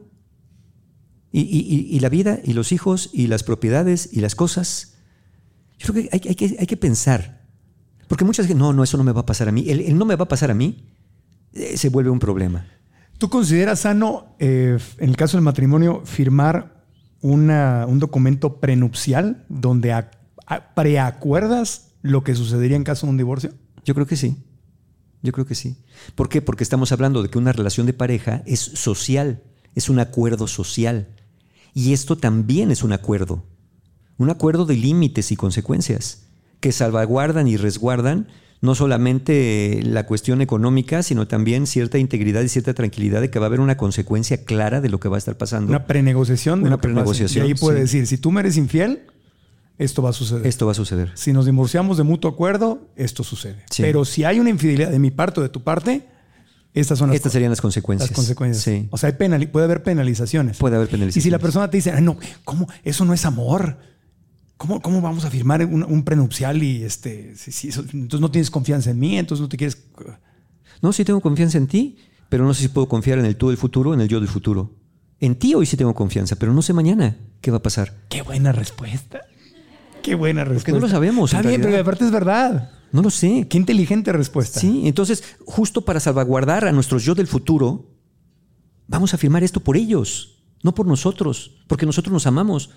Y, y, y la vida, y los hijos, y las propiedades, y las cosas. Yo creo que hay, hay, que, hay que pensar. Porque muchas veces, no, no, eso no me va a pasar a mí. El, el no me va a pasar a mí eh, se vuelve un problema. ¿Tú consideras sano, eh, en el caso del matrimonio, firmar una, un documento prenupcial donde a, a, preacuerdas lo que sucedería en caso de un divorcio? Yo creo que sí. Yo creo que sí. ¿Por qué? Porque estamos hablando de que una relación de pareja es social, es un acuerdo social. Y esto también es un acuerdo. Un acuerdo de límites y consecuencias que salvaguardan y resguardan no solamente la cuestión económica, sino también cierta integridad y cierta tranquilidad de que va a haber una consecuencia clara de lo que va a estar pasando. Una prenegociación. De una lo que prenegociación. Pase. Y ahí puede sí. decir, si tú me eres infiel, esto va a suceder. Esto va a suceder. Si nos divorciamos de mutuo acuerdo, esto sucede. Sí. Pero si hay una infidelidad de mi parte o de tu parte, estas son las Estas serían las consecuencias. Las consecuencias. Sí. O sea, hay penali- puede haber penalizaciones. Puede haber penalizaciones. Y si la persona te dice, ah, no, ¿cómo? Eso no es amor. ¿Cómo, cómo vamos a firmar un, un prenupcial y este, si, si, eso, entonces no tienes confianza en mí, entonces no te quieres... No, sí tengo confianza en ti, pero no sé si puedo confiar en el tú del futuro o en el yo del futuro. En ti hoy sí tengo confianza, pero no sé mañana qué va a pasar. Qué buena respuesta. Qué buena respuesta. Porque no lo sabemos. Está bien, pero aparte es verdad. No lo sé. Qué inteligente respuesta. Sí, entonces, justo para salvaguardar a nuestros yo del futuro, vamos a afirmar esto por ellos, no por nosotros, porque nosotros nos amamos.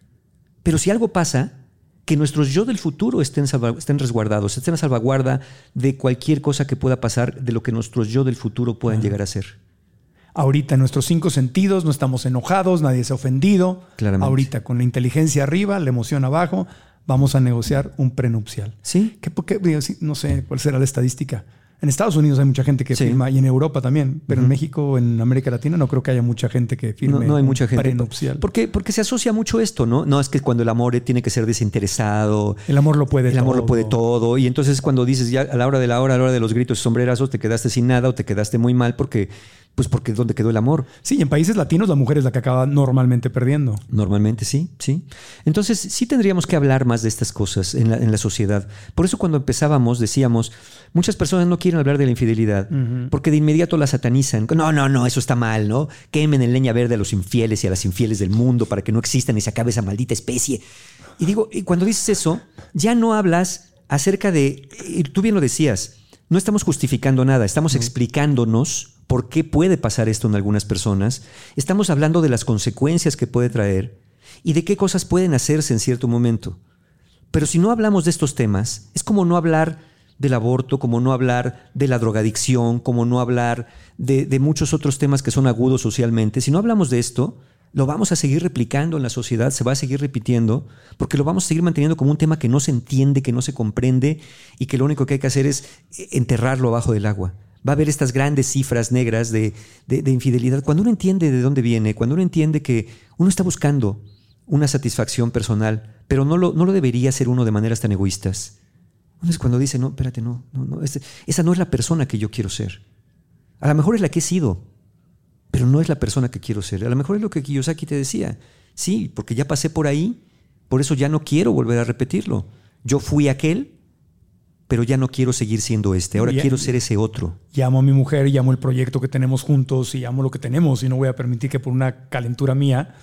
Pero si algo pasa, que nuestros yo del futuro estén, salva, estén resguardados, estén a salvaguarda de cualquier cosa que pueda pasar, de lo que nuestros yo del futuro puedan uh-huh. llegar a ser. Ahorita en nuestros cinco sentidos no estamos enojados, nadie se ha ofendido. Claramente. Ahorita con la inteligencia arriba, la emoción abajo, vamos a negociar un prenupcial. ¿Sí? ¿Qué, qué, no sé cuál será la estadística. En Estados Unidos hay mucha gente que sí. firma y en Europa también, pero uh-huh. en México, en América Latina, no creo que haya mucha gente que firme no, no hay un mucha gente. prenupcial. ¿Por qué? Porque se asocia mucho esto, ¿no? No, es que cuando el amor tiene que ser desinteresado. El amor lo puede el todo. El amor lo puede todo. Y entonces cuando dices ya a la hora de la hora, a la hora de los gritos y sombrerazos, te quedaste sin nada o te quedaste muy mal porque... Pues porque es donde quedó el amor. Sí, en países latinos la mujer es la que acaba normalmente perdiendo. Normalmente sí, sí. Entonces sí tendríamos que hablar más de estas cosas en la, en la sociedad. Por eso cuando empezábamos decíamos, muchas personas no quieren hablar de la infidelidad uh-huh. porque de inmediato la satanizan. No, no, no, eso está mal, ¿no? Quemen en leña verde a los infieles y a las infieles del mundo para que no existan y se acabe esa maldita especie. Y digo, y cuando dices eso, ya no hablas acerca de, y tú bien lo decías, no estamos justificando nada, estamos uh-huh. explicándonos por qué puede pasar esto en algunas personas. Estamos hablando de las consecuencias que puede traer y de qué cosas pueden hacerse en cierto momento. Pero si no hablamos de estos temas, es como no hablar del aborto, como no hablar de la drogadicción, como no hablar de, de muchos otros temas que son agudos socialmente. Si no hablamos de esto, lo vamos a seguir replicando en la sociedad, se va a seguir repitiendo, porque lo vamos a seguir manteniendo como un tema que no se entiende, que no se comprende y que lo único que hay que hacer es enterrarlo abajo del agua. Va a haber estas grandes cifras negras de, de, de infidelidad. Cuando uno entiende de dónde viene, cuando uno entiende que uno está buscando una satisfacción personal, pero no lo, no lo debería hacer uno de maneras tan egoístas. Uno es cuando dice, no, espérate, no, no, no ese, esa no es la persona que yo quiero ser. A lo mejor es la que he sido, pero no es la persona que quiero ser. A lo mejor es lo que Kiyosaki te decía. Sí, porque ya pasé por ahí, por eso ya no quiero volver a repetirlo. Yo fui aquel, pero ya no quiero seguir siendo este. Ahora y, quiero ser ese otro. Y amo a mi mujer, y amo el proyecto que tenemos juntos, y amo lo que tenemos, y no voy a permitir que por una calentura mía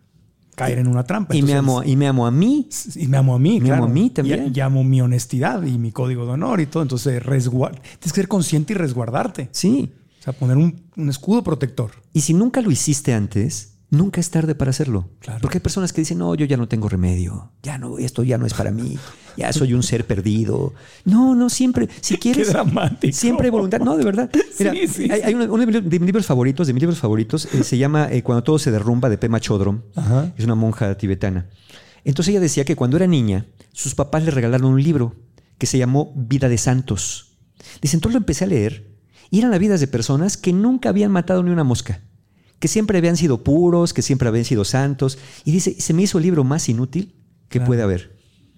caer en una trampa. Y, Entonces, me, amo, y me amo a mí. Y me amo a mí, me claro. amo a mí también. Y, y amo mi honestidad y mi código de honor y todo. Entonces, resguard... tienes que ser consciente y resguardarte. Sí. O sea, poner un, un escudo protector. Y si nunca lo hiciste antes... Nunca es tarde para hacerlo. Claro. Porque hay personas que dicen, no, yo ya no tengo remedio. Ya no, esto ya no es para mí. Ya soy un ser perdido. No, no, siempre, si quieres... Qué dramático. Siempre hay voluntad. No, de verdad. Mira, sí, sí, hay, hay uno, uno de mis libros favoritos, de mis libros favoritos, eh, se llama eh, Cuando todo se derrumba, de Pema Chodron. Ajá. Es una monja tibetana. Entonces ella decía que cuando era niña, sus papás le regalaron un libro que se llamó Vida de Santos. Dice, entonces lo empecé a leer y eran las vidas de personas que nunca habían matado ni una mosca, que siempre habían sido puros, que siempre habían sido santos. Y dice, se me hizo el libro más inútil que claro. puede haber.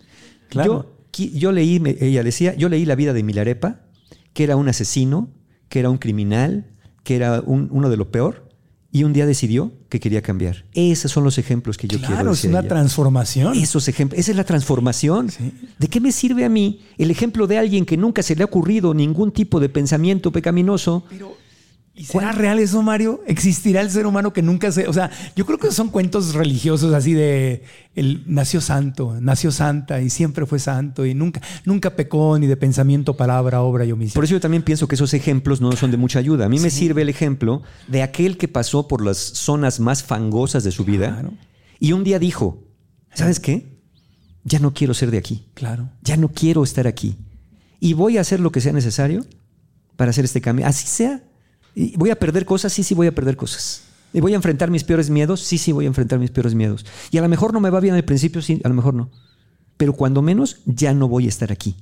Claro. Yo, yo leí, ella decía, yo leí la vida de Milarepa, que era un asesino, que era un criminal, que era un, uno de lo peor, y un día decidió que quería cambiar. Esos son los ejemplos que yo claro, quiero. Claro, es una ella. transformación. Esos ejemplos, esa es la transformación. Sí. ¿De qué me sirve a mí el ejemplo de alguien que nunca se le ha ocurrido ningún tipo de pensamiento pecaminoso? Pero... ¿Y será real eso, Mario? ¿Existirá el ser humano que nunca se...? O sea, yo creo que son cuentos religiosos así de... Él nació santo, nació santa y siempre fue santo y nunca, nunca pecó ni de pensamiento, palabra, obra y omisión. Por eso yo también pienso que esos ejemplos no son de mucha ayuda. A mí sí. me sirve el ejemplo de aquel que pasó por las zonas más fangosas de su vida claro. y un día dijo, ¿sabes qué? Ya no quiero ser de aquí. Claro. Ya no quiero estar aquí. Y voy a hacer lo que sea necesario para hacer este cambio. Así sea. ¿Y voy a perder cosas? Sí, sí voy a perder cosas. ¿Y voy a enfrentar mis peores miedos? Sí, sí voy a enfrentar mis peores miedos. Y a lo mejor no me va bien al principio, sí, a lo mejor no. Pero cuando menos ya no voy a estar aquí.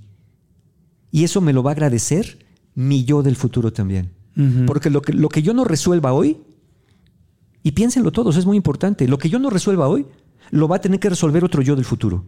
Y eso me lo va a agradecer mi yo del futuro también. Uh-huh. Porque lo que, lo que yo no resuelva hoy, y piénsenlo todos, es muy importante, lo que yo no resuelva hoy, lo va a tener que resolver otro yo del futuro.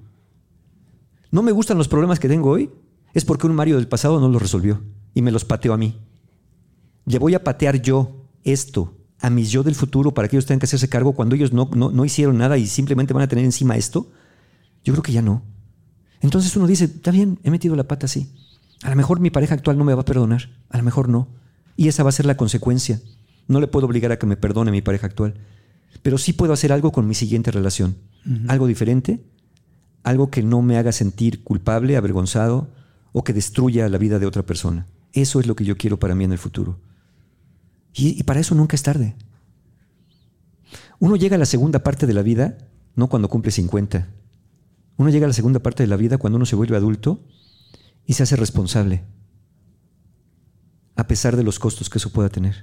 No me gustan los problemas que tengo hoy, es porque un Mario del pasado no los resolvió y me los pateó a mí. Le voy a patear yo esto a mis yo del futuro para que ellos tengan que hacerse cargo cuando ellos no, no, no hicieron nada y simplemente van a tener encima esto. Yo creo que ya no. Entonces uno dice, está bien, he metido la pata así. A lo mejor mi pareja actual no me va a perdonar. A lo mejor no. Y esa va a ser la consecuencia. No le puedo obligar a que me perdone mi pareja actual. Pero sí puedo hacer algo con mi siguiente relación. Uh-huh. Algo diferente, algo que no me haga sentir culpable, avergonzado o que destruya la vida de otra persona. Eso es lo que yo quiero para mí en el futuro. Y, y para eso nunca es tarde. Uno llega a la segunda parte de la vida, no cuando cumple cincuenta. Uno llega a la segunda parte de la vida cuando uno se vuelve adulto y se hace responsable, a pesar de los costos que eso pueda tener.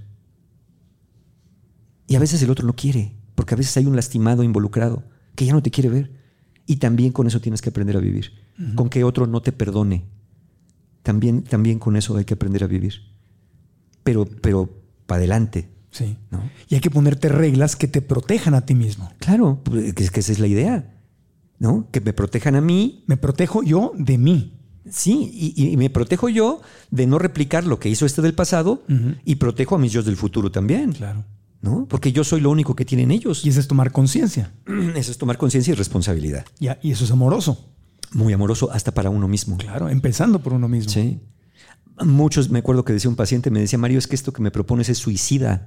Y a veces el otro no quiere, porque a veces hay un lastimado involucrado que ya no te quiere ver. Y también con eso tienes que aprender a vivir. Uh-huh. Con que otro no te perdone. También, también con eso hay que aprender a vivir. Pero, pero para adelante. Sí. ¿No? Y hay que ponerte reglas que te protejan a ti mismo. Claro, que, que esa es la idea, ¿no? Que me protejan a mí. Me protejo yo de mí. Sí, y, y me protejo yo de no replicar lo que hizo este del pasado. Uh-huh. Y protejo a mis yo del futuro también. Claro. ¿No? Porque yo soy lo único que tienen ellos. Y eso es tomar conciencia. Eso es tomar conciencia y responsabilidad. Y, y eso es amoroso. Muy amoroso hasta para uno mismo. Claro, empezando por uno mismo. Sí. Muchos, me acuerdo que decía un paciente, me decía, Mario, es que esto que me propones es suicida.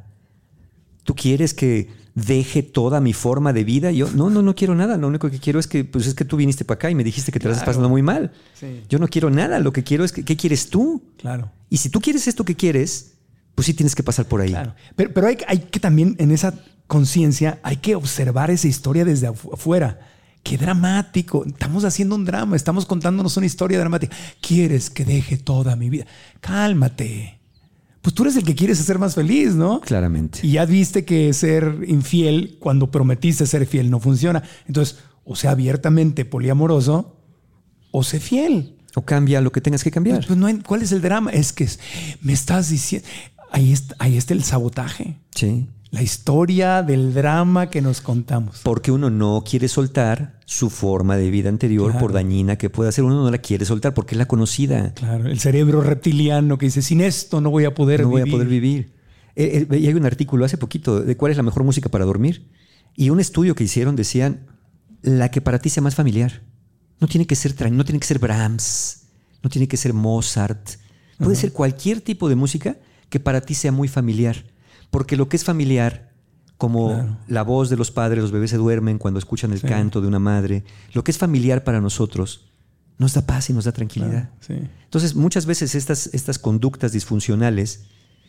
¿Tú quieres que deje toda mi forma de vida? Y yo, no, no, no quiero nada. Lo único que quiero es que, pues es que tú viniste para acá y me dijiste que te claro. la estás pasando muy mal. Sí. Yo no quiero nada. Lo que quiero es que, ¿qué quieres tú? Claro. Y si tú quieres esto que quieres, pues sí tienes que pasar por ahí. Claro. Pero, pero hay, hay que también, en esa conciencia, hay que observar esa historia desde afuera. Qué dramático. Estamos haciendo un drama. Estamos contándonos una historia dramática. ¿Quieres que deje toda mi vida? Cálmate. Pues tú eres el que quieres ser más feliz, ¿no? Claramente. Y ya viste que ser infiel cuando prometiste ser fiel no funciona. Entonces, o sea abiertamente poliamoroso o sé fiel. O cambia lo que tengas que cambiar. Pues, pues no hay, ¿cuál es el drama? Es que me estás diciendo... Ahí está, ahí está el sabotaje. Sí. La historia del drama que nos contamos. Porque uno no quiere soltar su forma de vida anterior, claro. por dañina que pueda ser. Uno no la quiere soltar porque es la conocida. Claro, el cerebro reptiliano que dice, sin esto no voy a poder no vivir. No voy a poder vivir. Eh, eh, y hay un artículo hace poquito de cuál es la mejor música para dormir. Y un estudio que hicieron decían, la que para ti sea más familiar. No tiene que ser, no tiene que ser Brahms, no tiene que ser Mozart. Puede uh-huh. ser cualquier tipo de música que para ti sea muy familiar. Porque lo que es familiar, como claro. la voz de los padres, los bebés se duermen cuando escuchan el sí. canto de una madre, lo que es familiar para nosotros nos da paz y nos da tranquilidad. Claro, sí. Entonces, muchas veces estas, estas conductas disfuncionales,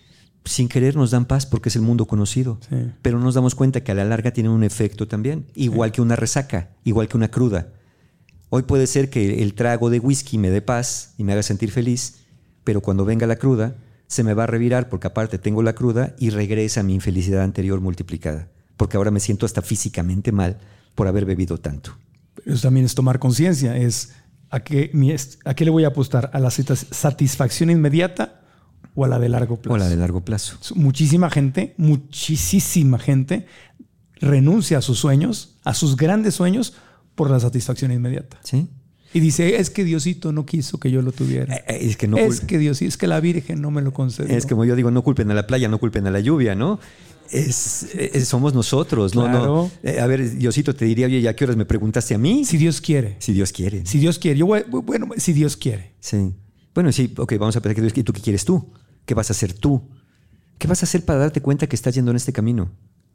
sin querer nos dan paz porque es el mundo conocido. Sí. Pero nos damos cuenta que a la larga tienen un efecto también. Igual sí. que una resaca, igual que una cruda. Hoy puede ser que el trago de whisky me dé paz y me haga sentir feliz, pero cuando venga la cruda, se me va a revirar porque aparte tengo la cruda y regresa mi infelicidad anterior multiplicada. Porque ahora me siento hasta físicamente mal por haber bebido tanto. Eso también es tomar conciencia. Es ¿a qué, ¿a qué le voy a apostar? ¿A la satisfacción inmediata o a la de largo plazo? O a la de largo plazo. Muchísima gente, muchísima gente renuncia a sus sueños, a sus grandes sueños por la satisfacción inmediata. Sí. Y dice, es que Diosito no quiso que yo lo tuviera. Eh, es que no es que Diosito, es que la Virgen no me lo concedió. Es como yo digo, no culpen a la playa, no culpen a la lluvia, ¿no? Es, es, somos nosotros, ¿no? Claro. no eh, a ver, Diosito te diría, oye, ¿ya qué horas me preguntaste a mí? Si Dios quiere. Si Dios quiere. Si Dios quiere. Yo voy, bueno, si Dios quiere. Sí. Bueno, sí, ok, vamos a pensar que Dios quiere. ¿Y tú qué quieres tú? ¿Qué vas a hacer tú? ¿Qué vas a hacer para darte cuenta que estás yendo en este camino?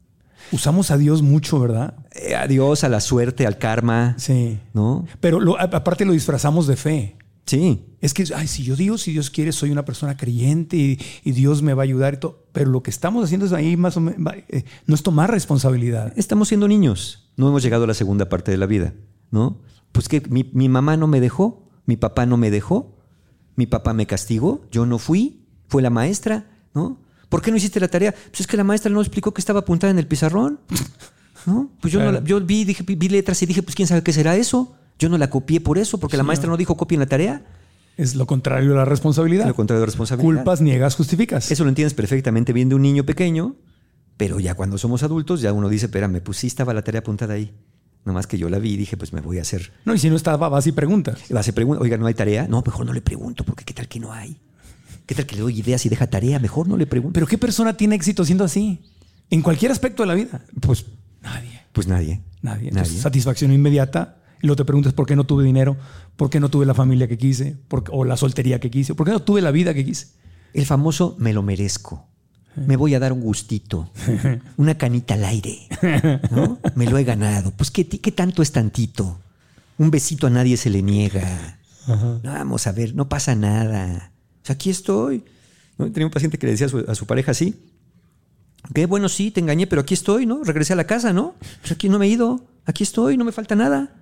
Usamos a Dios mucho, ¿verdad? Eh, a Dios, a la suerte, al karma. Sí. ¿No? Pero lo, aparte lo disfrazamos de fe. Sí. Es que, ay, si yo digo, si Dios quiere, soy una persona creyente y, y Dios me va a ayudar y todo. Pero lo que estamos haciendo es ahí más o menos, eh, no es tomar responsabilidad. Estamos siendo niños. No hemos llegado a la segunda parte de la vida, ¿no? Pues que mi, mi mamá no me dejó, mi papá no me dejó, mi papá me castigó, yo no fui, fue la maestra, ¿no? ¿Por qué no hiciste la tarea? Pues es que la maestra no explicó que estaba apuntada en el pizarrón. ¿No? Pues yo, claro. no la, yo vi, dije, vi letras y dije, pues quién sabe qué será eso. Yo no la copié por eso, porque sí, la maestra no dijo copien la tarea. Es lo contrario de la responsabilidad. Lo contrario de la responsabilidad. Culpas, niegas, justificas. Eso lo entiendes perfectamente bien de un niño pequeño, pero ya cuando somos adultos ya uno dice, espérame, pues sí estaba la tarea apuntada ahí. Nomás que yo la vi y dije, pues me voy a hacer. No, y si no estaba, vas y preguntas. Vas y preguntas, oiga, ¿no hay tarea? No, mejor no le pregunto, porque qué tal que no hay. ¿Qué tal que le doy ideas y deja tarea? Mejor no le pregunto. ¿Pero qué persona tiene éxito siendo así? En cualquier aspecto de la vida. Pues nadie. Pues nadie. Nadie. Entonces, nadie. Satisfacción inmediata. Y luego te preguntas por qué no tuve dinero, por qué no tuve la familia que quise, por, o la soltería que quise, por qué no tuve la vida que quise. El famoso me lo merezco. Me voy a dar un gustito, una canita al aire, ¿no? Me lo he ganado. Pues, ¿qué, qué tanto es tantito? Un besito a nadie se le niega. Ajá. Vamos a ver, no pasa nada. O sea, aquí estoy. ¿No? Tenía un paciente que le decía a su, a su pareja así. Qué bueno, sí, te engañé, pero aquí estoy, ¿no? Regresé a la casa, ¿no? Pues aquí no me he ido. Aquí estoy, no me falta nada.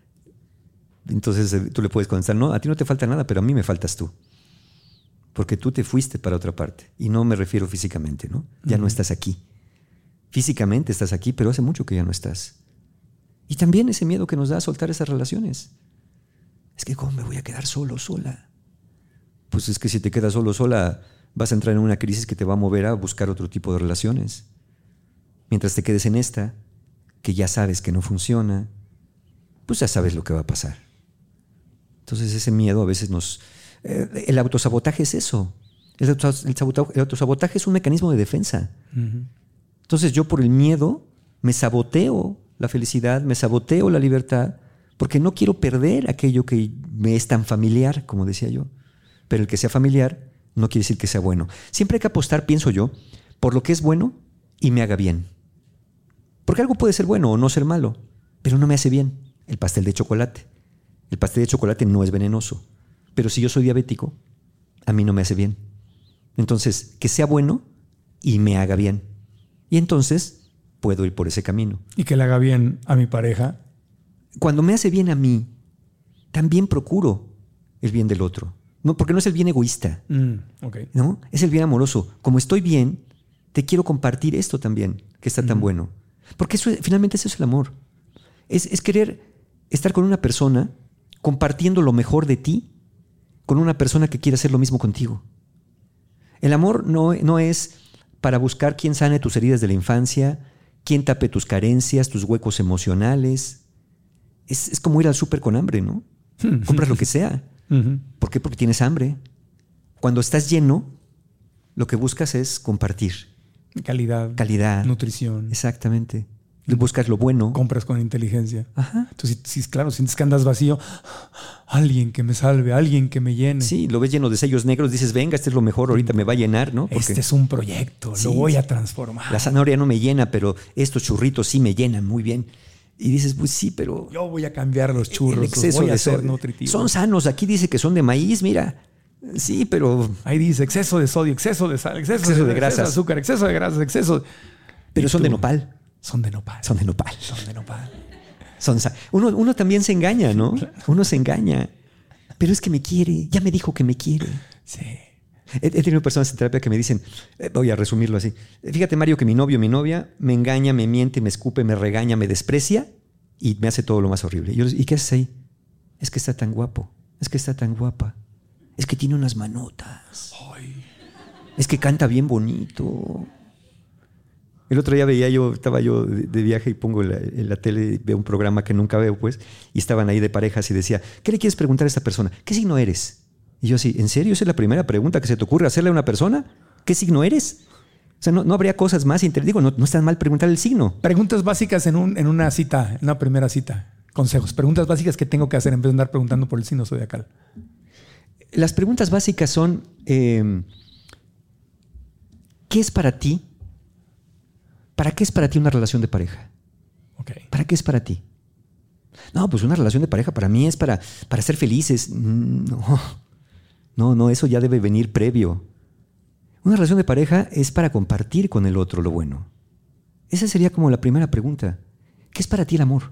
Entonces tú le puedes contestar, no, a ti no te falta nada, pero a mí me faltas tú. Porque tú te fuiste para otra parte. Y no me refiero físicamente, ¿no? Ya uh-huh. no estás aquí. Físicamente estás aquí, pero hace mucho que ya no estás. Y también ese miedo que nos da a soltar esas relaciones. Es que ¿cómo me voy a quedar solo, sola? Pues es que si te quedas solo, sola, vas a entrar en una crisis que te va a mover a buscar otro tipo de relaciones. Mientras te quedes en esta, que ya sabes que no funciona, pues ya sabes lo que va a pasar. Entonces ese miedo a veces nos... Eh, el autosabotaje es eso. El, auto, el, sabotaje, el autosabotaje es un mecanismo de defensa. Uh-huh. Entonces yo por el miedo me saboteo la felicidad, me saboteo la libertad, porque no quiero perder aquello que me es tan familiar, como decía yo. Pero el que sea familiar no quiere decir que sea bueno. Siempre hay que apostar, pienso yo, por lo que es bueno y me haga bien. Porque algo puede ser bueno o no ser malo, pero no me hace bien. El pastel de chocolate. El pastel de chocolate no es venenoso. Pero si yo soy diabético, a mí no me hace bien. Entonces, que sea bueno y me haga bien. Y entonces puedo ir por ese camino. Y que le haga bien a mi pareja. Cuando me hace bien a mí, también procuro el bien del otro. No, porque no es el bien egoísta. Mm, okay. ¿No? Es el bien amoroso. Como estoy bien, te quiero compartir esto también, que está mm. tan bueno. Porque eso, finalmente eso es el amor. Es, es querer estar con una persona compartiendo lo mejor de ti con una persona que quiere hacer lo mismo contigo. El amor no, no es para buscar quién sane tus heridas de la infancia, quién tape tus carencias, tus huecos emocionales. Es, es como ir al súper con hambre, ¿no? Compras lo que sea. Uh-huh. ¿Por qué? Porque tienes hambre. Cuando estás lleno, lo que buscas es compartir. Calidad. Calidad. Nutrición. Exactamente. Buscas lo bueno. Compras con inteligencia. Ajá. Entonces, si, si, claro, sientes que andas vacío, alguien que me salve, alguien que me llene. Sí, lo ves lleno de sellos negros, dices, venga, este es lo mejor, ahorita me va a llenar, ¿no? Porque este es un proyecto, sí, lo voy a transformar. La zanahoria no me llena, pero estos churritos sí me llenan muy bien. Y dices, pues sí, pero... Yo voy a cambiar los churros, el exceso los voy a de hacer so- nutritivos. Son sanos, aquí dice que son de maíz, mira. Sí, pero... Ahí dice exceso de sodio, exceso de sal, exceso, exceso de, de grasas, exceso de azúcar, exceso de grasas, exceso... Pero son tú, de nopal. Son de nopal. Son de nopal. Son de nopal. Son sa- uno, uno también se engaña, ¿no? Uno se engaña. Pero es que me quiere. Ya me dijo que me quiere. Sí. He, he tenido personas en terapia que me dicen, eh, voy a resumirlo así. Fíjate, Mario, que mi novio, mi novia, me engaña, me miente, me escupe, me regaña, me desprecia y me hace todo lo más horrible. Y, yo, ¿y qué haces ahí? Es que está tan guapo. Es que está tan guapa. Es que tiene unas manotas. Ay. Es que canta bien bonito. El otro día veía yo, estaba yo de, de viaje y pongo la, en la tele, veo un programa que nunca veo, pues, y estaban ahí de parejas y decía, ¿qué le quieres preguntar a esta persona? ¿Qué signo eres? Y yo así, ¿en serio? ¿Esa es la primera pregunta que se te ocurre hacerle a una persona? ¿Qué signo eres? O sea, no, no habría cosas más. Inter- Digo, no, no está mal preguntar el signo. Preguntas básicas en, un, en una cita, en una primera cita. Consejos. Preguntas básicas que tengo que hacer en vez de andar preguntando por el signo zodiacal. Las preguntas básicas son, eh, ¿qué es para ti? ¿Para qué es para ti una relación de pareja? Okay. ¿Para qué es para ti? No, pues una relación de pareja para mí es para, para ser felices. No, no, no, eso ya debe venir previo. Una relación de pareja es para compartir con el otro lo bueno. Esa sería como la primera pregunta. ¿Qué es para ti el amor?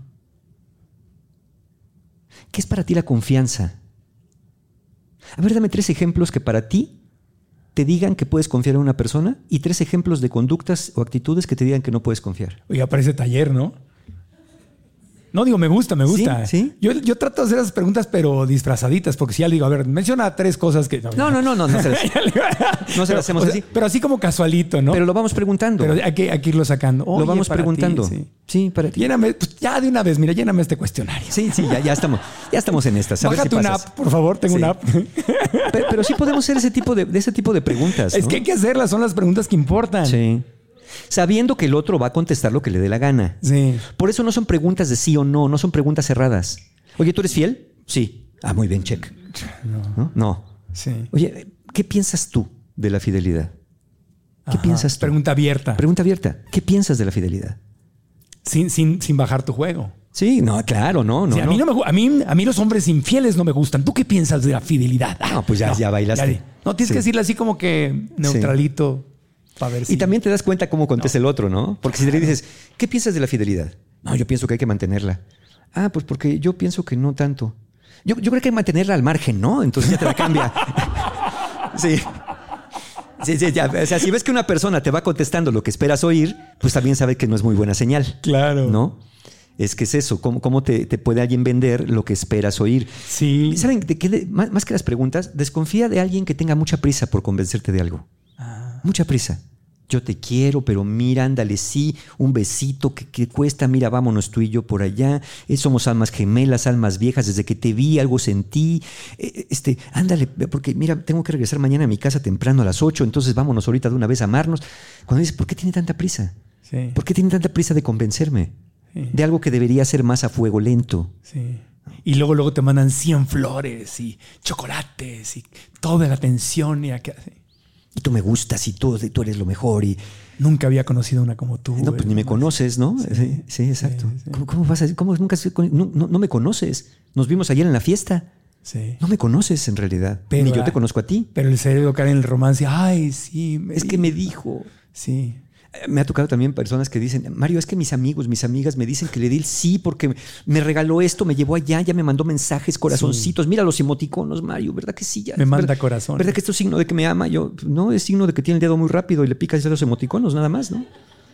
¿Qué es para ti la confianza? A ver, dame tres ejemplos que para ti te digan que puedes confiar en una persona y tres ejemplos de conductas o actitudes que te digan que no puedes confiar. Oye, aparece taller, ¿no? No, digo, me gusta, me gusta. ¿Sí? ¿Sí? Yo, yo trato de hacer esas preguntas, pero disfrazaditas, porque si ya le digo, a ver, menciona tres cosas que... No, no, no, no, no se las, no se las hacemos o sea, así. Pero así como casualito, ¿no? Pero lo vamos preguntando. Pero hay que, hay que irlo sacando. Oye, lo vamos preguntando. Ti, sí. sí, para ti. Lléname, pues ya de una vez, mira, lléname este cuestionario. Sí, sí, ya, ya estamos, ya estamos en estas. A Bájate ver si una pasas. app, por favor, tengo sí. una app. Pero, pero sí podemos hacer ese tipo de, de ese tipo de preguntas, ¿no? Es que hay que hacerlas, son las preguntas que importan. Sí. Sabiendo que el otro va a contestar lo que le dé la gana. Sí. Por eso no son preguntas de sí o no, no son preguntas cerradas. Oye, ¿tú eres fiel? Sí. Ah, muy bien, check. No. ¿No? No. Sí. Oye, ¿qué piensas tú de la fidelidad? ¿Qué Ajá. piensas tú? Pregunta abierta. Pregunta abierta. ¿Qué piensas de la fidelidad? Sin, sin, sin bajar tu juego. Sí, no, claro, no, no. Sí, a, no. mí no me, a, mí, a mí los hombres infieles no me gustan. ¿Tú qué piensas de la fidelidad? No, pues ya, ya bailaste. Ya, no, tienes Sí. que decirle así como que neutralito para ver si... Y también te das cuenta cómo contesta el otro, ¿no? Porque si le dices, ¿qué piensas de la fidelidad? No, yo pienso que hay que mantenerla. Ah, pues porque yo pienso que no tanto. Yo, yo creo que hay que mantenerla al margen, ¿no? Entonces ya te la cambia. Sí. Sí, sí, ya. O sea, si ves que una persona te va contestando lo que esperas oír, pues también sabes que no es muy buena señal. Claro. ¿No? Es que es eso, cómo, cómo te, te puede alguien vender lo que esperas oír. Sí. ¿Saben de qué? De- más, más que las preguntas, desconfía de alguien que tenga mucha prisa por convencerte de algo. Ah. Mucha prisa. Yo te quiero, pero mira, ándale, sí, un besito que, que cuesta, mira, vámonos tú y yo por allá. Eh, somos almas gemelas, almas viejas, desde que te vi algo sentí. Eh, este, ándale, porque mira, tengo que regresar mañana a mi casa temprano a las ocho, entonces vámonos ahorita de una vez a amarnos. Cuando dices, ¿por qué tiene tanta prisa? Sí. ¿Por qué tiene tanta prisa de convencerme? Sí. De algo que debería ser más a fuego lento. Sí. Y luego, luego te mandan cien flores y chocolates y toda la atención. Y acá, sí. Y tú me gustas y tú, tú eres lo mejor y... Nunca había conocido una como tú. No, pues ni me Más. conoces, ¿no? Sí, sí, exacto. sí, sí. ¿Cómo, cómo vas a cómo nunca se- no, no, no me conoces? Nos vimos ayer en la fiesta. Sí. No me conoces en realidad. Pero, Ni yo te ah, conozco a ti. Pero el cerebro cae en el romance. Ay, sí. Es que me dijo. Sí. Eh, Me ha tocado también personas que dicen, Mario, es que mis amigos, mis amigas me dicen que le di el sí porque me regaló esto, me llevó allá, ya me mandó mensajes, corazoncitos. Mira los emoticonos, Mario, ¿verdad que sí? Ya, Me manda ¿verdad, corazones. ¿Verdad que esto es signo de que me ama? Yo, no, es signo de que tiene el dedo muy rápido y le picas los emoticonos, nada más, ¿no?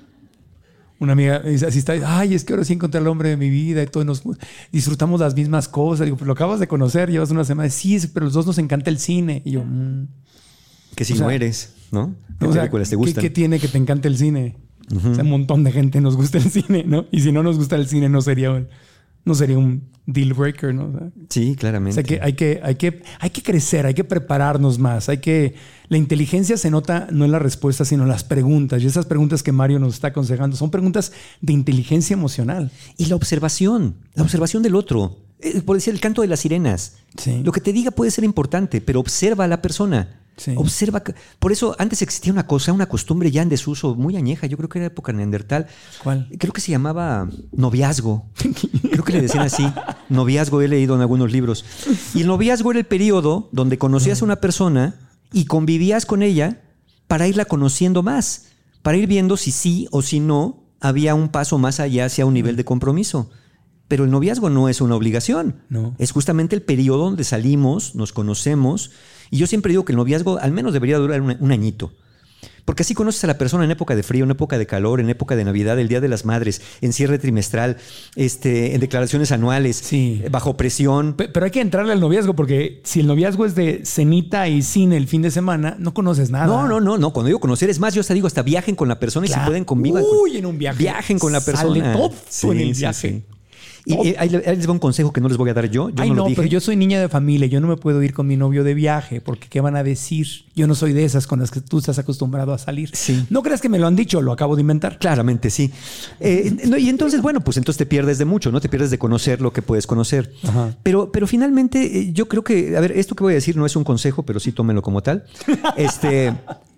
Una amiga dice, así está, ay, es que ahora sí encontré al hombre de mi vida y todos nos disfrutamos las mismas cosas. Digo, pero lo acabas de conocer, llevas una semana. Sí, pero los dos nos encanta el cine. Y yo, mm. Que si O sea, no eres, ¿no? ¿Qué O sea, películas te ¿qué- gustan? ¿qué, tiene que te encante el cine? O sea, un montón de gente nos gusta el cine, ¿no? Y si no nos gusta el cine, no sería un, no sería un deal breaker, ¿no? O sea, Sí, o claramente. sea, que hay que, hay que, hay que crecer, hay que prepararnos más, hay que, la inteligencia se nota no en las respuestas, sino en las preguntas. Y esas preguntas que Mario nos está aconsejando son preguntas de inteligencia emocional. Y la observación, la observación del otro. Eh, por decir el canto de las sirenas. Sí. Lo que te diga puede ser importante, pero observa a la persona. Sí. Observa. Por eso antes existía una cosa, una costumbre ya en desuso, muy añeja. Yo creo que era época neandertal. ¿Cuál? Creo que se llamaba noviazgo. Creo que le decían así. Noviazgo he leído en algunos libros. Y el noviazgo era el periodo donde conocías a una persona y convivías con ella para irla conociendo más, para ir viendo si sí o si no había un paso más allá hacia un nivel de compromiso. Pero el noviazgo no es una obligación. No. Es justamente el periodo donde salimos, nos conocemos. Y yo siempre digo que el noviazgo al menos debería durar un, un añito. Porque así conoces a la persona en época de frío, en época de calor, en época de Navidad, el Día de las Madres, en cierre trimestral, este, en declaraciones anuales, Sí. bajo presión. Pe- Pero hay que entrarle al noviazgo porque si el noviazgo es de cenita y cine el fin de semana, no conoces nada. No, no, no, no. Cuando digo conocer, es más, yo hasta digo, hasta viajen con la persona y Claro. si pueden convivan. Uy, en un viaje. Viajen con la persona. Sale todo Sí, en el sí, viaje. sí. Y eh, ahí, ahí les va un consejo que no les voy a dar yo. Yo Ay, no, no, lo dije. pero yo soy niña de familia. Yo no me puedo ir con mi novio de viaje porque ¿qué van a decir? Yo no soy de esas con las que tú estás acostumbrado a salir. Sí. No creas que me lo han dicho, lo acabo de inventar. Claramente, sí. Eh, no, y entonces, bueno, pues entonces te pierdes de mucho, ¿no? Te pierdes de conocer lo que puedes conocer. Ajá. Pero, pero finalmente, eh, yo creo que, a ver, esto que voy a decir no es un consejo, pero sí tómenlo como tal. Este,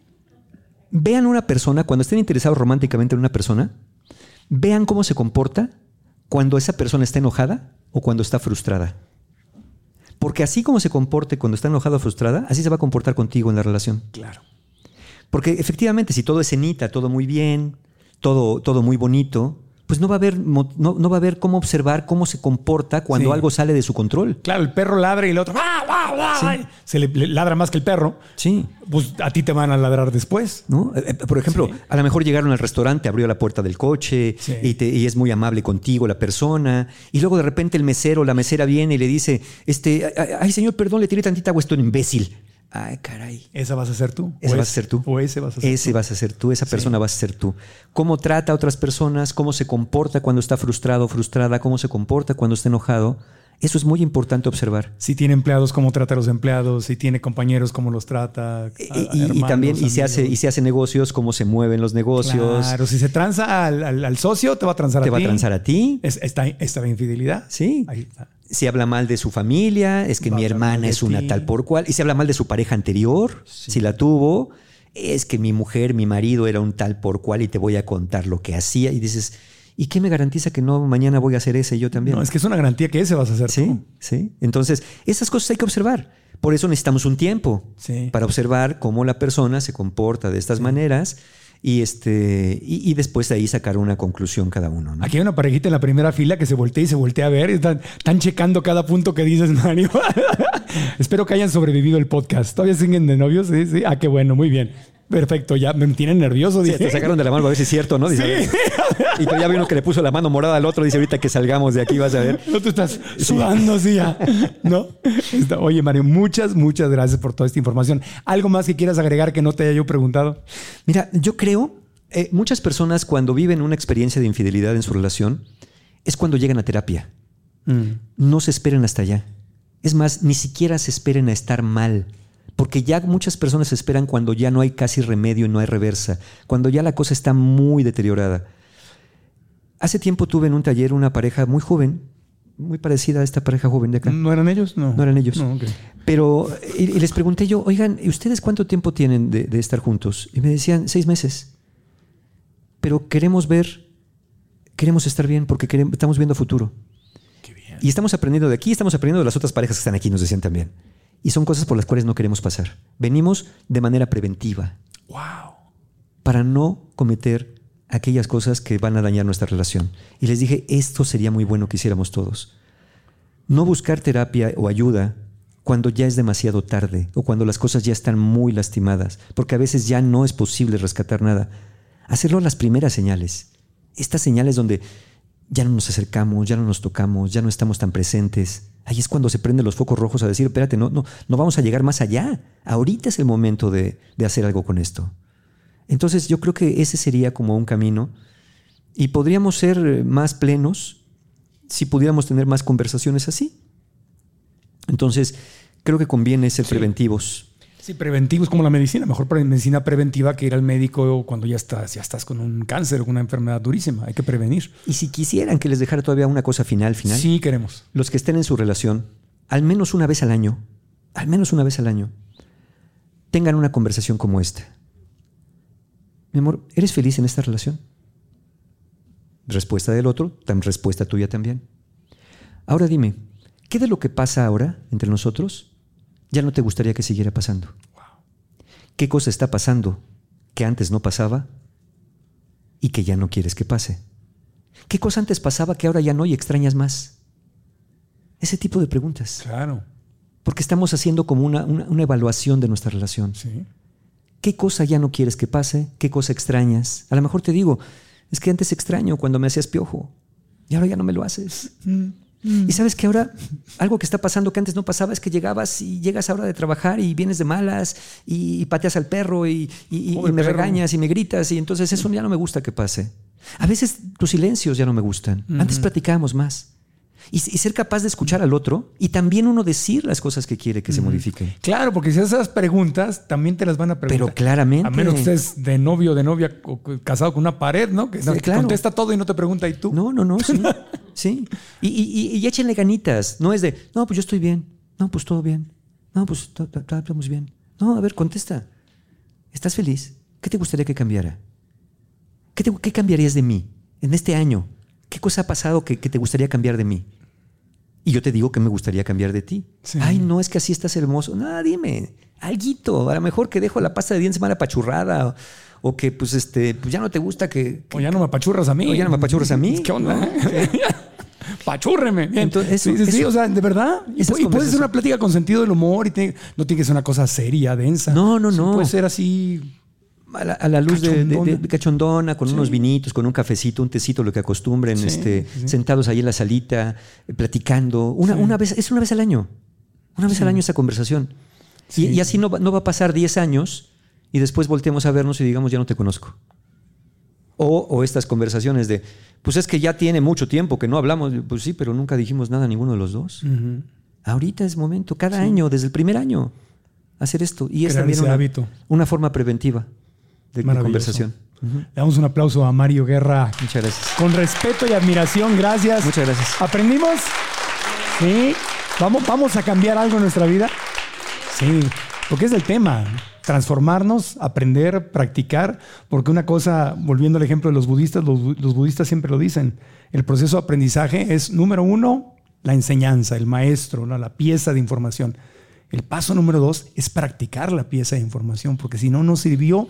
vean una persona, cuando estén interesados románticamente en una persona, vean cómo se comporta cuando esa persona está enojada o cuando está frustrada. Porque así como se comporte cuando está enojada o frustrada, así se va a comportar contigo en la relación. Claro. Porque efectivamente, si todo es cenita, todo muy bien, todo, todo muy bonito, pues no va a haber, mo- no, no va a haber cómo observar cómo se comporta cuando Sí. algo sale de su control. Claro, el perro ladra y el otro ¡ah, ah, ah! Sí. se le, le ladra más que el perro. Sí. Pues a ti te van a ladrar después. ¿No? Eh, eh, Por ejemplo, Sí. a lo mejor llegaron al restaurante, abrió la puerta del coche Sí. y, te- y es muy amable contigo la persona. Y luego de repente el mesero, la mesera viene y le dice, este, ay, ay, señor, perdón, le tiré tantita agua, esto es un imbécil. Ay, caray. Esa vas a ser tú. Ese O vas es- a ser tú. O ese vas a ser Ese tú. vas a ser tú, esa persona vas a ser tú. Cómo trata a otras personas, cómo se comporta cuando está frustrado o frustrada, cómo se comporta cuando está enojado. Eso es muy importante observar. Si tiene empleados, cómo trata a los empleados. Si tiene compañeros, cómo los trata. Y, a- y- y hermanos, también, y se, hace, amigos. y se hace negocios, cómo se mueven los negocios. Claro, si se tranza al, al- al socio, te va a transar Te a va a ti. transar a ti. Es- está, está la infidelidad. Sí. Ahí está. Si habla mal de su familia, es que Va mi a hablar mal hermana de es una ti. tal por cual. Y si habla mal de su pareja anterior, si la tuvo. es que mi mujer, mi marido era un tal por cual y te voy a contar lo que hacía. Y dices, ¿y qué me garantiza que no mañana voy a hacer ese y yo también? No, es que es una garantía que ese vas a hacer sí, tú. Sí, entonces esas cosas hay que observar. Por eso necesitamos un tiempo sí. para observar cómo la persona se comporta de estas sí. maneras y, este, y, y después de ahí sacar una conclusión cada uno, ¿no? Aquí hay una parejita en la primera fila que se voltea y se voltea a ver. Están, están checando cada punto que dices, Mario. Espero que hayan sobrevivido el podcast. ¿Todavía siguen de novios? Sí, sí. Ah, qué bueno, muy bien. Perfecto, ya me tienen nervioso. Sí, dije. te sacaron de la mano a ver si es cierto, ¿no? Dice, sí. Y pero ya vi uno que le puso la mano morada al otro. Dice, ahorita que salgamos de aquí vas a ver. No, tú estás sudando, sí, ya. ¿No? Está, oye, Mario, muchas, muchas gracias por toda esta información. ¿Algo más que quieras agregar que no te haya yo preguntado? Mira, yo creo, eh, muchas personas cuando viven una experiencia de infidelidad en su relación, es cuando llegan a terapia. Mm. No se esperen hasta allá. Es más, ni siquiera se esperen a estar mal. Porque ya muchas personas esperan cuando ya no hay casi remedio y no hay reversa, cuando ya la cosa está muy deteriorada. Hace tiempo tuve en un taller una pareja muy joven, muy parecida a esta pareja joven de acá. ¿No eran ellos? No. No eran ellos. No, okay. Pero y, y les pregunté yo, oigan, ¿y ustedes cuánto tiempo tienen de, de estar juntos? Y me decían, seis meses. Pero queremos ver, queremos estar bien porque queremos, estamos viendo futuro. Qué bien. Y estamos aprendiendo de aquí, estamos aprendiendo de las otras parejas que están aquí, nos decían también. Y son cosas por las cuales no queremos pasar. Venimos de manera preventiva. Wow. Para no cometer aquellas cosas que van a dañar nuestra relación. Y les dije, esto sería muy bueno que hiciéramos todos. No buscar terapia o ayuda cuando ya es demasiado tarde o cuando las cosas ya están muy lastimadas, porque a veces ya no es posible rescatar nada. Hacerlo a las primeras señales. Estas señales donde ya no nos acercamos, ya no nos tocamos, ya no estamos tan presentes. Ahí es cuando se prenden los focos rojos a decir, espérate, no, no, no vamos a llegar más allá. Ahorita es el momento de, de hacer algo con esto. Entonces yo creo que ese sería como un camino y podríamos ser más plenos si pudiéramos tener más conversaciones así. Entonces creo que conviene ser sí. preventivos. Sí, preventivos como la medicina. Mejor pre- medicina preventiva que ir al médico cuando ya estás, ya estás con un cáncer o una enfermedad durísima. Hay que prevenir. Y si quisieran que les dejara todavía una cosa final, final. Sí, queremos. Los que estén en su relación, al menos una vez al año, al menos una vez al año, tengan una conversación como esta. Mi amor, ¿eres feliz en esta relación? Respuesta del otro, tan respuesta tuya también. Ahora dime, ¿qué de lo que pasa ahora entre nosotros ya no te gustaría que siguiera pasando? ¿Qué cosa está pasando que antes no pasaba y que ya no quieres que pase? ¿Qué cosa antes pasaba que ahora ya no y extrañas más? Ese tipo de preguntas. Claro. Porque estamos haciendo como una, una, una evaluación de nuestra relación. Sí. ¿ ¿Qué cosa ya no quieres que pase? ¿Qué cosa extrañas? A lo mejor te digo, es que antes extraño cuando me hacías piojo y ahora ya no me lo haces. Mm. Y sabes que ahora algo que está pasando que antes no pasaba es que llegabas y llegas ahora de trabajar y vienes de malas y, y pateas al perro y, y, y me perro. regañas y me gritas y entonces eso ya no me gusta que pase. A veces tus silencios ya no me gustan. Uh-huh. Antes platicábamos más. Y, y ser capaz de escuchar al otro y también uno decir las cosas que quiere que uh-huh. se modifiquen. Claro, porque si esas preguntas también te las van a preguntar. Pero claramente. A menos que estés de novio o de novia o casado con una pared, ¿no? Que sí, claro. contesta todo y no te pregunta ¿y tú? No, no, no, sí. sí. Y, y, y, y échenle ganitas. No es de, no, pues yo estoy bien. No, pues todo bien. No, pues estamos bien. No, a ver, contesta. ¿Estás feliz? ¿Qué te gustaría que cambiara? ¿Qué, te, qué cambiarías de mí en este año? ¿Qué cosa ha pasado que, que te gustaría cambiar de mí? Y yo te digo que me gustaría cambiar de ti. Sí. Ay, no, es que así estás hermoso. No, dime, alguito. A lo mejor que dejo la pasta de dientes mal apachurrada o, o que pues, este, pues ya no te gusta que, que... O ya no me apachurras a mí. O ya no me apachurras a mí. ¿Qué onda? ¿No? Pachúrreme. Entonces, eso, sí, sí, eso, sí, o sea, de verdad. Y, y puede ser una plática con sentido del humor y te, no tiene que ser una cosa seria, densa. No, no, no. Sí, puede ser así... A la, a la luz cachondona. De, de, de cachondona, con sí. unos vinitos, con un cafecito, un tecito, lo que acostumbren, sí, este, sí. sentados ahí en la salita, eh, platicando. Una, sí. una vez, es una vez al año. Una vez sí. al año esa conversación. Sí. Y, y así no, no va a pasar diez años y después volteemos a vernos y digamos, ya no te conozco. O, o estas conversaciones de, pues es que ya tiene mucho tiempo que no hablamos. Pues sí, pero nunca dijimos nada ninguno de los dos. Uh-huh. Ahorita es momento, cada sí. año, desde el primer año, hacer esto. Y es crear también ese una, hábito. una forma preventiva de, de conversación. Uh-huh. Le damos un aplauso a Mario Guerra. Muchas gracias. Con respeto y admiración, gracias. Muchas gracias. ¿Aprendimos? Sí. ¿Vamos, vamos a cambiar algo en nuestra vida? Sí, porque es el tema. transformarnos, aprender, practicar, porque una cosa, volviendo al ejemplo de los budistas, los, los budistas siempre lo dicen, el proceso de aprendizaje es, número uno, la enseñanza, el maestro, ¿no? La pieza de información. El paso número dos es practicar la pieza de información, porque si no, no sirvió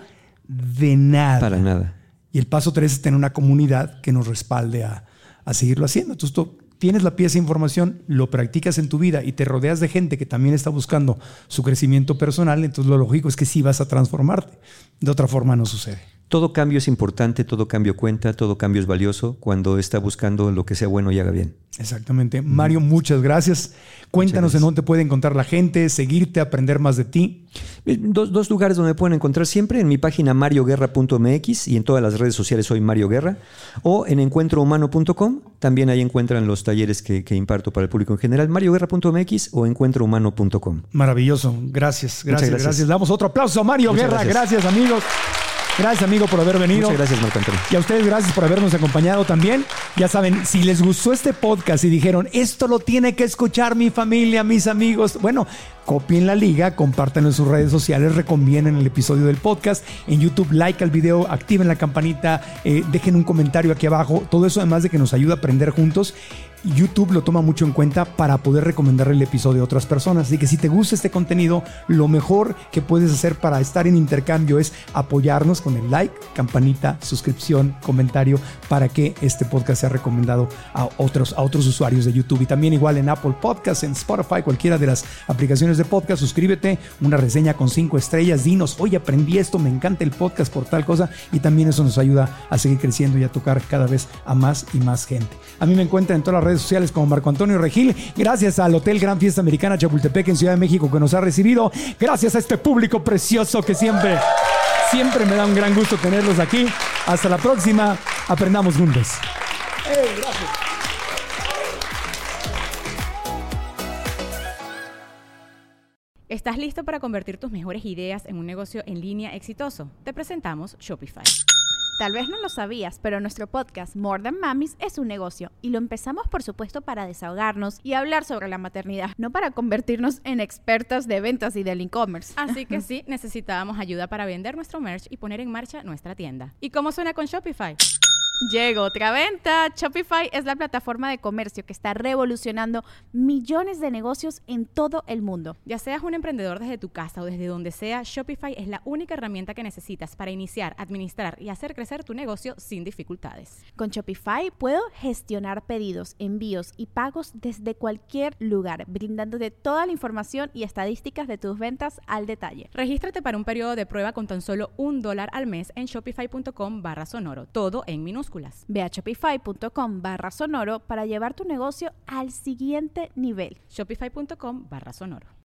de nada. Para nada. Y el paso tres es tener una comunidad que nos respalde a, a seguirlo haciendo. Entonces tú tienes la pieza de información, lo practicas en tu vida y te rodeas de gente que también está buscando su crecimiento personal, entonces lo lógico es que sí vas a transformarte. De otra forma no sucede. Todo cambio es importante, todo cambio cuenta, todo cambio es valioso cuando está buscando lo que sea bueno y haga bien. Exactamente. Mm. Mario, muchas gracias. Cuéntanos gracias. En dónde puede encontrar la gente, seguirte, aprender más de ti. Dos, dos lugares donde me pueden encontrar siempre, en mi página mario guerra punto m x y en todas las redes sociales soy Mario Guerra, o en encuentro humano punto com, también ahí encuentran los talleres que, que imparto para el público en general, mario guerra punto m x o encuentro humano punto com. Maravilloso. Gracias, gracias, gracias. gracias. Damos otro aplauso a Mario Muchas Guerra. gracias. Gracias, amigos. Gracias, amigo, por haber venido. Muchas gracias, Marco Antonio. Y a ustedes, gracias por habernos acompañado también. Ya saben, si les gustó este podcast y dijeron, esto lo tiene que escuchar mi familia, mis amigos, bueno, copien la liga, compártanlo en sus redes sociales, recomienden el episodio del podcast. En YouTube, like al video, activen la campanita, eh, dejen un comentario aquí abajo. Todo eso, además de que nos ayuda a aprender juntos. YouTube lo toma mucho en cuenta para poder recomendarle el episodio a otras personas. Así que si te gusta este contenido, lo mejor que puedes hacer para estar en intercambio es apoyarnos con el like, campanita, suscripción, comentario, para que este podcast sea recomendado a otros, a otros usuarios de YouTube. Y también igual en Apple Podcasts, en Spotify, cualquiera de las aplicaciones de podcast, suscríbete, una reseña con cinco estrellas, dinos, oye, aprendí esto, me encanta el podcast por tal cosa, y también eso nos ayuda a seguir creciendo y a tocar cada vez a más y más gente. A mí me encuentran en todas las redes sociales como Marco Antonio Regil. Gracias al Hotel Gran Fiesta Americana Chapultepec en Ciudad de México que nos ha recibido. Gracias a este público precioso que siempre, siempre me da un gran gusto tenerlos aquí. Hasta la próxima. Aprendamos juntos. Hey, gracias. ¿Estás listo para convertir tus mejores ideas en un negocio en línea exitoso? Te presentamos Shopify. Tal vez no lo sabías, pero nuestro podcast More Than Mamis es un negocio y lo empezamos por supuesto para desahogarnos y hablar sobre la maternidad, no para convertirnos en expertas de ventas y del e-commerce. Así que sí, necesitábamos ayuda para vender nuestro merch y poner en marcha nuestra tienda. ¿Y cómo suena con Shopify? Llegó otra venta. Shopify es la plataforma de comercio que está revolucionando millones de negocios en todo el mundo. Ya seas un emprendedor desde tu casa o desde donde sea, Shopify es la única herramienta que necesitas para iniciar, administrar y hacer crecer tu negocio sin dificultades. Con Shopify puedo gestionar pedidos, envíos y pagos desde cualquier lugar, brindándote toda la información y estadísticas de tus ventas al detalle. Regístrate para un periodo de prueba con tan solo un dólar al mes en shopify.com barra sonoro, todo en minúsculas. Ve a shopify.com barra sonoro para llevar tu negocio al siguiente nivel. Shopify.com barra sonoro.